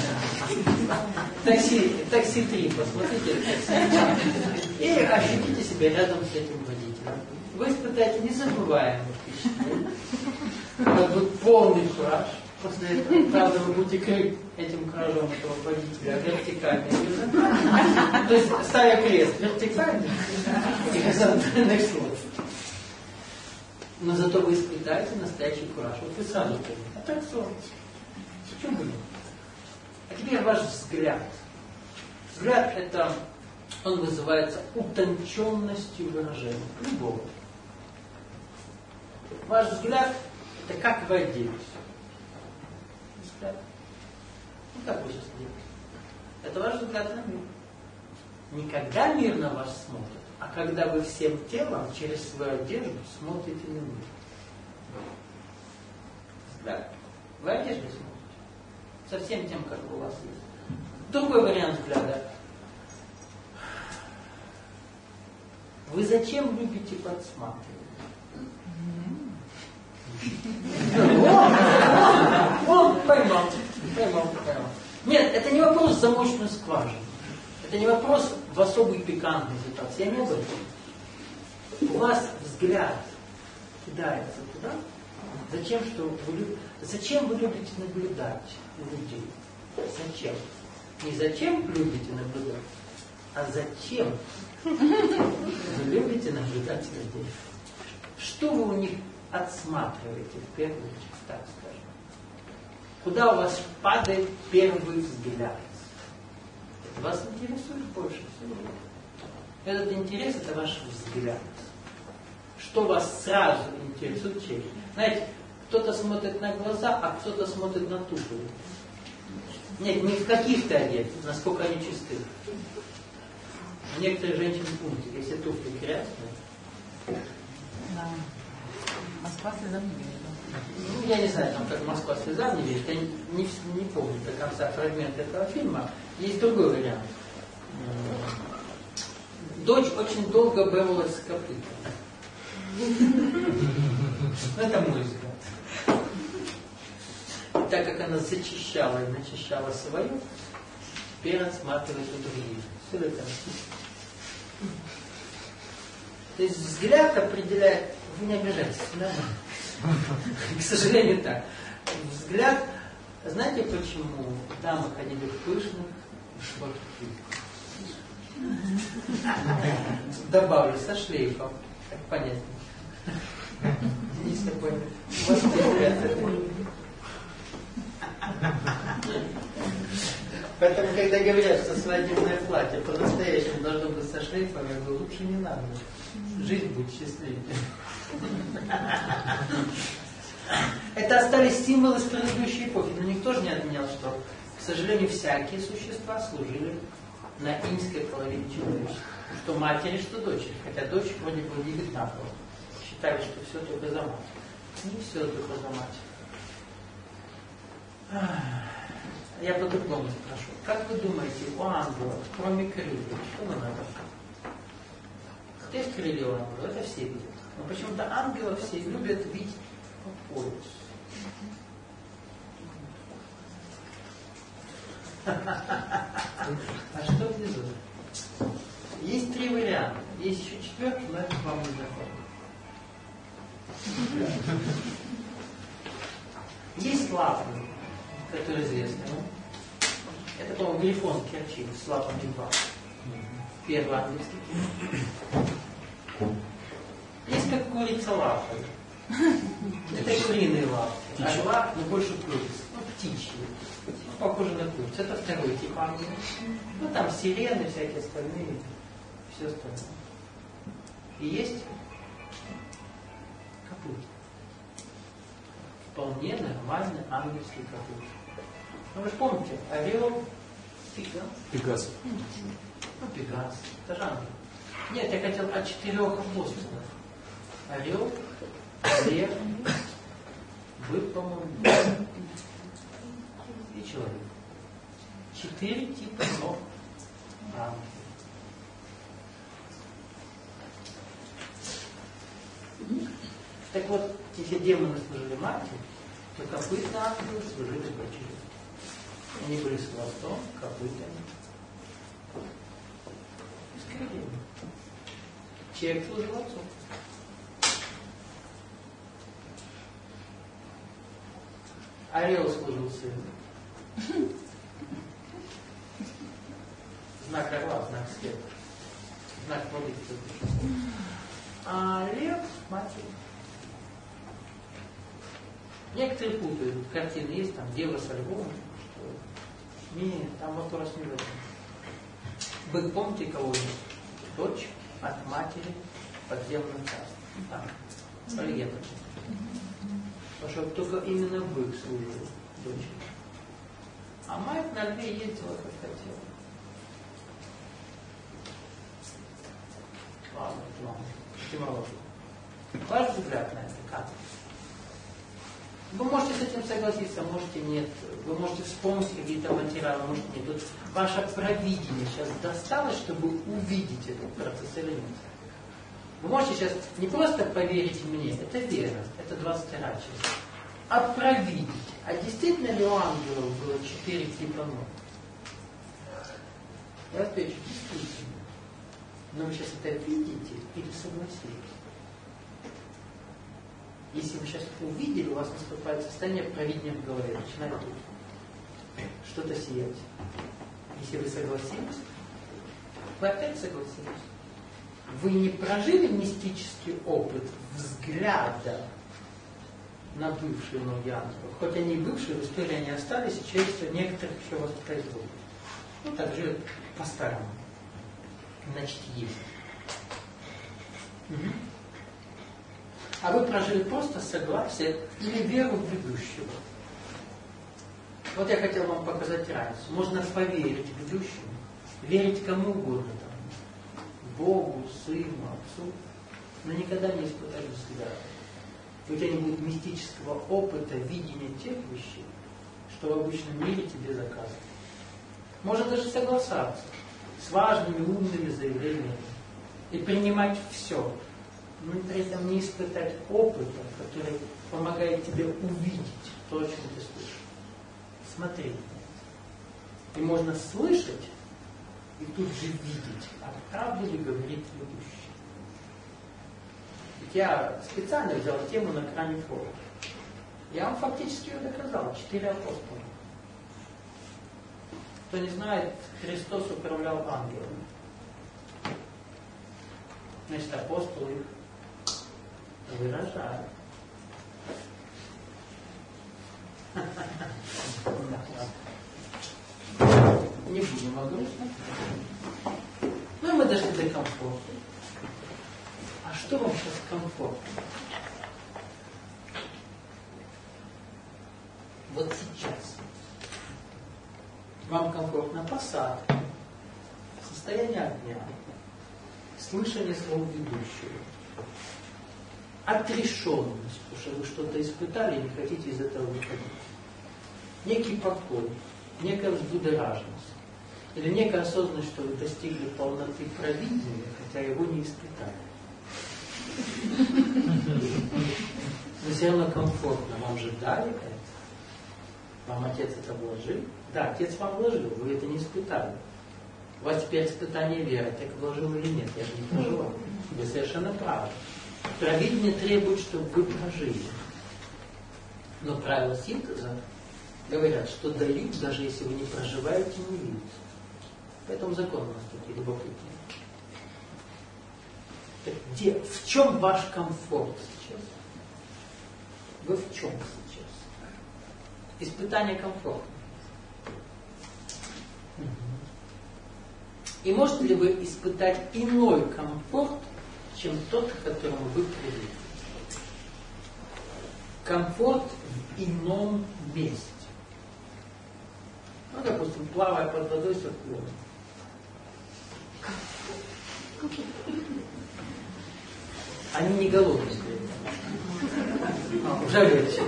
Такси, такси три, посмотрите. И ощутите себя рядом с этим водителем. Вы испытаете незабываемое впечатление. Как бы полный кураж. После этого, правда, вы будете крыть этим куражом этого водителя вертикально. То есть, ставя крест вертикально, и горизонтальных слов. Но зато вы испытаете настоящий кураж. Вот вы сразу поняли. А так сон. В чем было? А теперь ваш взгляд. Взгляд это, он вызывается утонченностью выражения. Любого. Ваш взгляд Это как вы оденетесь? Взгляд. Ну как вы сейчас оденетесь? Это ваш взгляд на мир. Никогда мир на вас смотрит, а когда вы всем телом через свою одежду смотрите на мир. Взгляд. Вы одежду смотрите. Со всем тем, как у вас есть. Другой вариант взгляда. Вы зачем любите подсматривать? Он поймал, поймал, поймал. Нет, это не вопрос в замочную скважину. Это не вопрос в особой пикантной ситуации. Я не об этом. У вас взгляд кидается туда. Зачем, что вы, люб... Зачем вы любите наблюдать людей? Зачем? Не зачем любите наблюдать, а зачем вы любите наблюдать людей? Что вы у них отсматриваете в первую очередь, так скажем? Куда у вас падает первый взгляд? Это вас интересует больше всего. Этот интерес – это ваш взгляд. Что вас сразу интересует через? Знаете, кто-то смотрит на глаза, а кто-то смотрит на туфли. Нет, не в каких-то одетых, насколько они чистые. Некоторые женщины пунктик, если туфли грязные. Да. Москва слезам не верит. Ну, я не знаю, там как Москва слезам не верит. Я не, не, не помню до конца фрагмент этого фильма. Есть другой вариант. Дочь очень долго боролась с копытом. Это мой взгляд. Так как она зачищала и начищала свою, теперь отсматривает у других. Все это. То есть взгляд определяет, вы не обижайтесь, да? К сожалению, так. Взгляд, знаете почему дамы ходили в пышных шортах? Добавлю со шлейфом, как понятно. Есть такой восприятие. Поэтому, когда говорят, что свадебное платье по-настоящему должно быть со шлейфом, я говорю, лучше не надо. Жизнь будет счастливее. Это остались символы с предыдущей эпохи, но никто же не отменял, что, к сожалению, всякие существа служили на иньской половине человечества. Что матери, что дочери. Хотя дочь вроде бы не видна была. Считали, что все только за мать. Не все только за мать. Я по-другому спрошу. Как вы думаете, у ангелов, кроме крыльев, что нам надо? Есть крылья у ангелов, это все видят. Но почему-то ангелов все любят видеть по пояс. А что внизу? Есть три варианта. Есть еще четвертый, но это вам не знакомо. Есть лапы, которые известны. Это, по-моему, грифон Керчи с лапами два. Первый английский. Есть как курица лапы. Это куриные лапы. Орла, но больше куриц. Ну, птичьи. Похоже на курицу. Это второй тип ангела. Ну, там сирены, всякие остальные. Все остальное. И есть копыт. Вполне нормальный ангельский копыт. Ну, вы же помните, орел, Пегас. Пегас. Ну, Пегас. Это же ангел. Нет, я хотел о четырех апостолах. Орел, лев, бык, по-моему, и человек. Четыре типа ног ангелов. Так вот, если демоны служили матери, то копытные ангелы служили дочерью. Они были с хвостом, копытами. И с крыльями. Человек служил отцу. Орел служил сыну. Знак орла, знак света. Знак воды. А лев матери. Некоторые путают. Картины есть, там дева со львом. Что... Нет, там вопрос не в этом. Вы помните кого-нибудь? Дочь от матери в подземном царстве. Там. Легенда. Потому что только именно бык служил дочери. А мать на льве ездила, как хотела. Ладно, это ладно. Этимология. Ваш взгляд на это как? Вы можете с этим согласиться, можете нет. Вы можете вспомнить какие-то материалы, можете нет. Тут ваше провидение сейчас досталось, чтобы увидеть этот процесс или нет. Вы можете сейчас не просто поверить мне, это вера, это двадцать вторая часть, а провидеть. А действительно ли у ангелов было четыре типа ног? Я отвечу, действительно. Но вы сейчас это видите или согласились? Если вы сейчас увидели, у вас наступает состояние провидения в голове, начинает тут что-то сиять. Если вы согласились, вы опять согласились. Вы не прожили мистический опыт взгляда на бывшие ноги ангелов. Хоть они и бывшие, в истории они остались, и через некоторых еще воспроизводят. Ну, так же по-старому. Значит, есть. Угу. А вы прожили просто согласие или веру в ведущего. Вот я хотел вам показать разницу. Можно поверить ведущему, верить кому угодно, там, Богу, Сыну, Отцу, но никогда не испытать взгляда. И у тебя не будет мистического опыта, видения тех вещей, что в обычном мире тебе заказывают. Можно даже соглашаться с важными, умными заявлениями и принимать все, но при этом не испытать опыта, который помогает тебе увидеть то, о чем ты слышишь. Смотри. И можно слышать и тут же видеть, а правда ли говорит ведущий. Ведь я специально взял тему на крайний форум. Я вам фактически ее доказал. Четыре апостола. Кто не знает, Христос управлял ангелами. Значит, апостолы их выражают. Не будем о грустном. Ну и мы дошли до комфорта. А что вам сейчас комфортно? Вот сейчас. Вам комфортно посадка, состояние огня, слышание слов ведущего, отрешенность, потому что вы что-то испытали и не хотите из этого выходить. Некий покой, некая взбудораженность. Или некая осознанность, что вы достигли полноты провидения, хотя его не испытали. Но все равно комфортно. Вам же дали это. Вам отец это вложил? Да, отец вам вложил, вы это не испытали. У вас теперь испытание веры, так вложил или нет, я же не проживал. Вы совершенно правы. Провидение требует, чтобы вы прожили. Но правила синтеза говорят, что дают, даже если вы не проживаете, не видите. Поэтому закон у нас такие любопытные. Так где, в чем ваш комфорт сейчас? Вы в чем сейчас? Испытание комфорта. И можете ли вы испытать иной комфорт, чем тот, к которому вы привыкли? Комфорт в ином месте. Ну, допустим, плавая под водой с акулами. Они не голодные. А, жалеете.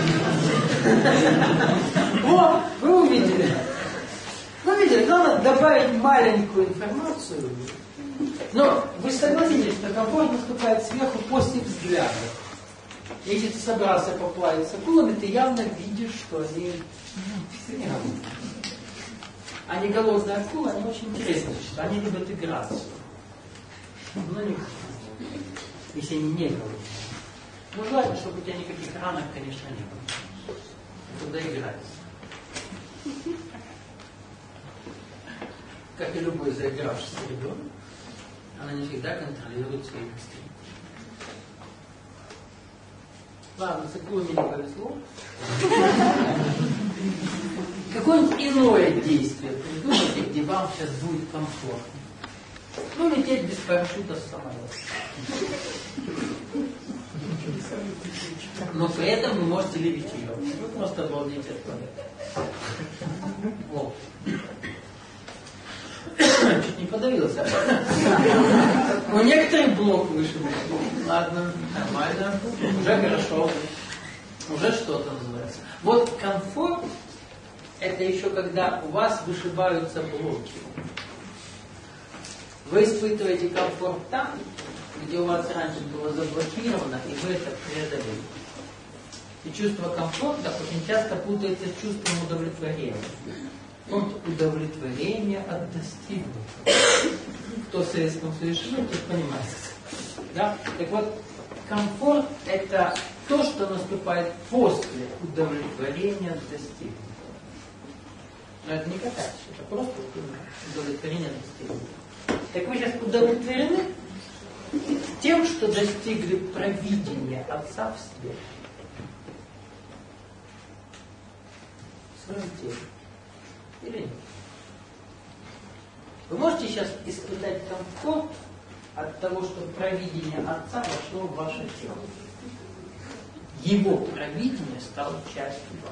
О, вы увидели. Вы видели, надо добавить маленькую информацию. Но вы согласитесь, что комфорт наступает сверху после взгляда. Если ты собрался поплавать с акулами, ты явно видишь, что они не голодные. Они голодные акулы, они очень интересные, что они любят играться. Но не если они не голодные. Ну, желательно, чтобы у тебя никаких ранок, конечно, не было. Туда играть. Как и любой заигравшийся ребенок, она не всегда контролирует свои инстинкты. Ладно, с акулами не повезло. Какое-нибудь иное действие придумайте, где вам сейчас будет комфортно. Ну, лететь без парашюта с самолета. Но при этом вы можете левитировать. Вы просто обалдеете от планеты. Вот. Чуть не подавился. У некоторых блок вышел. Ладно, нормально. Уже хорошо. Уже что-то называется. Вот комфорт — это еще когда у вас вышибаются блоки. Вы испытываете комфорт там, где у вас раньше было заблокировано, и вы это преодолели. И чувство комфорта очень часто путается с чувством удовлетворения. Вот удовлетворение от достигнутого. Кто в Советском Союзе живет, тот понимает. Да? Так вот, комфорт — это то, что наступает после удовлетворения от достигнутого. Но это не катарсис, это просто удовлетворение от достигнутого. Так вы сейчас удовлетворены тем, что достигли провидения Отца в себе. В своем теле. Или нет? Вы можете сейчас испытать комфорт от того, что провидение Отца вошло в ваше тело. Его провидение стало частью вас.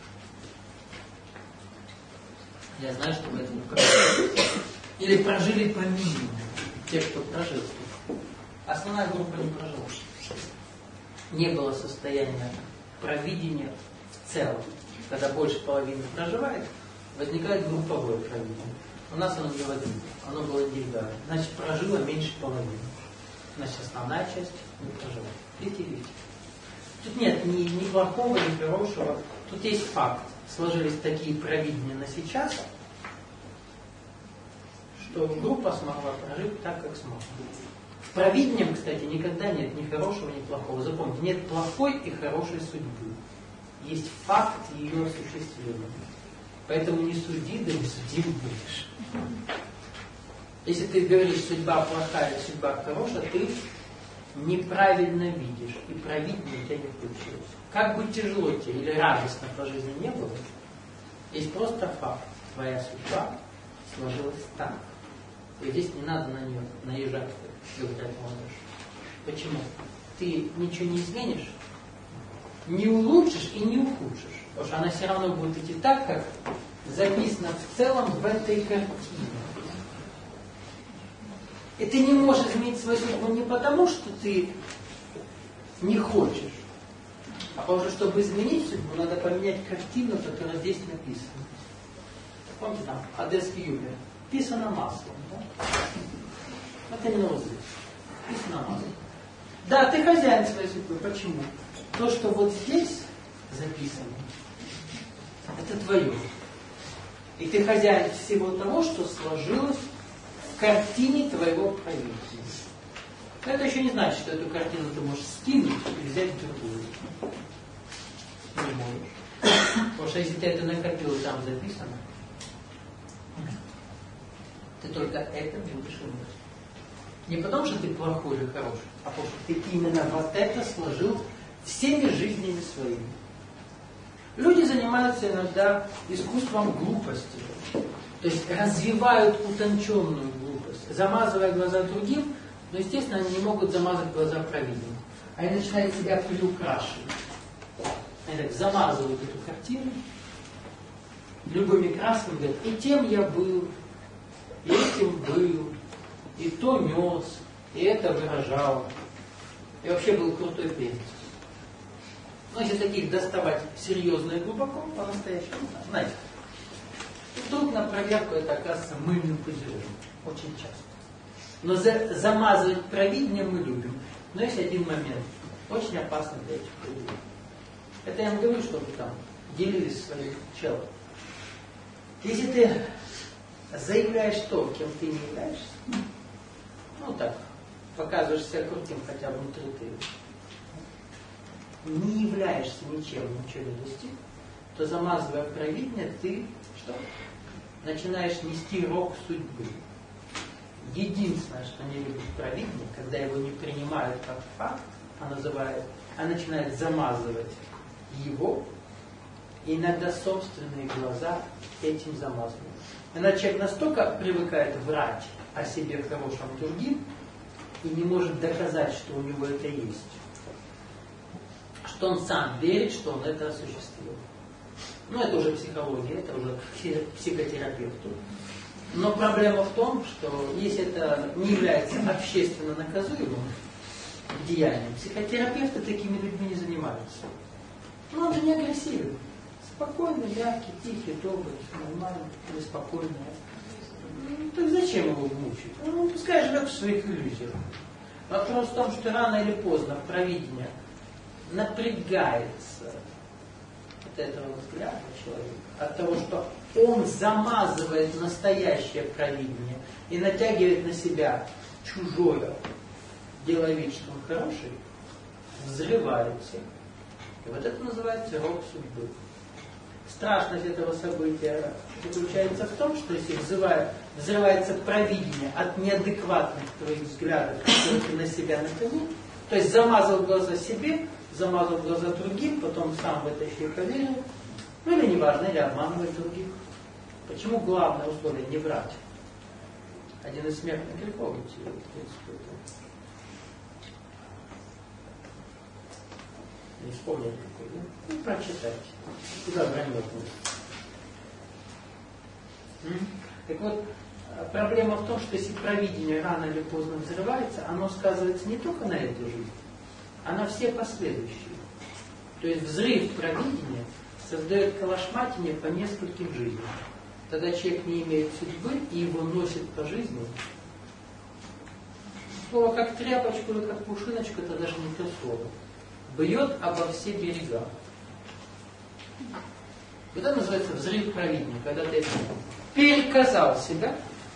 Я знаю, что вы это не прожили. Или прожили по минимуму. Те, кто прожил. Основная группа не прожила. Не было состояния провидения в целом. Когда больше половины проживает, возникает групповое провидение. У нас оно не возникло. Оно было индивидуально. Значит, прожила меньше половины. Значит, основная часть не прожила. Видите, видите. Тут нет ни, ни плохого, ни хорошего. Тут есть факт. Сложились такие провидения на сейчас, что группа смогла прожить так, как смогла. В провидении, кстати, никогда нет ни хорошего, ни плохого. Запомните, нет плохой и хорошей судьбы. Есть факт ее осуществления. Поэтому не суди, да не судим будешь. Если ты говоришь, судьба плохая, судьба хорошая, ты неправильно видишь. И провидение у тебя не включилось. Как бы тяжело тебе или радостно по жизни не было, есть просто факт. Твоя судьба сложилась так. И здесь не надо на нее наезжать, как говорят молодежь. Почему? Ты ничего не изменишь, не улучшишь и не ухудшишь. Потому что она все равно будет идти так, как записано в целом в этой картине. И ты не можешь изменить свою судьбу не потому, что ты не хочешь, а потому что, чтобы изменить судьбу, надо поменять картину, которая здесь написана. Помните там, Одесский Юлия. Писано маслом. Да? Это не вот здесь. Писано маслом. Да, ты хозяин своей судьбы. Почему? То, что вот здесь записано, это твое. И ты хозяин всего того, что сложилось в картине твоего правителя. Но это еще не значит, что эту картину ты можешь скинуть и взять другую. Не можешь. Потому что если ты это накопил, там записано, ты только это будешь иметь. Не потому, что ты плохой или хороший, а потому, что ты именно вот это сложил всеми жизнями своими. Люди занимаются иногда искусством глупости. То есть развивают утонченную глупость, замазывая глаза другим, но, естественно, они не могут замазать глаза провидению. Они начинают себя приукрашивать. Они так замазывают эту картину любыми красками, говорят, и тем я был, и этим был, и то нес, и это выражал, и вообще был крутой певец. Но если таких доставать серьезно и глубоко, по-настоящему, знаете, и тут на проверку это оказывается мыльным пузырем. Очень часто. Но за, замазывать провидение мы любим. Но есть один момент, очень опасный для этих людей. Это я вам говорю, чтобы там делились своим челом. Если ты заявляешь то, кем ты не являешься, ну так, показываешь себя крутым, хотя внутри ты не являешься ничем, ничего не достиг, то, замазывая провидение, ты что? Начинаешь нести рог судьбы. Единственное, что не любит провидение, когда его не принимают как факт, а называют, а начинает замазывать его, и иногда собственные глаза этим замазывают. Иначе человек настолько привыкает врать о себе хорошем другим и не может доказать, что у него это есть, что он сам верит, что он это осуществил. Ну, это уже психология, это уже к психотерапевту. Но проблема в том, что если это не является общественно наказуемым деянием, психотерапевты такими людьми не занимаются. Ну, он же не агрессивен. Спокойный, мягкий, тихий, добрый, нормальный, спокойный. Ну, так зачем его мучить? Ну, пускай живет в своих иллюзиях. Вопрос в том, что рано или поздно провидение напрягается от этого взгляда человека, от того, что он замазывает настоящее провидение и натягивает на себя чужое, делая вид, что он хороший, взрывает всех. И вот это называется рок судьбы. Страшность этого события заключается в том, что если взрывает, взрывается провидение от неадекватных твоих взглядов, которые ты на себя натянул, то есть замазал глаза себе, замазал глаза другим, потом сам в это еще и поверил, ну или неважно, или обманывать других. Почему главное условие не врать? Один из смертных грехов, в принципе, это... Не вспомнил какой, да? Ну, прочитайте. Куда вранье будет? Так вот, проблема в том, что если провидение рано или поздно взрывается, оно сказывается не только на эту жизнь, а на все последующие. То есть взрыв провидения создает калашматине по нескольким жизням. Тогда человек не имеет судьбы и его носит по жизни. Слово как тряпочку или как пушиночку, это даже не то слово. Бьет обо все берега. Это называется взрыв провидения, когда ты переказал себя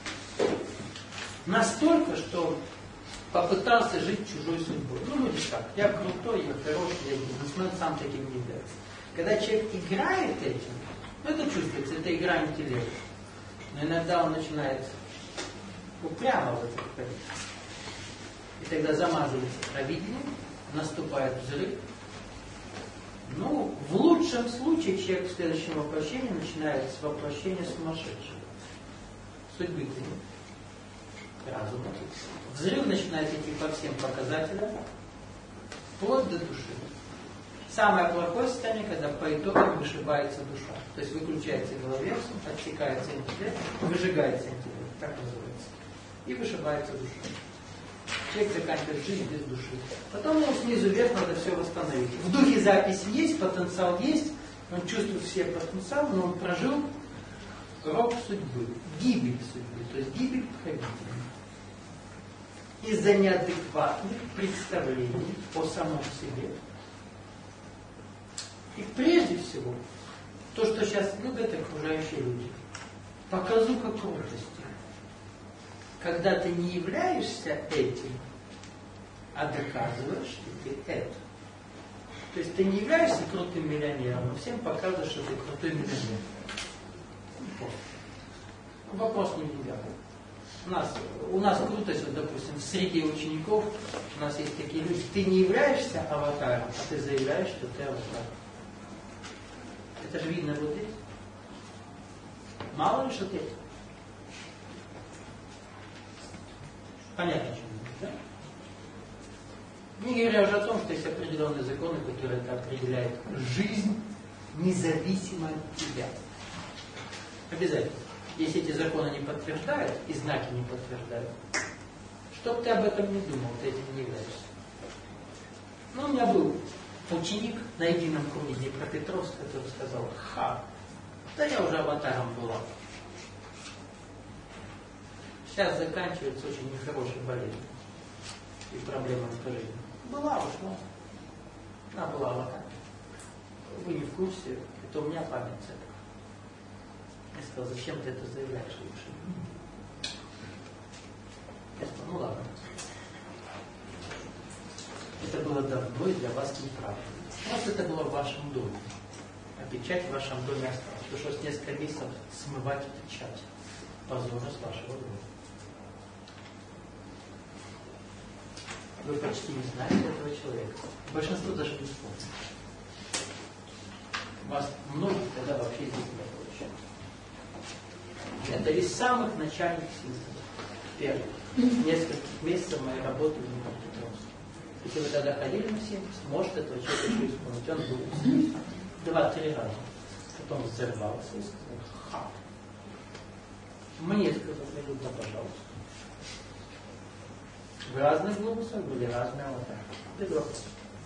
настолько, что попытался жить чужой судьбой. Ну, люди так, я крутой, я хороший, я бизнесмен, сам таким не является. Когда человек играет этим, ну это чувствуется, это игра интеллекта. Но иногда он начинает упрямо в это входить. И тогда замазывается провидение, наступает взрыв. Ну, в лучшем случае человек в следующем воплощении начинает с воплощения сумасшедшего. Судьбы нет. Разума. Взрыв начинает идти по всем показателям, вплоть до души. Самое плохое состояние, когда по итогам вышибается душа. То есть выключается головерсум, отсекается интеллект, выжигается интеллект, так называется. И вышибается душа. Человек заканчивает жизнь без души. Потом ему снизу вверх надо все восстановить. В духе запись есть, потенциал есть, он чувствует все потенциал, но он прожил рок судьбы, гибель судьбы, то есть гибель правителя. Из-за неадекватных представлений о самом себе. И прежде всего, то, что сейчас любят окружающие люди, показуха крутости. Когда ты не являешься этим, а доказываешь, что ты это. То есть ты не являешься крутым миллионером, но всем показываешь, что ты крутой миллионер. Вопрос не меня. У нас, у нас крутость, вот, допустим, среди учеников у нас есть такие люди. Ты не являешься аватаром, а ты заявляешь, что ты аватар. Это же видно вот здесь. Мало ли что ты. Понятно, чем да? Не говоря уже о том, что есть определенные законы, которые это определяют жизнь, независимо от тебя. Обязательно. Если эти законы не подтверждают, и знаки не подтверждают, чтоб ты об этом не думал, ты этим не являешься. Ну, у меня был ученик на едином круге Днепропетровск, который сказал: ха, да я уже аватаром была. Сейчас заканчивается очень нехорошей болезнью и проблема по жизни. Была, ушла. Она была аватаром. Вы не в курсе, это у меня память этого. Я сказал: зачем ты это заявляешь лучше? Я сказал: ну ладно. Это было давно и для вас неправда. Просто это было в вашем доме. А печать в вашем доме осталась. Пришлось несколько месяцев смывать печать. Позорно с вашего дома. Вы почти не знаете этого человека. Большинство даже не вспомнит. Вас многих тогда вообще здесь не получают. Это из самых начальных симптомов. Первых. Нескольких месяцев моей работы в Днепропетровске. Если вы тогда ходили на синтез, может этого человека еще исполнить. Он был успешен два-три раза. Потом взорвался и сказал, ха. Мне сказал, да, пожалуйста. В разных глобусах были разные аватары. Без вопросов.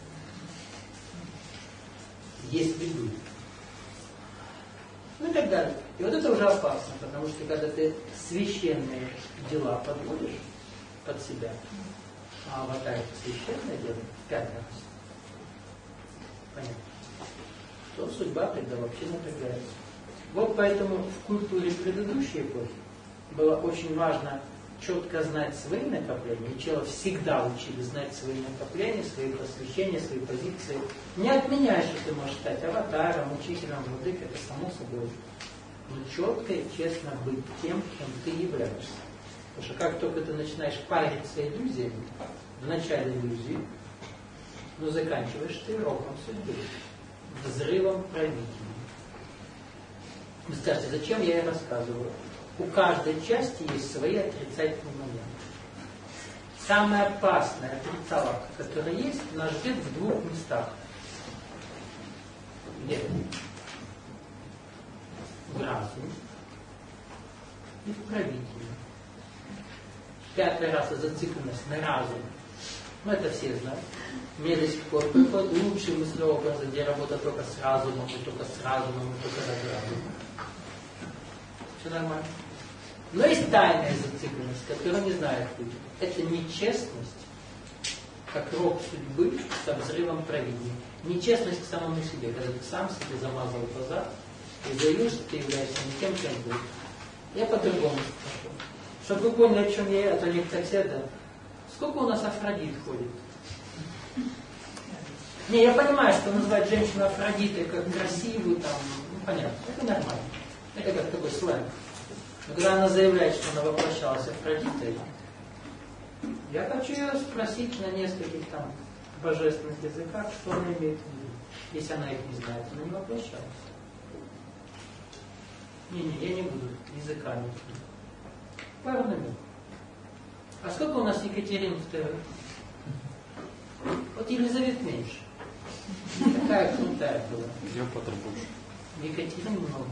Если будет. Ну и так далее. И вот это уже опасно, потому что когда ты священные дела подводишь под себя, а аватар это священное дело, пять раз, понятно, то судьба тогда вообще напрягается. Вот поэтому в культуре предыдущей эпохи было очень важно четко знать свои накопления. И чело всегда учили знать свои накопления, свои посвящения, свои позиции. Не отменяй, что ты можешь стать аватаром, учителем, владыкой, это само собой. Но четко и честно быть тем, кем ты являешься. Потому что как только ты начинаешь париться иллюзиями, в начале иллюзии, но заканчиваешь ты роком судьбы, взрывом правителей. Вы скажете, зачем я ей рассказываю? У каждой части есть свои отрицательные моменты. Самая опасная отрицаловка, которая есть, нас ждет в двух местах. Где? В разуме и в правителе. Пятый раз зацикленность на разум. Ну, это все знают. Мне до сих пор приходят лучшие мыслеобразы, где работа только с разумом, и только с разумом, и только ради разума. Все нормально. Но есть тайная зацикленность, которую не знают люди. Это нечестность, как рок судьбы со взрывом провидения. Нечестность к самому себе, когда ты сам себе замазал глаза и заявил, что ты являешься не тем, чем был. Я по-другому скажу. Чтобы вы поняли, о чем я, а то некоторые все, да. Сколько у нас Афродит ходит? Не, я понимаю, что называть женщину Афродитой как красивую, там, ну понятно, это нормально. Это как такой сленг. Но когда она заявляет, что она воплощалась Афродитой, я хочу ее спросить на нескольких там божественных языках, что она имеет в виду. Если она их не знает, она не воплощалась. Не-не, я не буду языками. Пару минут. А сколько у нас Екатерин второй? Вот Елизавет меньше. Какая крутая была. Клеопатра больше. Екатерин много.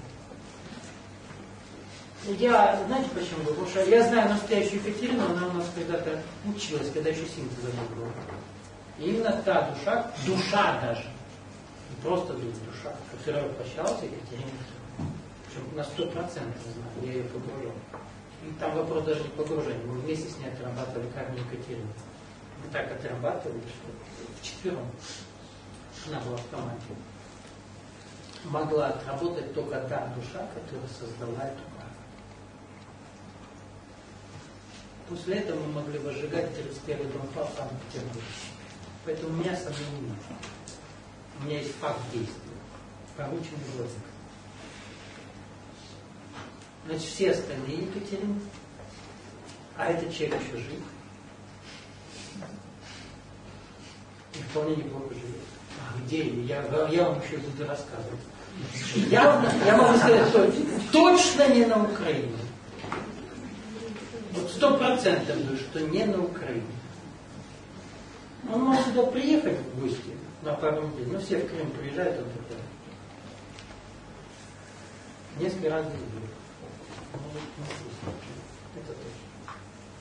Я, знаете почему? Потому что я знаю настоящую Екатерину, она у нас когда-то училась, когда еще синтеза не было. И именно та душа, душа даже, не просто душа, которая воплощалась Екатерина. Причем на сто процентов знаю, я ее погружал. И там вопрос даже не погружения, мы вместе с ней отрабатывали карму Екатерины. Мы так отрабатывали, что вчетвером. Она была в команде. Могла отработать только та душа, которая создала эту карму. После этого мы могли выжигать тридцать первый дом в Санкт-Петербурге. Поэтому у меня сомнений нет. У меня есть факт действия. Порученный владыка. Значит, все остальные Екатерины, а этот человек еще жив. И вполне неплохо живет. А где я? Я вам еще буду рассказывать. Я, я могу сказать точно, точно не на Украине. Вот сто процентов говорю, что не на Украине. Он может сюда приехать в гости на пару недель, но все в Крым приезжают, он туда. Несколько раз в неделю. Это точно.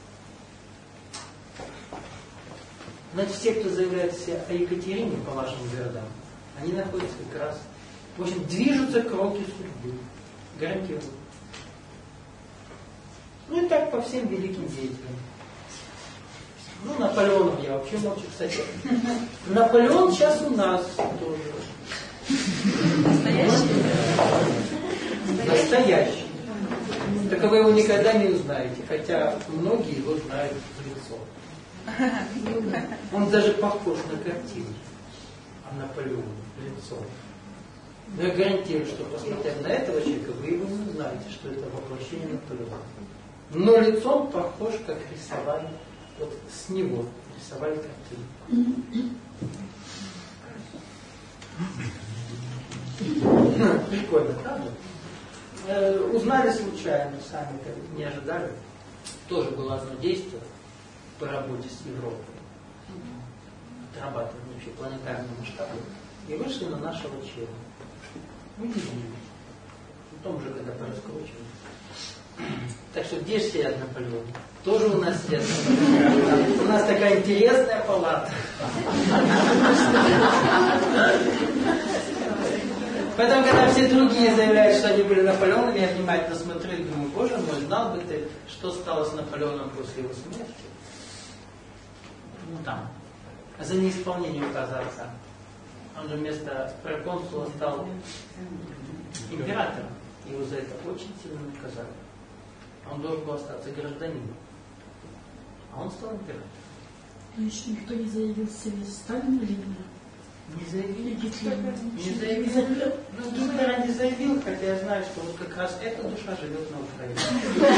Значит, все, кто заявляется о Екатерине по вашим городам, они находятся как раз, в общем, движутся к роке судьбы. Гарантирую. Ну и так по всем великим деятелям. Ну, Наполеоном я вообще молчу, кстати. Наполеон сейчас у нас тоже. Настоящий? Настоящий. Так вы его никогда не узнаете, хотя многие его знают в лицо. Он даже похож на картину. А Наполеон лицо. Но я гарантирую, что посмотрев на этого человека, вы его не узнаете, что это воплощение Наполеона. Но лицом похож, как рисовали, вот с него рисовали картину. Прикольно, правда? Э, узнали случайно, сами не ожидали. Тоже было одно действие по работе с Европой. отрабатываем вообще планетарные масштабы, и вышли на нашего чела. Удивили. Потом уже когда пораскручивали. Так что где же сидят Наполеон? Тоже у нас сидят. У нас такая интересная палата. Поэтому, когда все другие заявляют, что они были Наполеонами, я внимательно смотрю и думаю, боже мой, знал бы ты, что стало с Наполеоном после его смерти? Ну там, за неисполнение указа отца. Он же вместо проконсула стал императором. Его за это очень сильно наказали. Он должен был остаться гражданином. А он стал императором. Но еще никто не заявил себе Сталина или Ленина. Не заявили Гитлера. Не заявил. Ну, Гитлера не заявил, хотя я знаю, что вот как раз эта душа живет на Украине.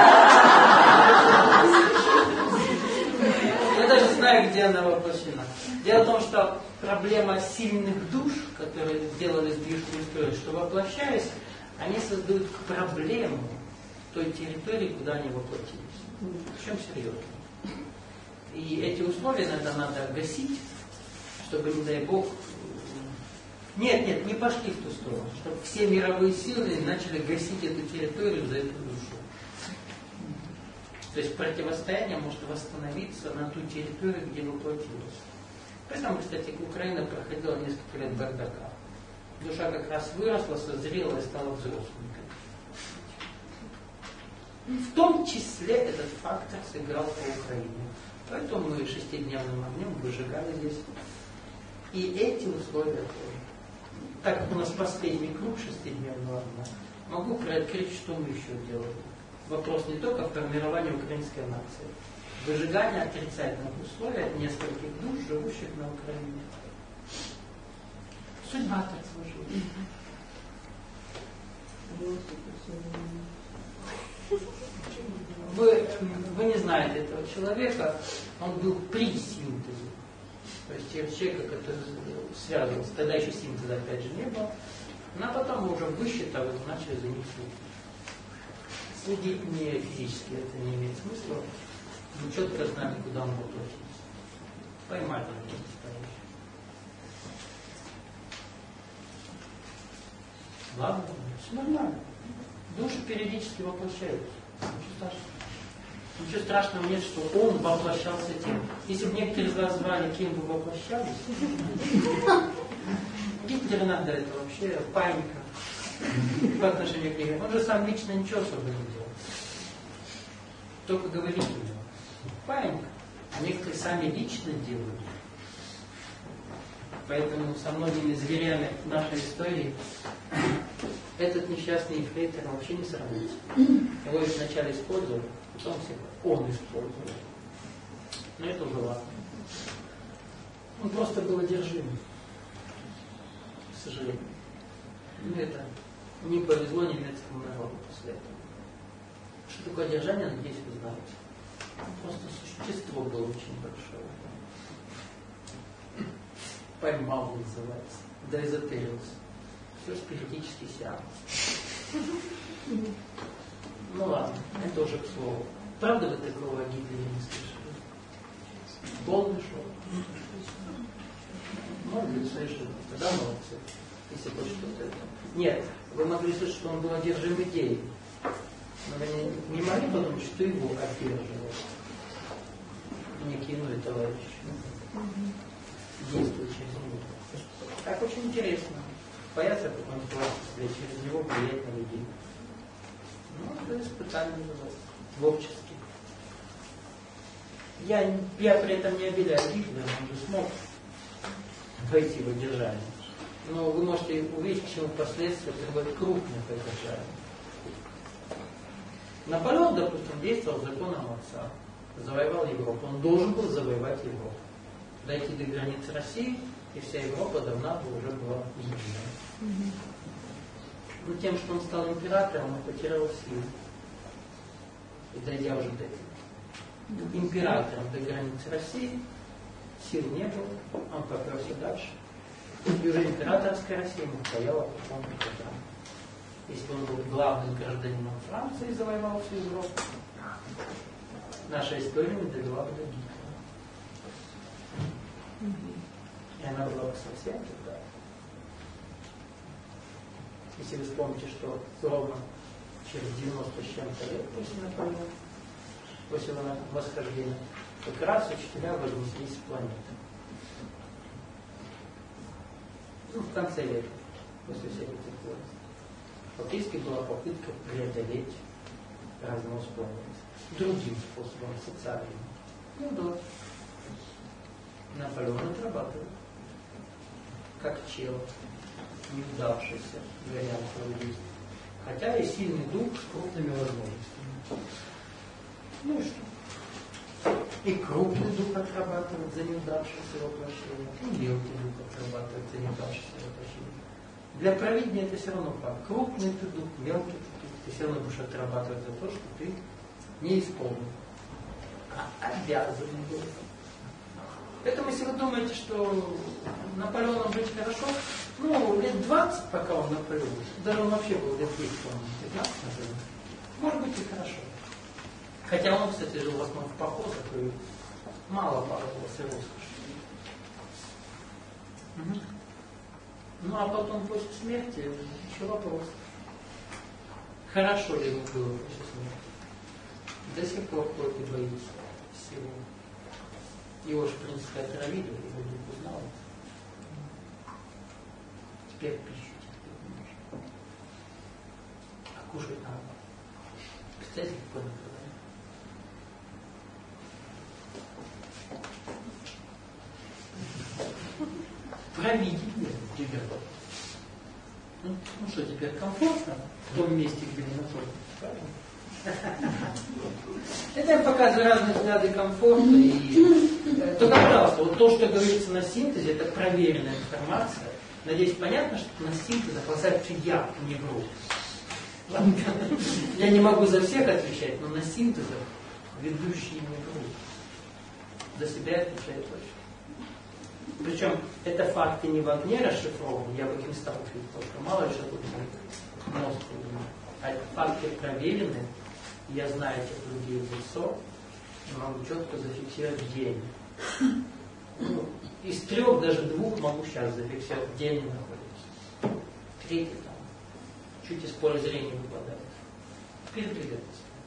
Я даже знаю, где она воплощена. Дело в том, что проблема сильных душ, которые сделали сдвижку истории, что воплощаясь, они создают проблему той территории, куда они воплотились. Причем серьезно. И эти условия иногда надо гасить, чтобы, не дай Бог, нет, нет, не пошли в ту сторону, чтобы все мировые силы начали гасить эту территорию за эту душу. То есть противостояние может восстановиться на ту территорию, где воплотилось. Поэтому, кстати, Украина проходила несколько лет бардака. Душа как раз выросла, созрела и стала взрослой. В том числе этот фактор сыграл по Украине. Поэтому мы шестидневным огнем выжигали здесь. И эти условия тоже. Так как у нас последний круг шестидневного огня, могу приоткрыть, что мы еще делали. Вопрос не только в формировании украинской нации. Выжигание отрицательных условий от нескольких душ, живущих на Украине. Судьба так сложилась. Вы, вы не знаете этого человека, он был при синтезе. То есть через человека, который связывался, тогда еще синтеза опять же не было, но потом мы уже высчитав это, начали за них следить. Следить не физически, это не имеет смысла. Мы четко знаем, куда он воплотился. Поймать его не настоящий. Ладно, все нормально. Души периодически воплощаются. Ничего страшного. Ничего страшного нет, что он воплощался тем. Если бы некоторые из вас знали, кем вы воплощались, Гитлер иногда это вообще паника по отношению к ним. Он же сам лично ничего особо не делал. Только говорит у него. Паника. А некоторые сами лично делают. Поэтому со многими зверями нашей истории этот несчастный ефрейтор вообще не сравнится. Его ведь вначале использовали, потом всех он использовал. Но это уже ладно. Он просто был одержим. К сожалению. Ну это не повезло немецкому народу после этого. Что такое одержание, надеюсь, вы знаете. Просто существо было очень большое. Поймал, называется. Да эзотерился. Все спиритический сеанс. Ну ладно, это уже к слову. Правда вы такого о Гитлере не слышали? Полный шок. Может быть, слышали. Тогда молодцы. Если хоть что-то это. Нет, вы могли слышать, что он был одержим идеей. Но вы не, не могли подумать, что его одерживал некий иной товарищ. Действует через него. Так очень интересно. Бояться, потом власти через него влиять на людей. Ну, это испытание называется. Творчески. Я, я при этом не обеляю Гитлера, он же смог войти в одержание. Но вы можете увидеть, к чему впоследствии приводит крупных одержаний. Наполеон, допустим, действовал законом отца. Завоевал Европу. Он должен был завоевать Европу. Дойти до границ России, и вся Европа давно уже была единая. Mm-hmm. Но тем, что он стал императором, он потерял силу. И дойдя уже до mm-hmm. императором до границ России, сил не было, он поперся дальше. И уже императорская Россия ему стояла по полной программе. Если бы он был главным гражданином Франции и завоевал всю Европу, наша история не довела бы до Гитлера. И она была бы совсем другая. Если вы вспомните, что ровно через девяносто с чем-то лет после Наполеона, после восхождения, как раз учителя вознеслись с планеты. Ну, в конце века, после всех этих войн. Фактически была попытка преодолеть разнос планеты. Другим способом, социальным. Ну да. Наполеон отрабатывал. Как чел, неудавшийся вариант своей жизни. Хотя и сильный дух с крупными возможностями. Ну и что? И крупный дух отрабатывает за неудавшееся воплощение, и мелкий дух отрабатывает за неудавшееся воплощение. Для провидения это все равно факт. Крупный ты дух, мелкий ты дух, ты все равно будешь отрабатывать за то, что ты не исполнен, а обязан был. Поэтому, если вы думаете, что Наполеоном жить хорошо, ну, лет двадцать, пока он Наполеон, даже он вообще был лет десять, пятнадцать, например, может быть и хорошо. Хотя он, кстати, жил в основном в походах и мало порадовался роскоши. Угу. Ну, а потом после смерти еще вопрос. Хорошо ли ему было после смерти? До сих пор ходит и боится всего. Его же, в принципе, отравили, его не узнал. Теперь пищу терпеть не может. А кушать надо. Кстати, какой наказание? Провидение, ребята. Ну, ну что, теперь комфортно в том месте, где мы находимся, правильно? Это я показываю разные взгляды комфорта. И только, пожалуйста, вот то, что говорится на синтезе, это проверенная информация. Надеюсь, понятно, что на синтез опасается я, не группа. Я не могу за всех отвечать, но на синтезах ведущие не группы. За себя отвечает точно. Причем это факты не в огне расшифрованы, я бы их не стал учить, потому что мало ли что тут мозг понимает. А это факты проверенные. Я знаю этих людей в лицо и могу четко зафиксировать день. Ну, из трех, даже двух могу сейчас зафиксировать, где они находятся. Третий там чуть из поля зрения выпадает. Передвигается.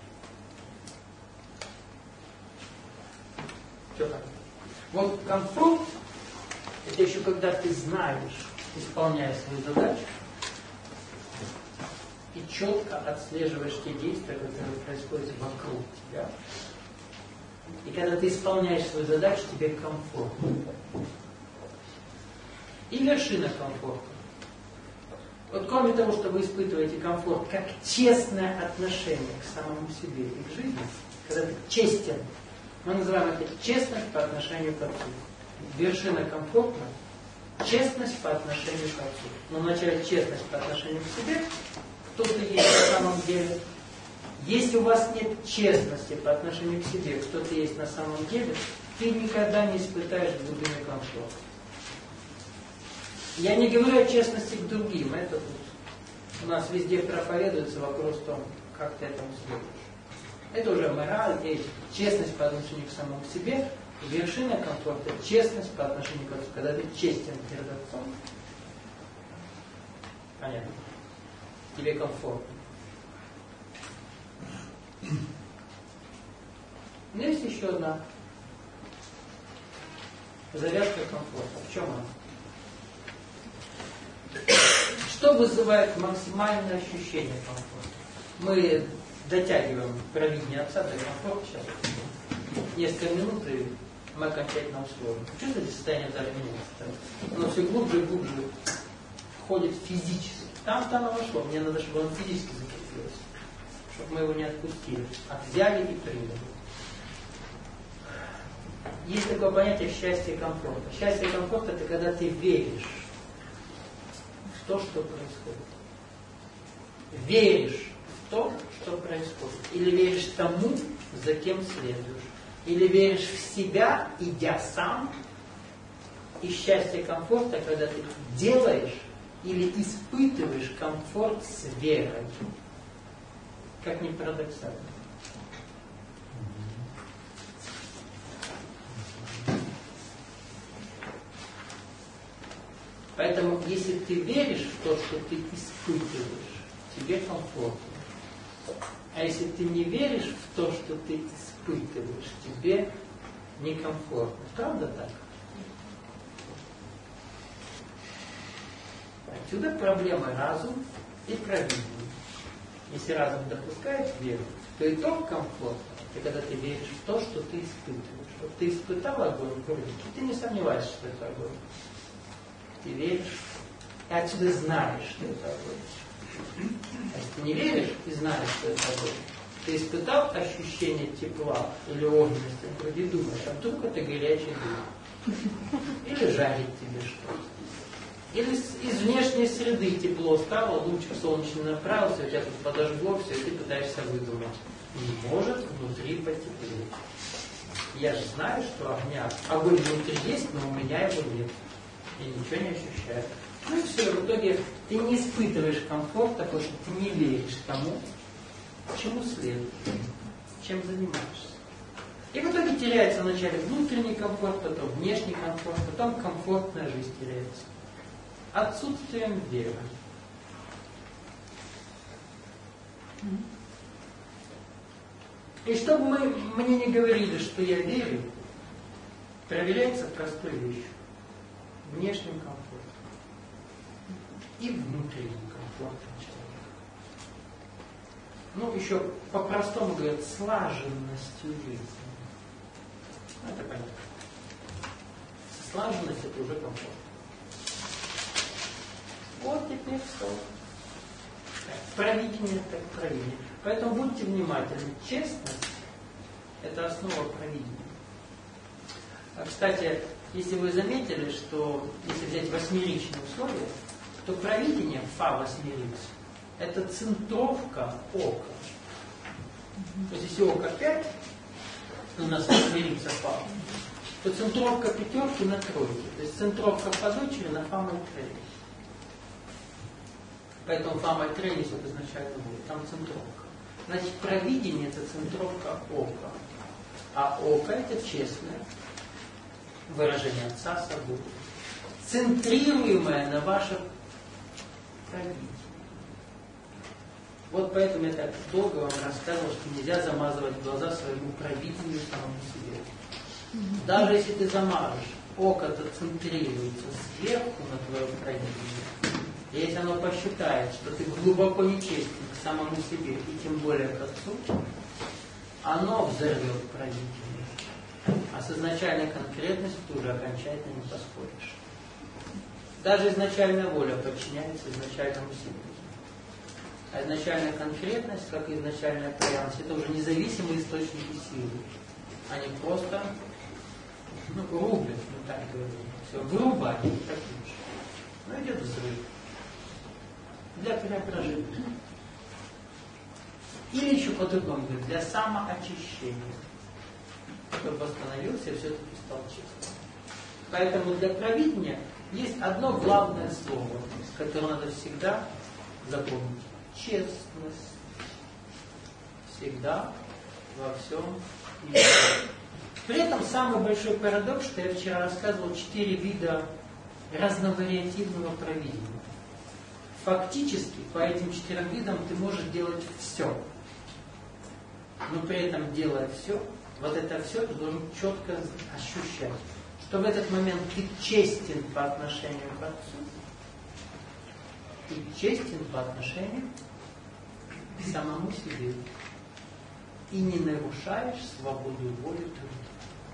Все так. Вот комфорт — это еще когда ты знаешь, исполняешь свою задачу, и четко отслеживаешь те действия, которые происходят вокруг тебя. И когда ты исполняешь свою задачу, тебе комфортно. И вершина комфорта. Вот кроме того, что вы испытываете комфорт, как честное отношение к самому себе и к жизни, когда ты честен, мы называем это честность по отношению к Отцу. Вершина комфорта — честность по отношению к Отцу. Но вначале честность по отношению к себе, кто ты есть на самом деле. Если у вас нет честности по отношению к себе, кто ты есть на самом деле, ты никогда не испытаешь глубины комфорта. Я не говорю о честности к другим. Это у нас везде проповедуется вопрос в том, как ты этому следуешь. Это уже мораль, этика. Честность по отношению к самому себе. Вершина комфорта — честность по отношению к Отцу. Когда ты честен перед Отцом, понятно, тебе комфортно. Но есть еще одна завязка комфорта. В чем она? Что вызывает максимальное ощущение комфорта? Мы дотягиваем провидение Отца до комфорта сейчас. Несколько минут, и мы окончательно усвоим. Чувствуете, состояние даже меняется? Оно все глубже и глубже входит физически. Там, там оно шло. Мне надо, чтобы оно физически закрепилось. Чтобы мы его не отпустили. А взяли и приняли. Есть такое понятие счастья и комфорта. Счастье и комфорт — это когда ты веришь в то, что происходит. Веришь в то, что происходит. Или веришь тому, за кем следуешь. Или веришь в себя, идя сам. И счастье и комфорт — это когда ты делаешь или испытываешь комфорт с верой. Как ни парадоксально. Поэтому, если ты веришь в то, что ты испытываешь, тебе комфортно. А если ты не веришь в то, что ты испытываешь, тебе некомфортно. Правда так? Отсюда проблема разум и провидение. Если разум допускает веру, то итог комфорта, это когда ты веришь в то, что ты испытываешь. Вот ты испытал огонь в груди, ты не сомневаешься, что это огонь. Ты веришь, и отсюда знаешь, что это огонь. А если ты не веришь и знаешь, что это огонь, ты испытал ощущение тепла или огненности в груди, думаешь, а вдруг это горячий дым. Или жарит тебе что-то. Или из внешней среды тепло стало, лучик солнечный направился, у тебя тут подожгло все, и ты пытаешься выдумать. Не может внутри потеплеть. Я же знаю, что огня, огонь внутри есть, но у меня его нет. Я ничего не ощущаю. Ну и все, в итоге ты не испытываешь комфорта, потому что ты не веришь тому, чему следует, чем занимаешься. И в итоге теряется вначале внутренний комфорт, потом внешний комфорт, потом комфортная жизнь теряется. Отсутствием веры. И чтобы мы, мне не говорили, что я верю, проверяется простой вещью. Внешним комфортом и внутренним комфортом человека. Ну, еще по-простому говорят, слаженностью жизни. Это понятно. Слаженность — это уже комфорт. Вот теперь все. Провидение — так провидение. Поэтому будьте внимательны. Честность — это основа провидения. Кстати, если вы заметили, что если взять восьмеричные условия, то провидение, фа восьмерикс, это центровка ока. То есть если око пять, у нас восьмерикса фа, то центровка пятерки на тройке. То есть центровка по дочери на фа май трей. Поэтому фа май трей несет изначально будет. Там центровка. Значит, провидение — это центровка ока. А око — это честное выражение Отца собой, центрируемое на ваше провидение. Вот поэтому я так долго вам рассказывал, что нельзя замазывать глаза своему провидению самому себе. Mm-hmm. Даже если ты замажешь, око-то центрируется сверху на твое провидение. И если оно посчитает, что ты глубоко нечестен к самому себе, и тем более к Отцу, оно взорвет провидение. А с изначальной конкретностью ты уже окончательно не поспоришь. Даже изначальная воля подчиняется изначальному себе. А изначальная конкретность, как и изначальная пряность, это уже независимые источники силы. Они просто ну, рубят, ну так говорим. Все, вырубать, так лучше. Но идет взрыв. Для преображения. Или еще по-другому говорить, для самоочищения. Чтобы восстановился и все-таки стал честным. Поэтому для провидения есть одно главное слово, которое надо всегда запомнить. Честность. Всегда, во всем и всем. При этом самый большой парадокс, что я вчера рассказывал, четыре вида разновариативного провидения. Фактически по этим четырем видам ты можешь делать все. Но при этом, делая все, вот это все ты должен четко ощущать, что в этот момент ты честен по отношению к Отцу и честен по отношению к самому себе. И не нарушаешь свободу воли других.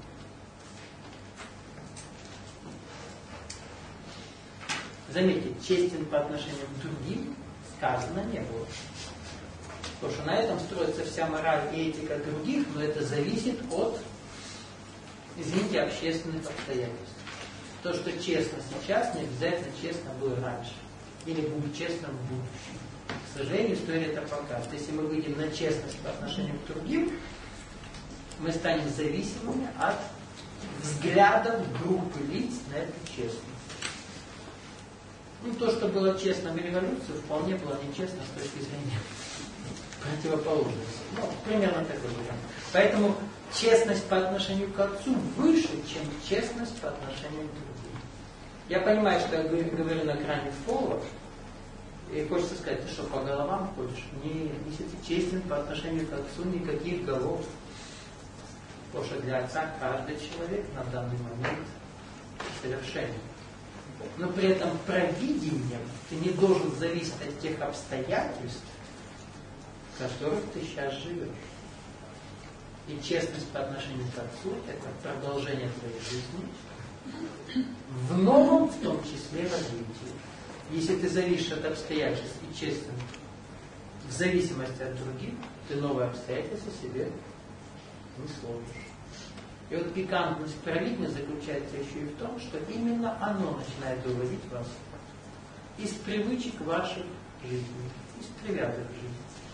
Заметьте, честен по отношению к другим сказано не было. Потому что на этом строится вся мораль и этика других, но это зависит от, извините, общественных обстоятельств. То, что честно сейчас, не обязательно честно было раньше. Или будет честно в будущем. К сожалению, история это показывает. Если мы выйдем на честность по отношению к другим, мы станем зависимыми от взглядов группы лиц на эту честность. Ну, то, что было честно в революции, вполне было нечестно с точки зрения противоположности. Ну, примерно такой вариант. Поэтому честность по отношению к Отцу выше, чем честность по отношению к другим. Я понимаю, что я говорю на грани слова, и хочется сказать, ты что, по головам ходишь? Не, если ты честен по отношению к отцу, никаких голов. Потому что для отца каждый человек на данный момент совершенен. Но при этом провидением ты не должен зависеть от тех обстоятельств, в которых ты сейчас живешь. И честность по отношению к отцу – это продолжение твоей жизни в новом, в том числе, развитии. Если ты зависишь от обстоятельств и честен в зависимости от других, ты новые обстоятельства себе не сложишь. И вот пикантность провидения заключается еще и в том, что именно оно начинает выводить вас из привычек ваших жизней, из привязок жизни.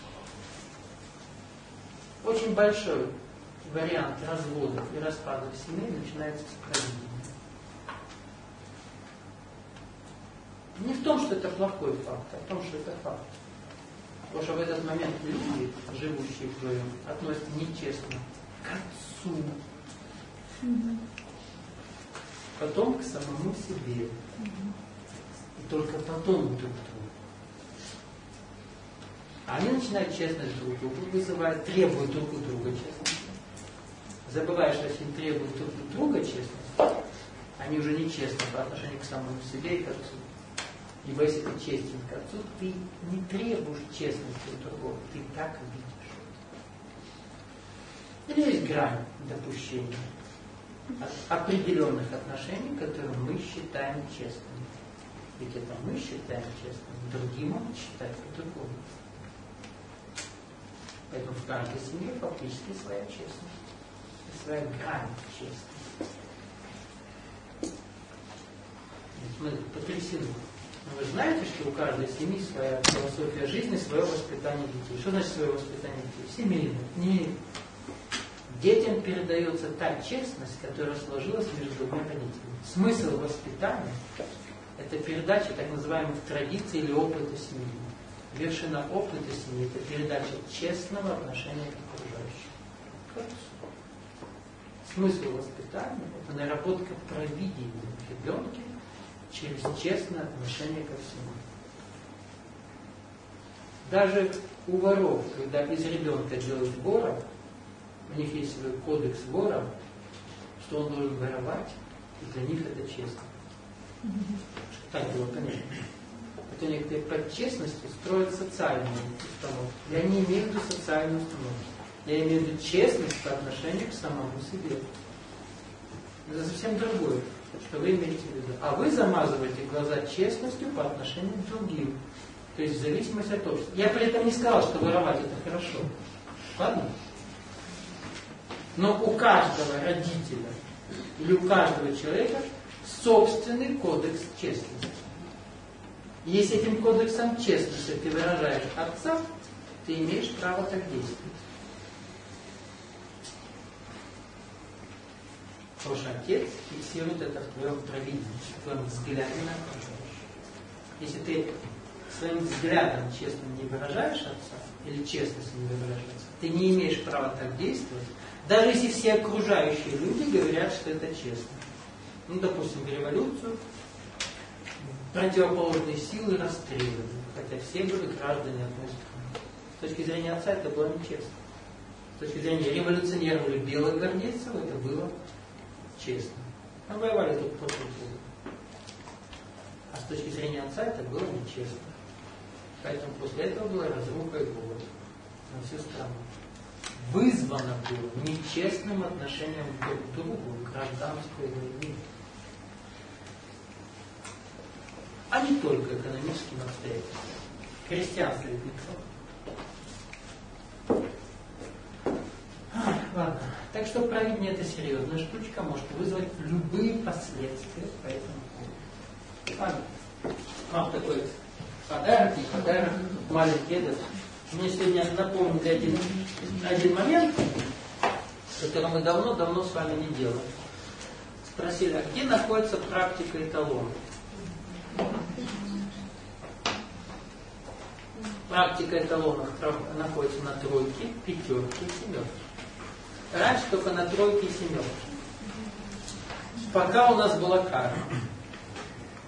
Очень большой вариант разводов и распадов семей начинается с провидения. Не в том, что это плохой факт, а в том, что это факт. Потому что в этот момент люди, живущие вдвоем, относятся нечестно к отцу, потом к самому себе, и только потом друг другу. А они начинают честность друг другу вызывать, требуют друг у друга честности. Забывая, что если они требуют друг у друга честности, они уже нечестны по отношению к самому себе и к отцу. Ибо если ты честен к отцу, ты не требуешь честности у другого, ты так видишь. Или есть грань допущения от определенных отношений, которые мы считаем честными. Ведь это мы считаем честными, другие могут считать по-другому. Поэтому в каждой семье фактически своя честность, своя грань честности. Ведь мы потрясены. Вы знаете, что у каждой семьи своя философия жизни, свое воспитание детей. Что значит свое воспитание детей? Семейное. Не детям передается та честность, которая сложилась между двумя родителями. Смысл воспитания – это передача так называемых традиций или опыта семьи. Вершина опыта семьи – это передача честного отношения к окружающим. Смысл воспитания – это наработка провидения в ребенке через честное отношение ко всему. Даже у воров, когда из ребенка делают вора, у них есть свой кодекс вора, что он должен воровать, и для них это честно. Так было понятно. Это некоторые под честностью строят социальную установку. Я не имею в виду социальную установку. Я имею в виду честность по отношению к самому себе. Это совсем другое, что вы имеете в виду. А вы замазываете глаза честностью по отношению к другим. То есть в зависимости от того, я при этом не сказал, что воровать это хорошо. Ладно? Но у каждого родителя или у каждого человека собственный кодекс честности. Если этим кодексом честности ты выражаешь отца, ты имеешь право так действовать. Потому что отец фиксирует это в твоем провидении, в твоем взгляде на окружающих. Если ты своим взглядом честно не выражаешь отца, или честность не выражаешь отца, ты не имеешь права так действовать, даже если все окружающие люди говорят, что это честно. Ну, допустим, в революцию противоположные силы расстреляны, хотя все были граждане одной страны. С точки зрения отца это было нечестно. С точки зрения революционеров или белогвардейцев это было честно. Мы воевали тут против Бога. А с точки зрения отца это было нечестно. Поэтому после этого была разруха и голод на всю страну. Вызвано было нечестным отношением друг к другу, гражданской войны. А не только экономическим обстоятельствам. Христианство ведь не то. Ладно. Так что провидение это серьезная штучка, может вызвать любые последствия по этому поводу. Ладно. Вам такой подарок, не подарок, маленький этот. Мне сегодня напомнили один, один момент, который мы давно-давно с вами не делали. Спросили, а где находится практика эталона? Практика эталонов находится на тройке, пятерке и семерке. Раньше только на тройке и семерке. Пока у нас была карма.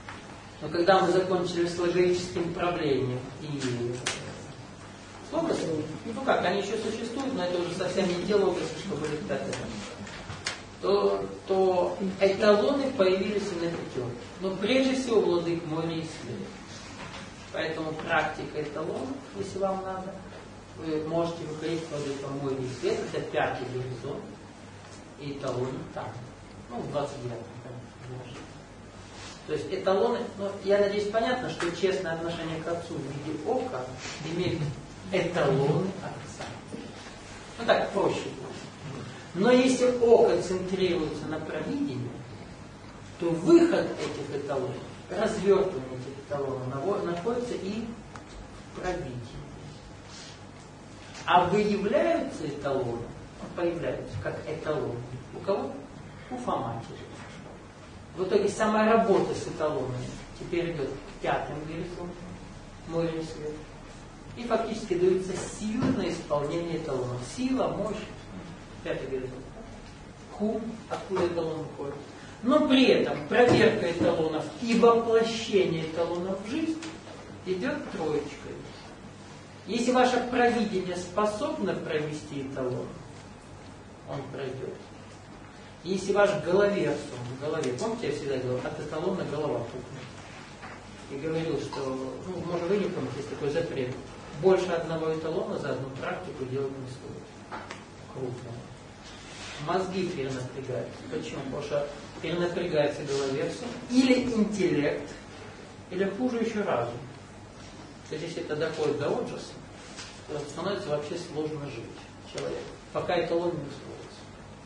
Но когда мы закончили с логическим правлением и логосом, ну как, они еще существуют, но это уже совсем не те логосы, что были в пятом, то, то эталоны появились и на пятерке. Но прежде всего владык море и свет. Поэтому практика эталонов, если вам надо, вы можете выходить в владыка море и свет, это пятый горизонт, и эталоны там. Ну, в двадцать девятом, конечно. То есть эталоны, ну, я надеюсь, понятно, что честное отношение к отцу в виде ока имеет эталоны отца. Ну так, проще. Но если око центрируется на провидении, то выход этих эталонов, развертывание этих эталонов находится и в провидении. А выявляются эталоны, появляются как эталоны. У кого? У Фоматери. В итоге сама работа с эталонами теперь идет к пятым горизонтам, море и свет. И фактически дается сила на исполнение эталонов. Сила, мощь, пятый горизонт. Хум, откуда эталон выходит. Но при этом проверка эталонов и воплощение эталонов в жизнь идет троечкой. Если ваше провидение способно провести эталон, он пройдет. Если ваш головерсум в голове, помните, я всегда говорил, от эталона голова пухнет. И говорил, что, ну, может, вы не помните, есть такой запрет. Больше одного эталона за одну практику делать не стоит. Крупно. Мозги перенапрягаются. Почему? Потому что перенапрягается головерсум, или интеллект, или хуже еще разум. То есть, если это доходит до отжаса, то становится вообще сложно жить человеку, пока эталон не усвоится.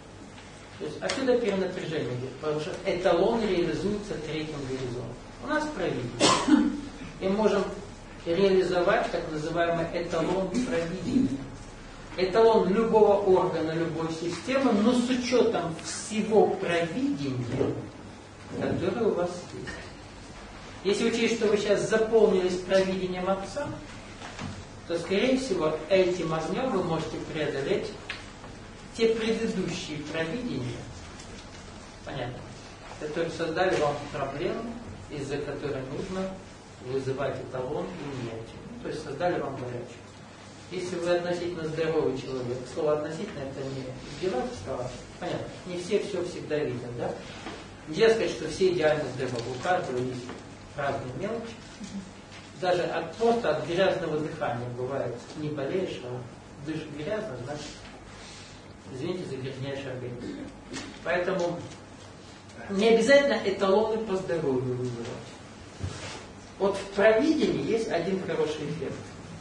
То есть отсюда перенапряжение идет, потому что эталон реализуется третьим горизонтом. У нас провидение. И можем реализовать так называемый эталон провидения. Эталон любого органа, любой системы, но с учетом всего провидения, которое у вас есть. Если учесть, что вы сейчас заполнились провидением Отца, то, скорее всего, этим огнем вы можете преодолеть те предыдущие провидения, понятно, которые создали вам проблемы, из-за которой нужно вызывать эталон и менять. Ну, то есть создали вам горячую. Если вы относительно здоровый человек, слово относительно это не издевательство, понятно, не все все всегда видят, да? Нельзя сказать, что все идеально здоровы, у каждого есть разные мелочи. Даже от, просто от грязного дыхания бывает, не болеешь, а дышишь грязно, значит, извините, загрязняешь организм. Поэтому не обязательно эталоны по здоровью вызывать. Вот в провидении есть один хороший эффект.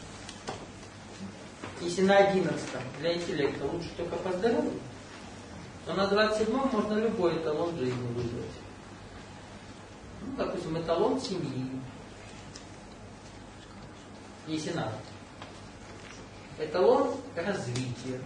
Если на одиннадцатом для интеллекта лучше только по здоровью, то на двадцать седьмом можно любой эталон жизни вызвать. Ну, допустим, эталон семьи. Если надо. Эталон развития.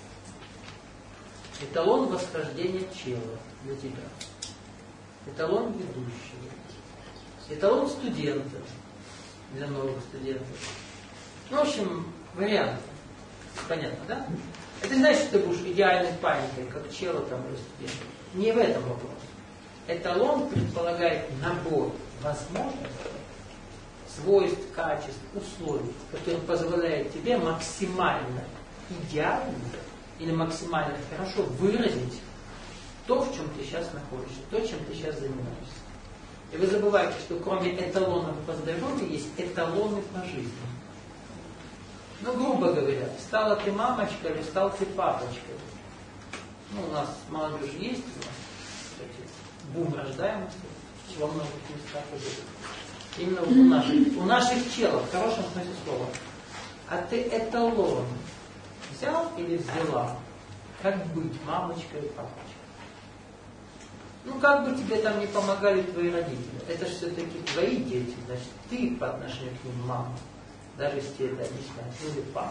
Эталон восхождения чела для тебя. Эталон ведущего. Эталон студента для новых студентов. Ну, в общем, варианты. Понятно, да? Это не значит, что ты будешь идеальной паникой, как чела там или студент. Не в этом вопрос. Эталон предполагает набор возможностей, свойств, качеств, условий, которые позволяют тебе максимально идеально или максимально хорошо выразить то, в чем ты сейчас находишься, то, чем ты сейчас занимаешься. И вы забываете, что кроме эталонов по здоровью есть эталоны по жизни. Ну, грубо говоря, стала ты мамочкой или стал ты папочкой. Ну, у нас молодежь есть, у нас, кстати, бум рождаемости во многих местах идет. Именно у наших, у наших челов, в хорошем смысле слова. А ты эталон взял или взяла? Как быть мамочкой и папочкой? Ну, как бы тебе там не помогали твои родители. Это же все-таки твои дети, значит, ты по отношению к ним мама. Даже если это объяснять. Ну, или папа.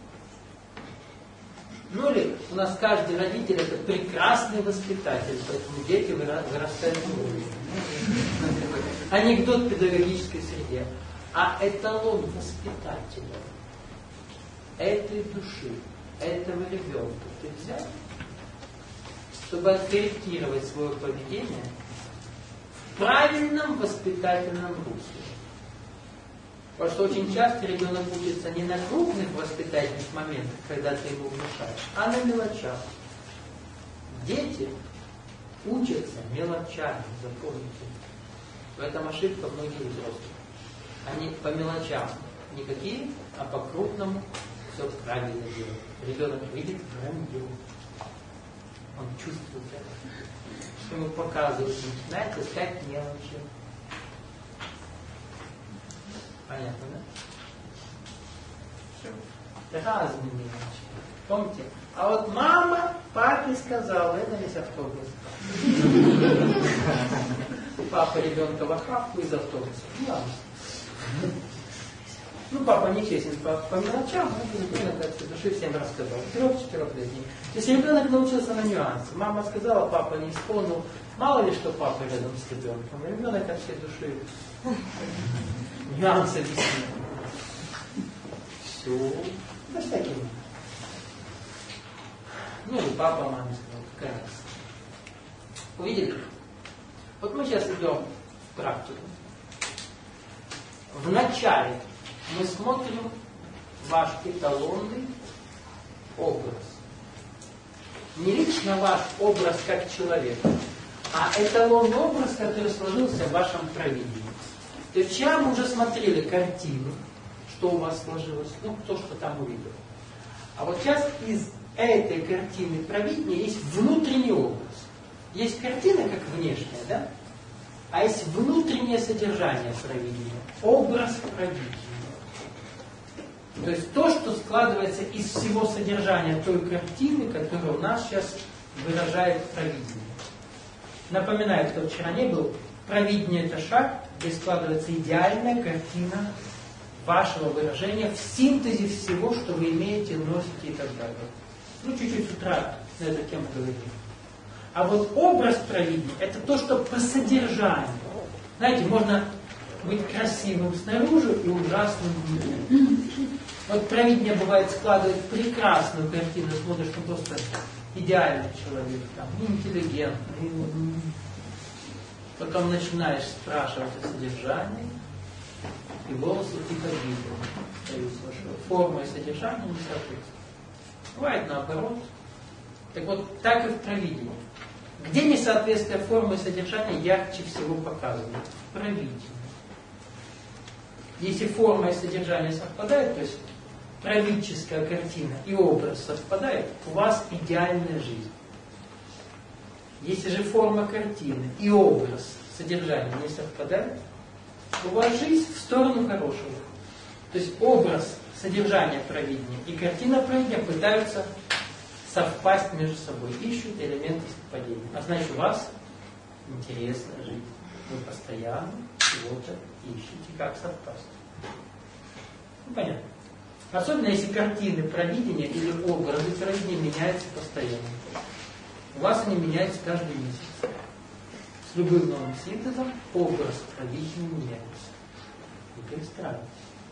Ну, или у нас каждый родитель это прекрасный воспитатель, поэтому дети вырастают в уровне. Анекдот в педагогической среде. А эталон воспитателя этой души, этого ребенка ты взял, чтобы откорректировать свое поведение в в правильном воспитательном русле. Потому что очень часто ребенок учится не на крупных воспитательных моментах, когда ты его внушаешь, а на мелочах. Дети учатся мелочами, запомните. В этом ошибка многих взрослых. Они по мелочам никакие, а по крупному все правильно делают. Ребенок видит вранье. Он чувствует это. Что ему показывают, начинает искать мелочи. Понятно, да? Все. Разные мелочи. Помните? А вот мама папе сказала, это весь автобус. Папа ребенка в охапку из автобуса. Ну, ладно. Ну, папа нечестен по, по мелочам, но ребенок от души всем рассказал. Трех-четырехлетний. То есть ребенок научился на нюансы. Мама сказала, папа не исполнил. Мало ли, что папа рядом с ребенком. Ребенок от всей души нюансы объяснил. Все. Да всякие. Ну, и папа маме сказал, какая раз. Увидели? Вот мы сейчас идем в практику. Вначале мы смотрим ваш эталонный образ. Не лично ваш образ как человека, а эталонный образ, который сложился в вашем провидении. То есть вчера мы уже смотрели картину, что у вас сложилось, ну, кто что там увидел. А вот сейчас из этой картины провидения есть внутренний образ. Есть картина как внешняя, да? А есть внутреннее содержание провидения. Образ провидения. То есть то, что складывается из всего содержания той картины, которая у нас сейчас выражает провидение. Напоминаю, кто вчера не был, провидение — это шаг, где складывается идеальная картина вашего выражения в синтезе всего, что вы имеете, носите и так далее. Ну, чуть-чуть с утра на эту тему говорили. А вот образ провидения — это то, что по содержанию. Знаете, можно быть красивым снаружи и ужасным внутри. Вот провидение бывает складывает прекрасную картину, смотришь, что просто идеальный человек, там, интеллигентный. Потом начинаешь спрашивать о содержании, и волосы тихо двигают. Форма и содержание не соответствуют. Бывает наоборот. Так вот, так и в провидении. Где несоответствие формы и содержания ярче всего показывают? В провидении. Если форма и содержание совпадают, то есть правительская картина и образ совпадают, у вас идеальная жизнь. Если же форма картины и образ содержания не совпадают, у вас жизнь в сторону хорошего. То есть образ содержания провидения и картина провидения пытаются совпасть между собой, ищут элементы совпадения. А значит, у вас интересная жизнь. Вы постоянно чего-то ищете, как совпасть. Ну, понятно. Особенно если картины провидения или образы провидения меняются постоянно. У вас они меняются каждый месяц. С любым новым синтезом образ провидения меняется. Не перестраивайтесь.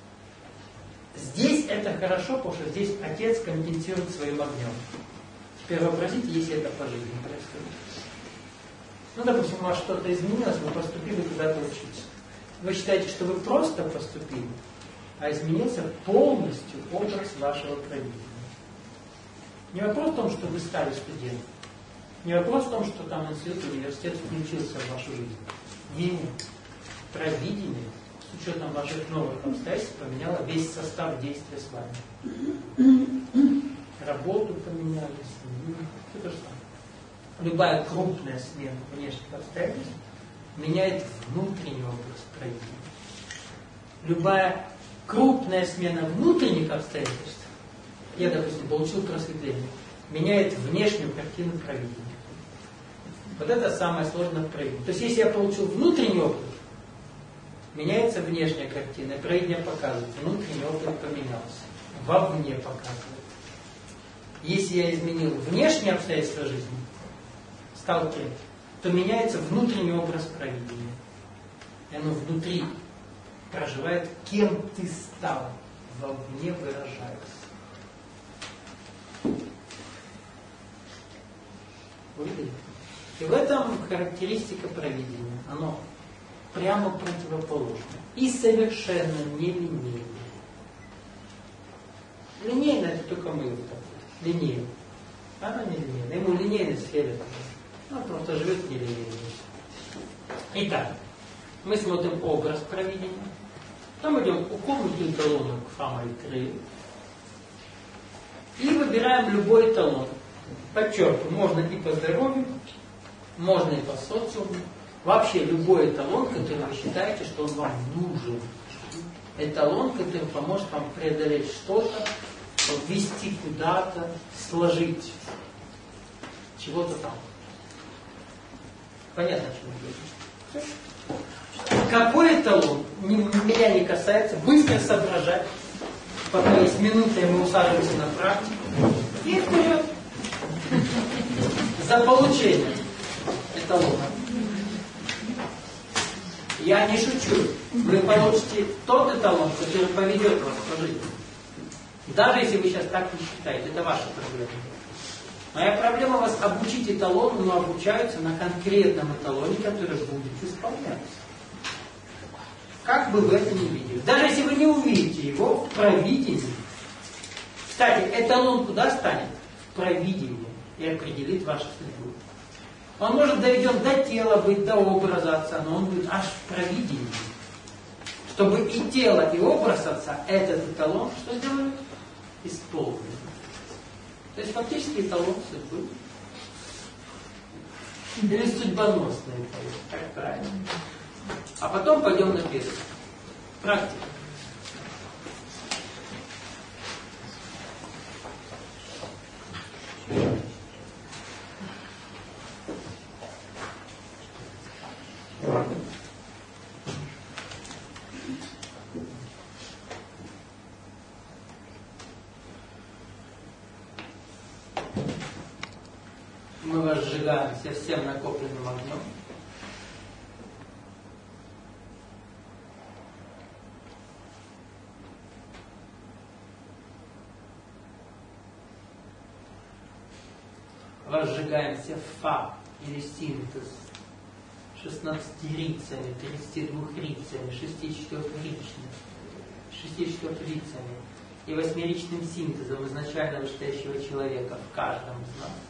Здесь это хорошо, потому что здесь отец компенсирует своим огнем. Теперь вообразите, если это по жизни происходит. Ну, допустим, у вас что-то изменилось, вы поступили куда-то учиться. Вы считаете, что вы просто поступили, а изменился полностью образ вашего провидения. Не вопрос в том, что вы стали студентом. Не вопрос в том, что там институт, университет включился в вашу жизнь. Не, провидение с учетом ваших новых обстоятельств поменяло весь состав действия с вами. Работу поменяли, семью, все то же самое. Любая крупная смена внешних обстоятельств меняет внутренний образ провидения. Любая крупная смена внутренних обстоятельств, я, допустим, получил просветление, меняет внешнюю картину провидения. Вот это самое сложное в провидении. То есть, если я получил внутренний опыт, меняется внешняя картина, и провидение показывает, внутренний опыт поменялся, вовне показывает. Если я изменил внешние обстоятельства жизни, стал кем, то меняется внутренний образ провидения. И оно внутри проживает, кем ты стал, вовне выражается. Увидели? И в этом характеристика провидения. Оно прямо противоположно. И совершенно не линейное. Линейное это только мы вот так. Линейное. Она не линейная. Ему линейность следует. Он просто живет нелинейно. Итак, мы смотрим образ провидения. Потом идем у комнаты эталона к самой краю. И выбираем любой эталон. Подчеркиваю, можно и по здоровью, можно и по социуму. Вообще любой эталон, который вы считаете, что он вам нужен. Эталон, который поможет вам преодолеть что-то, ввести куда-то, сложить чего-то там. Понятно, о чем я говорю? Какой эталон, меня не касается, быстро соображать. Пока есть минута, и мы усаживаемся на практику. И вперед. За получение эталона. Я не шучу. Вы получите тот эталон, который поведет вас по жизни. Даже если вы сейчас так не считаете, это ваша проблема. Моя проблема вас обучить эталону, но обучаются на конкретном эталоне, который будет исполняться. Как бы вы это ни видели. Даже если вы не увидите его в провидении. Кстати, эталон куда станет? В провидении. И определит вашу судьбу. Он может доведен до тела быть, до образа отца, но он будет аж в провидении. Чтобы и тело, и образ отца, этот эталон, что сделают? Исполнили. То есть фактически эталон судьбы. Или судьбоносный эталон, как правильно. А потом пойдем на первый. Практика. Мы вас сжигаемся всем накопленным огнем. Возжигаемся фа или синтез шестнадцатирицами, тридцатидвухрицами, шестичетырехричными, шестичетырехрицами и восьмеричным синтезом изначально вышестоящего человека в каждом из нас.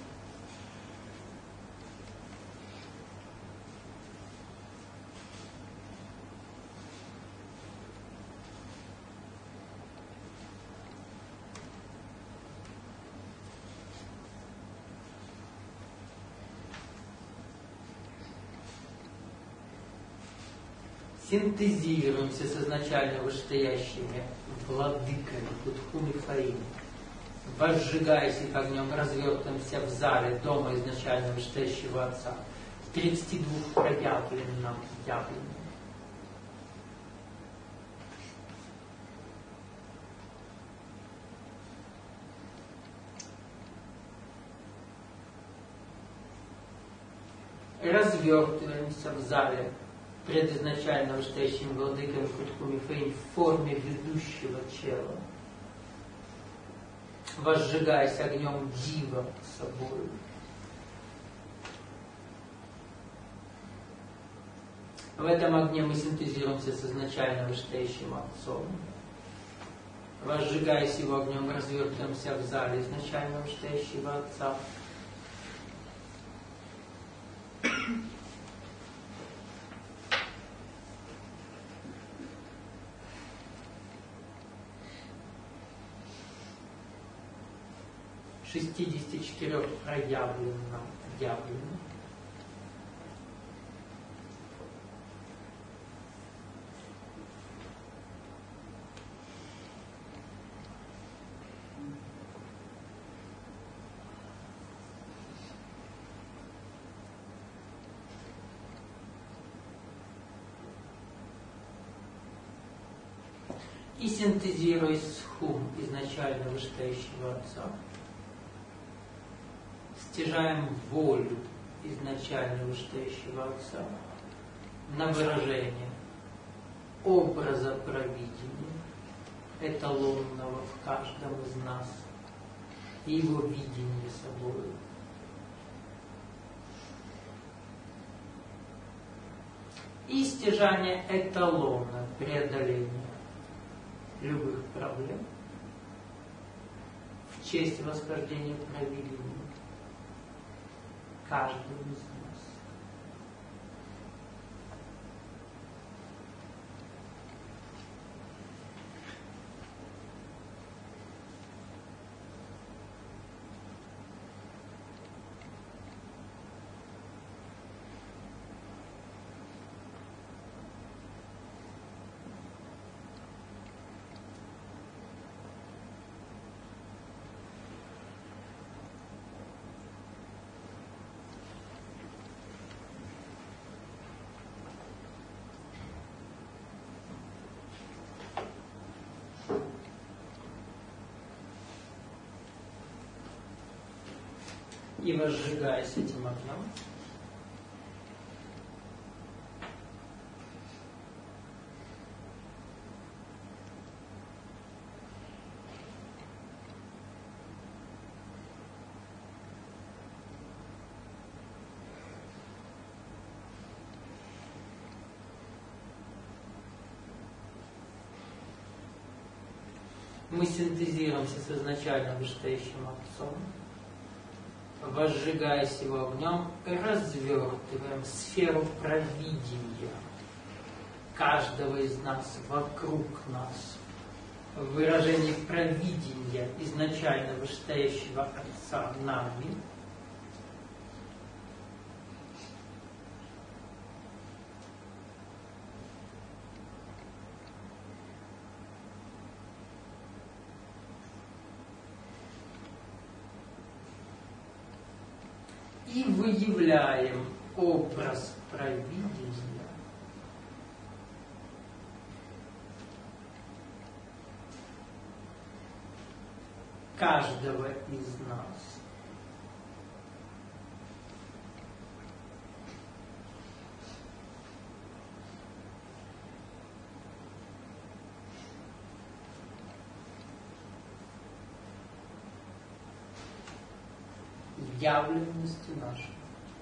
Синтезируемся с изначально вышестоящими владыками Кутхуми Фаим. Возжигаясь их огнем, развертываемся в зале дома изначально вышестоящего отца. тридцати двух проявленным явленным. Развертываемся в зале предизначально вышестоящим владыками Кутхуми Фаим в форме ведущего чела, возжигаясь огнем дива собой. В этом огне мы синтезируемся с изначально вышестоящим отцом. Возжигаясь его огнем, развертываемся в зале изначально вышестоящего отца. шестидесяти четырёх проявленным явленным. И синтезируясь с хум изначально вышестоящего отца, стяжаем волю изначально вышестоящего отца на выражение образа провидения, эталонного в каждом из нас, и его видение собой. и стяжание эталона преодоления любых проблем в честь восхождения праведения каждого из нас. И возжигаясь этим огнем, мы синтезируемся с изначально вышестоящим Отцом, возжигаясь его огнем, развертываем сферу провидения каждого из нас, вокруг нас, в выражении провидения изначально вышестоящего Отца нами, и выявляем образ провидения каждого из нас. В явленности нашей.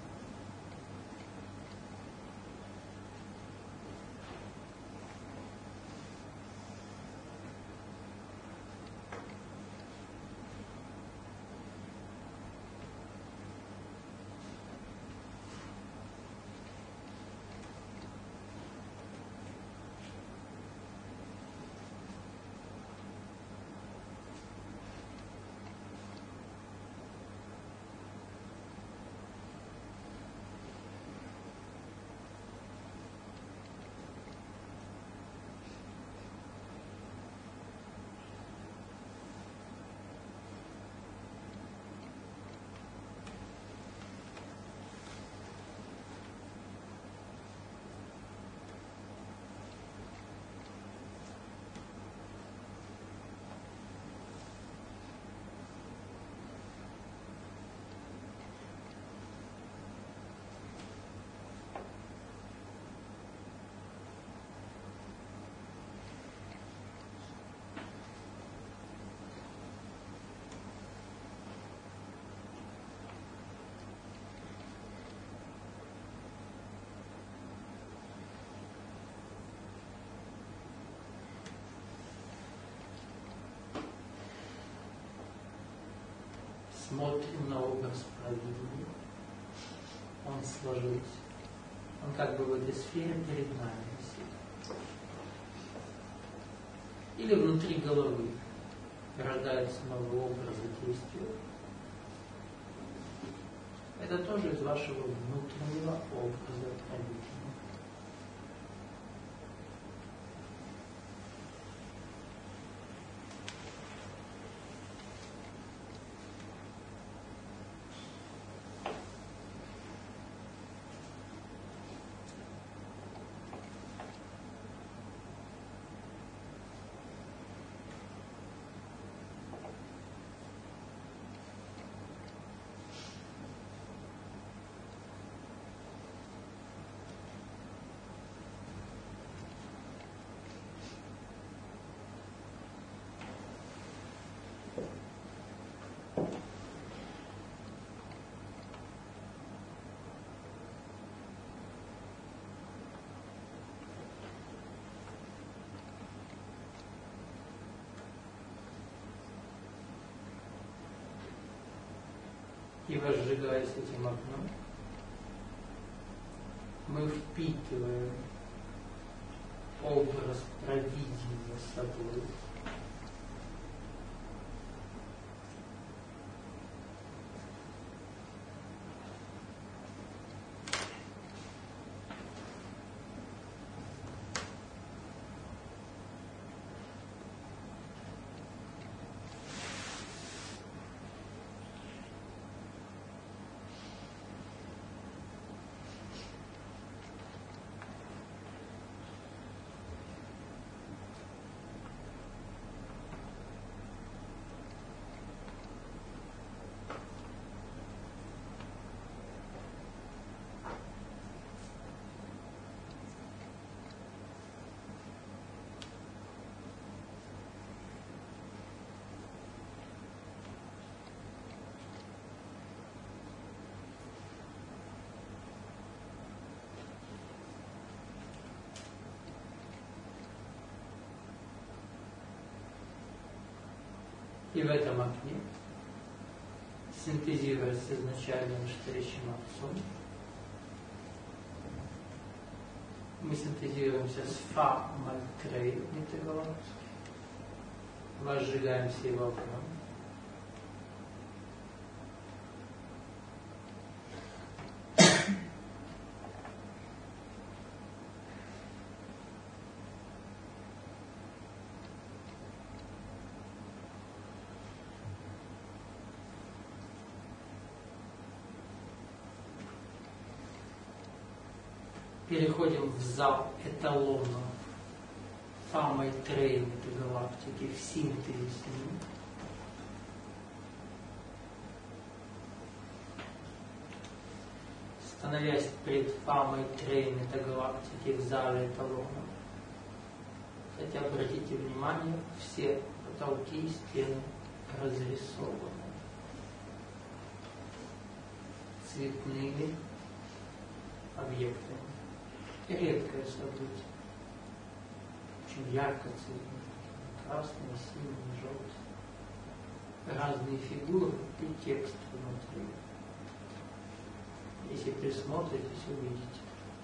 Смотрим на образ провидения. Он сложился. Он как бы в этой сфере перед нами висит. Или внутри головы рождаются новые образы действия. Это тоже из вашего внутреннего образа провидения. И возжигаясь этим огнем, мы впитываем образ провидения собой. И в этом окне, синтезируясь с изначальным штречим отцом, мы синтезируемся с Фа Мальтрей Метагалактики, возжигаемся его огнем. Переходим в зал эталона Фа Мальтрей Метагалактики в синтезе с ним. Становясь перед Фа Мальтрей Метагалактики в зале эталона, кстати, обратите внимание, все потолки и стены разрисованы цветными объектами. Редкое событие. Очень ярко цветные. Красный, синий, желтый. Разные фигуры и текст внутри. Если присмотритесь, увидите.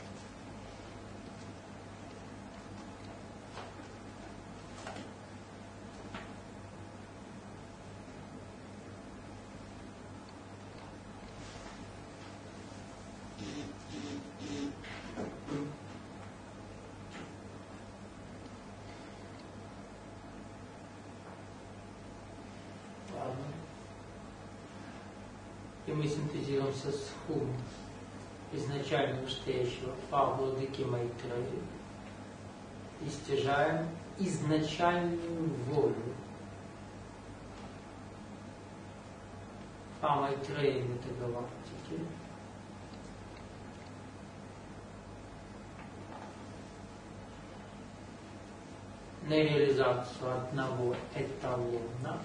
И мы синтезируемся с Хум, изначально настоящего Фа Владыки Майтреи, и стяжаем изначальную волю Фа Майтреи Метагалактики, на реализацию одного эталона,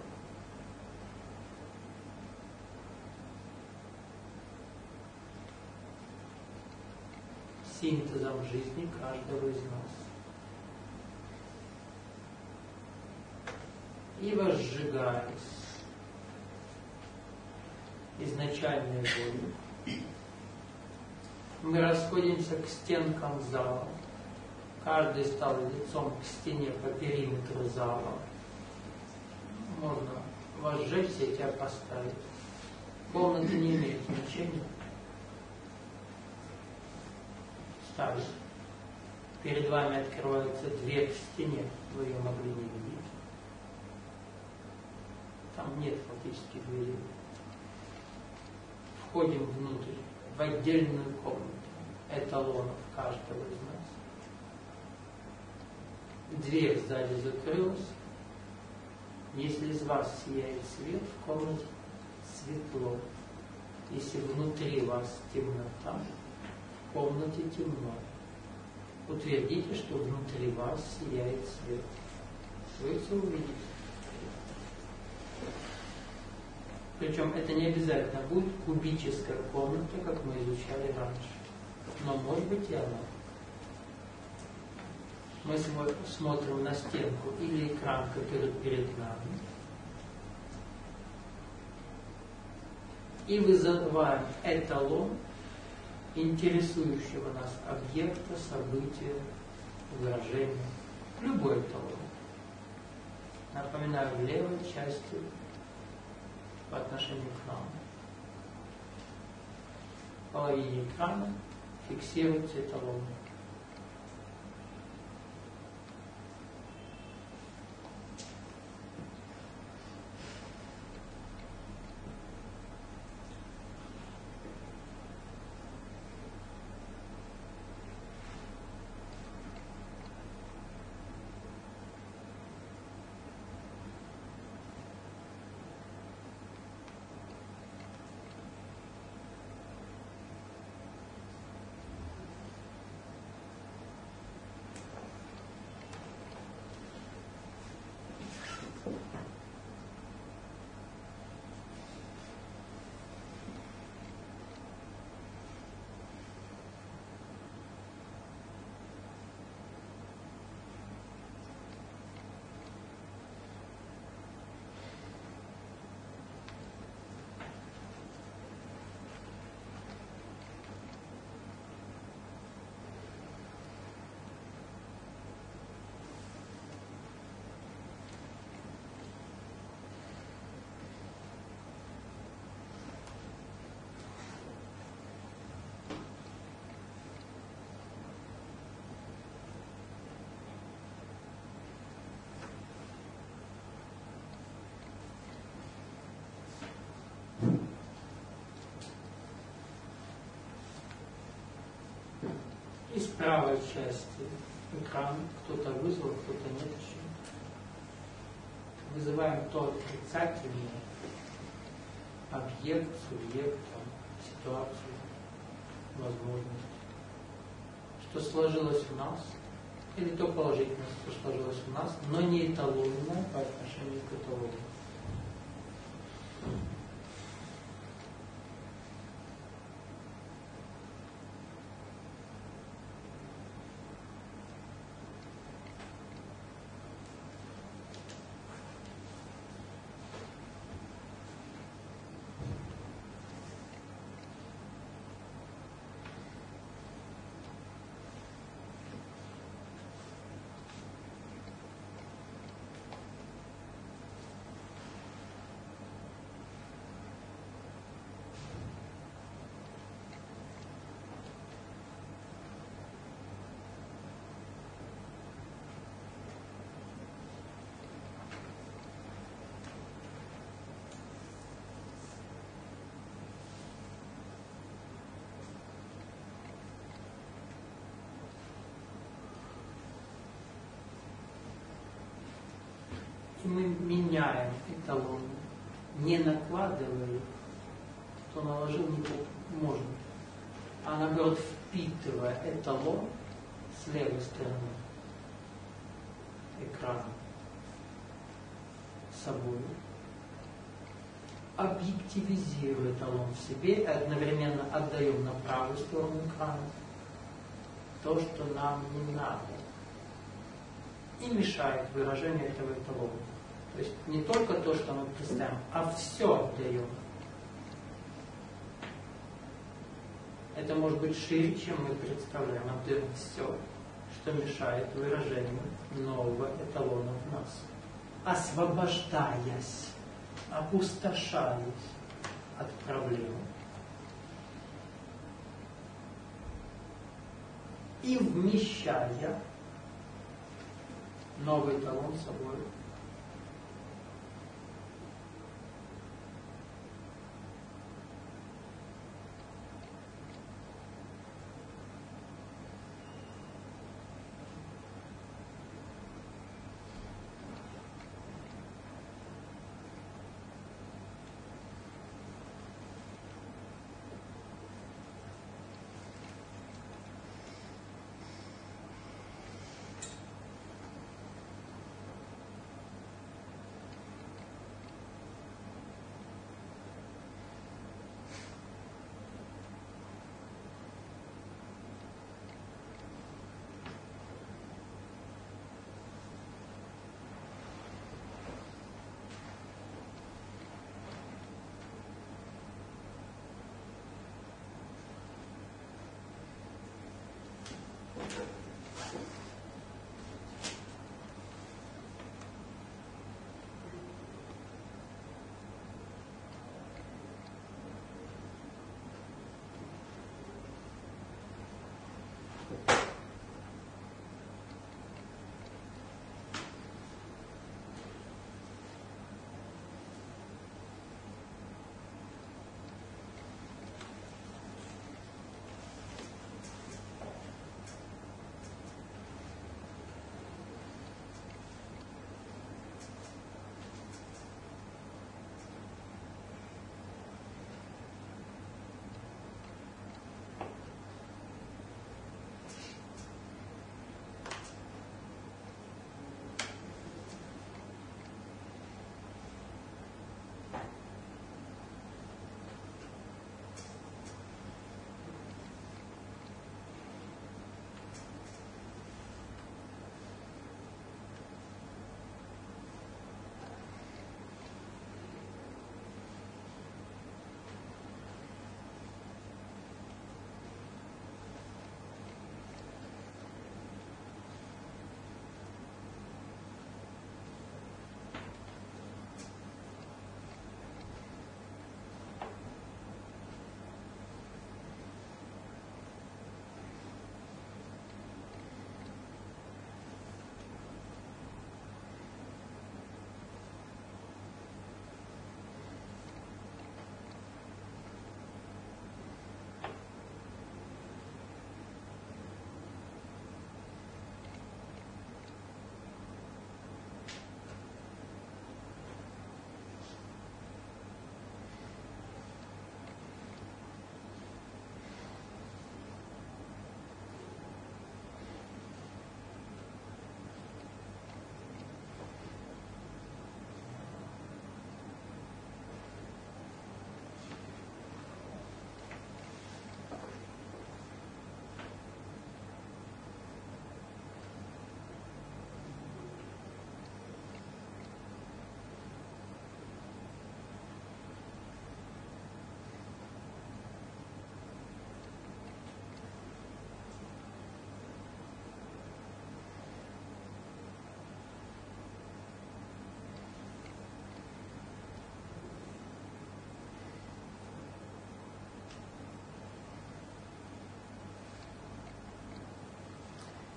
синтезом жизни каждого из нас. И возжигаясь изначальной волей, мы расходимся к стенкам зала. Каждый стал лицом к стене по периметру зала. Можно возжечься и тебя поставить. Комната не имеет значения. Ставить. Перед вами открывается дверь в стене. Вы ее могли не видеть. Там нет фактически двери. Входим внутрь, в отдельную комнату эталонов каждого из нас. Дверь сзади закрылась. Если из вас сияет свет, в комнате светло. Если внутри вас темнота, в комнате темно. Утвердите, что внутри вас сияет свет. Вы все увидите. Причем это не обязательно будет кубическая комната, как мы изучали раньше. Но может быть и она. Мы смотрим на стенку или экран, который перед нами. и вызываем эталон интересующего нас объекта, события, выражения, любой эталон. Напоминаю, в левой части по отношению к нам. В половине экрана фиксируется эталон. Из правой части экрана кто-то вызвал, кто-то нет еще. Вызываем то отрицательное, объект, субъект, ситуацию, возможность, что сложилось у нас, или то положительное, что сложилось у нас, но не эталонное по отношению к эталону. Мы меняем эталон, не накладывая, кто наложил не можно, а наоборот впитывая эталон с левой стороны экрана собой, объективизируя эталон в себе и одновременно отдаем на правую сторону экрана то, что нам не надо, и мешает выражению этого эталона. То есть не только то, что мы представим, а все отдаем. Это может быть шире, чем мы представляем. Отдаем все, что мешает выражению нового эталона в нас. Освобождаясь, опустошаясь от проблемы. И вмещая новый эталон с собой.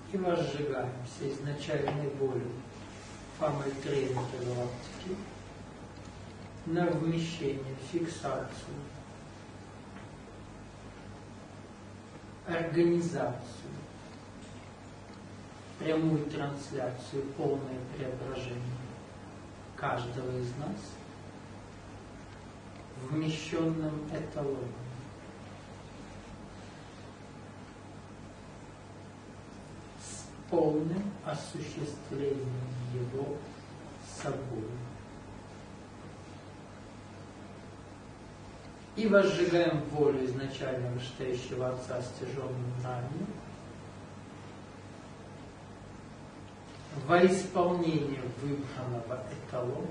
И возжигаемся изначальной волей Фа-Майтрея галактики на вмещение, фиксацию, организацию, прямую трансляцию, полное преображение каждого из нас вмещенным эталоном. С полным осуществлением его собой. И возжигаем волю изначально вышестоящего Отца с тяжелым нами во исполнение выбранного эталона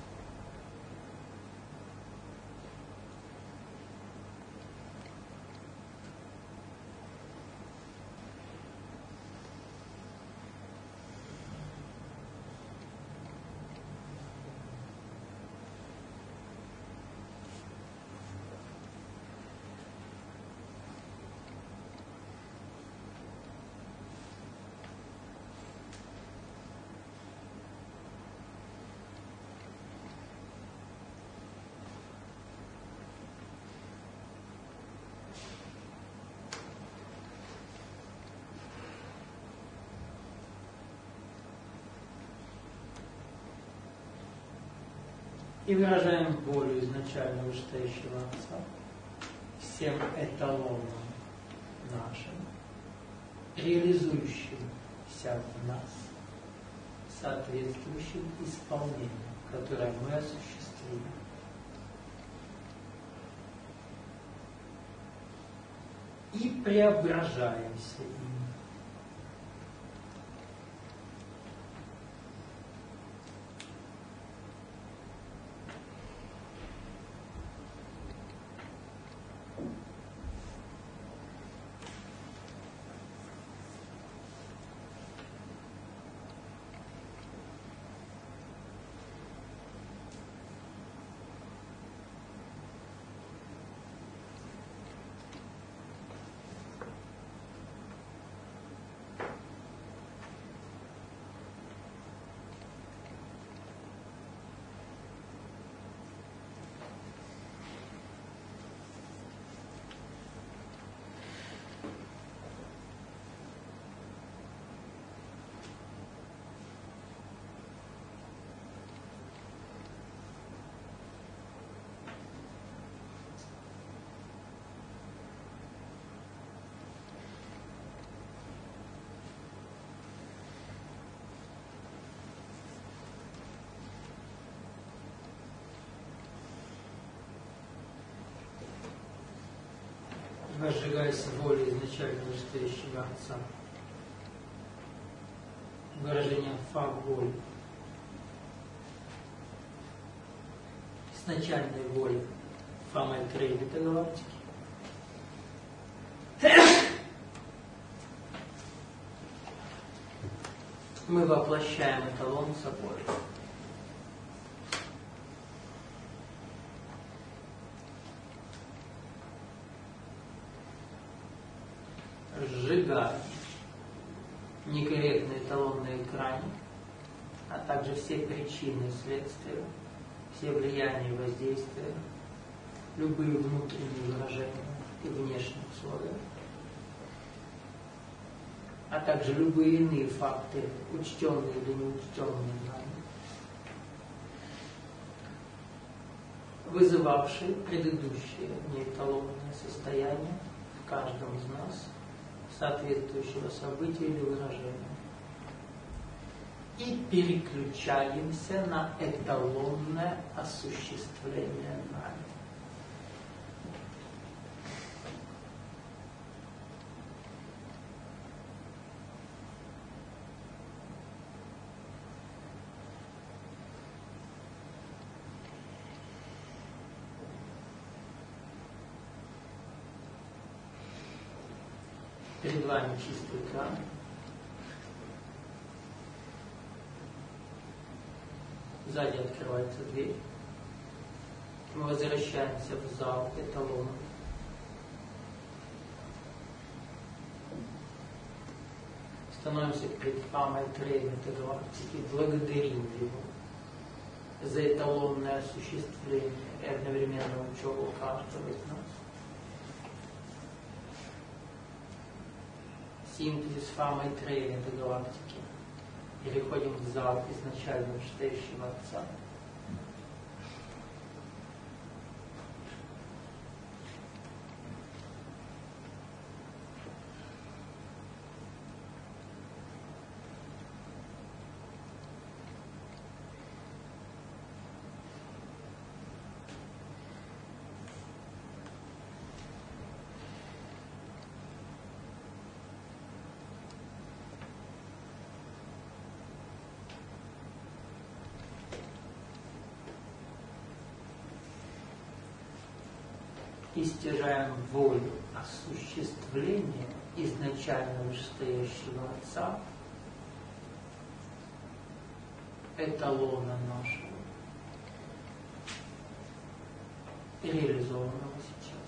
и выражаем волю изначально вышестоящего Отца всем эталоном нашим, реализующим вся в нас, соответствующим исполнению, которое мы осуществим. И преображаемся им. Возжигаясь волей изначально вышестоящего Отца, выражением Фа-воль, изначальной воли Фа-Майтрея галактики, мы воплощаем эталон собой. Сжигаем некорректный эталон на экране, а также все причины и следствия, все влияния и воздействия, любые внутренние выражения и внешние условия, а также любые иные факты, учтенные или неучтенные нами, вызывавшие предыдущее неэталонное состояние в каждом из нас, соответствующего события или выражения. И переключаемся на эталонное осуществление нами. Перед вами чистый экран. Сзади открывается дверь. Мы возвращаемся в зал эталона. становимся перед Памой Треем этой галактики, благодарим его за эталонное осуществление и одновременно учебу каждого из нас. Синтезис Фамы Трея этой галактики. Переходим в зал изначально вышестоящего Отца. И стяжаем волю осуществления изначально вышестоящего Отца, эталона нашего, реализованного сейчас.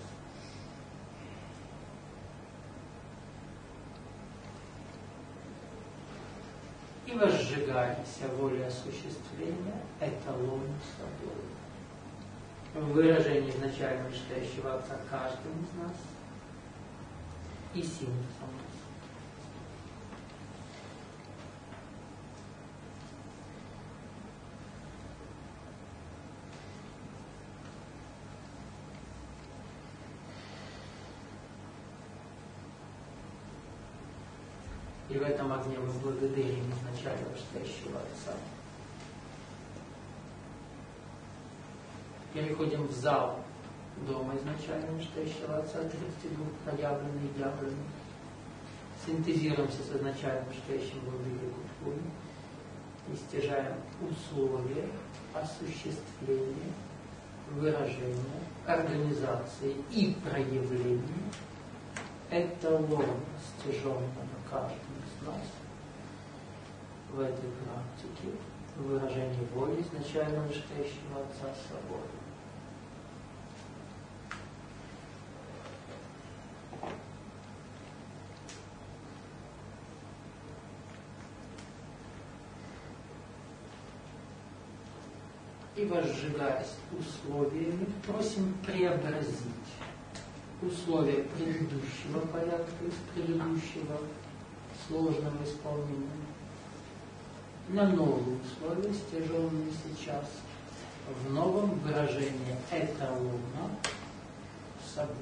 И возжигаемся волей осуществления эталона собой. Выражение изначально вышестоящего Отца каждым из нас и синтезом нас. И в этом огне мы благодарим изначально вышестоящего Отца. Переходим в зал дома изначально вышестоящего Отца, тридцать два проявленные и явленные. Синтезируемся с изначально вышестоящим Владыкой Кутхуи и стяжаем условия осуществления, выражения, организации и проявления эталона, стяженного каждым из нас в этой практике, выражение воли изначально вышестоящего Отца собой. И возжигаясь условиями, просим преобразить условия предыдущего порядка из предыдущего сложного исполнения на новые условия, стяженные сейчас, в новом выражении эталона собой.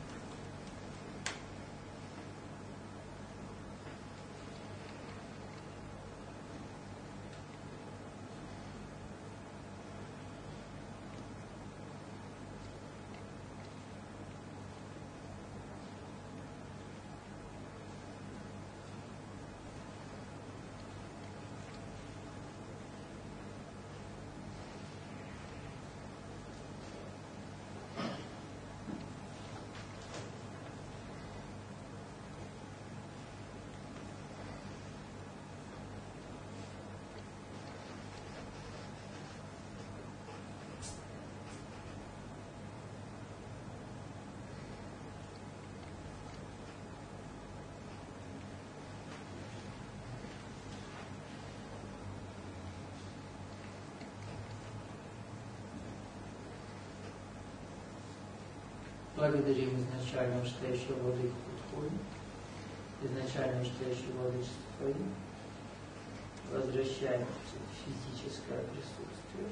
Благодарим изначально вышестоящего Владыку Кутхуи, изначально вышестоящего Владычества, возвращаемся в физическое присутствие,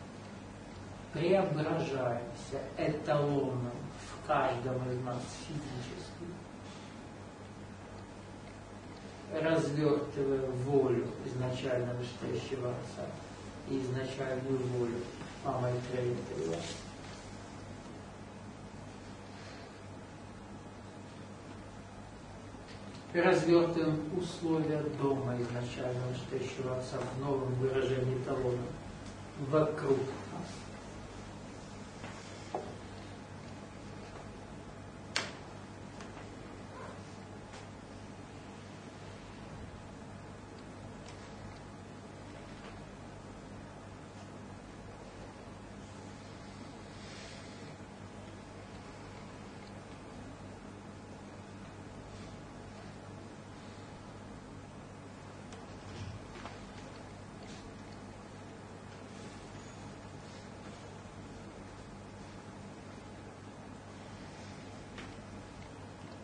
преображаемся эталоном в каждом из нас физически, развертывая волю изначально вышестоящего Отца и изначальную волю Памы Трея. Развертываем условия дома изначально вышестоящего Отца в новом выражении эталона вокруг нас.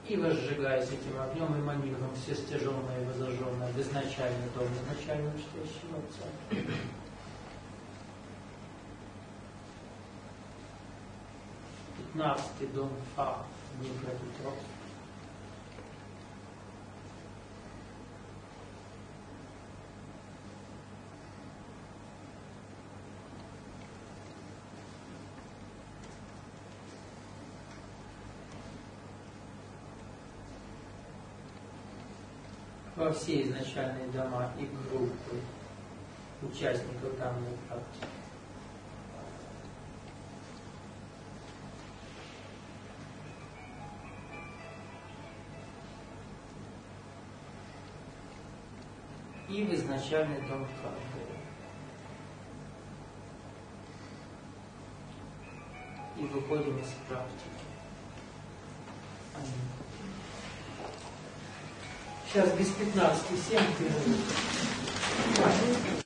И возжигаясь этим огнем и маниром все стяженное и возожженное в изначальный дом изначально чтящего Отца. Пятнадцатый дом Фа, Днепра Петров. Во все изначальные дома и группы участников данной практики. И в изначальный дом каждого. И выходим из практики. Аминь. Сейчас без пятнадцати семь минут.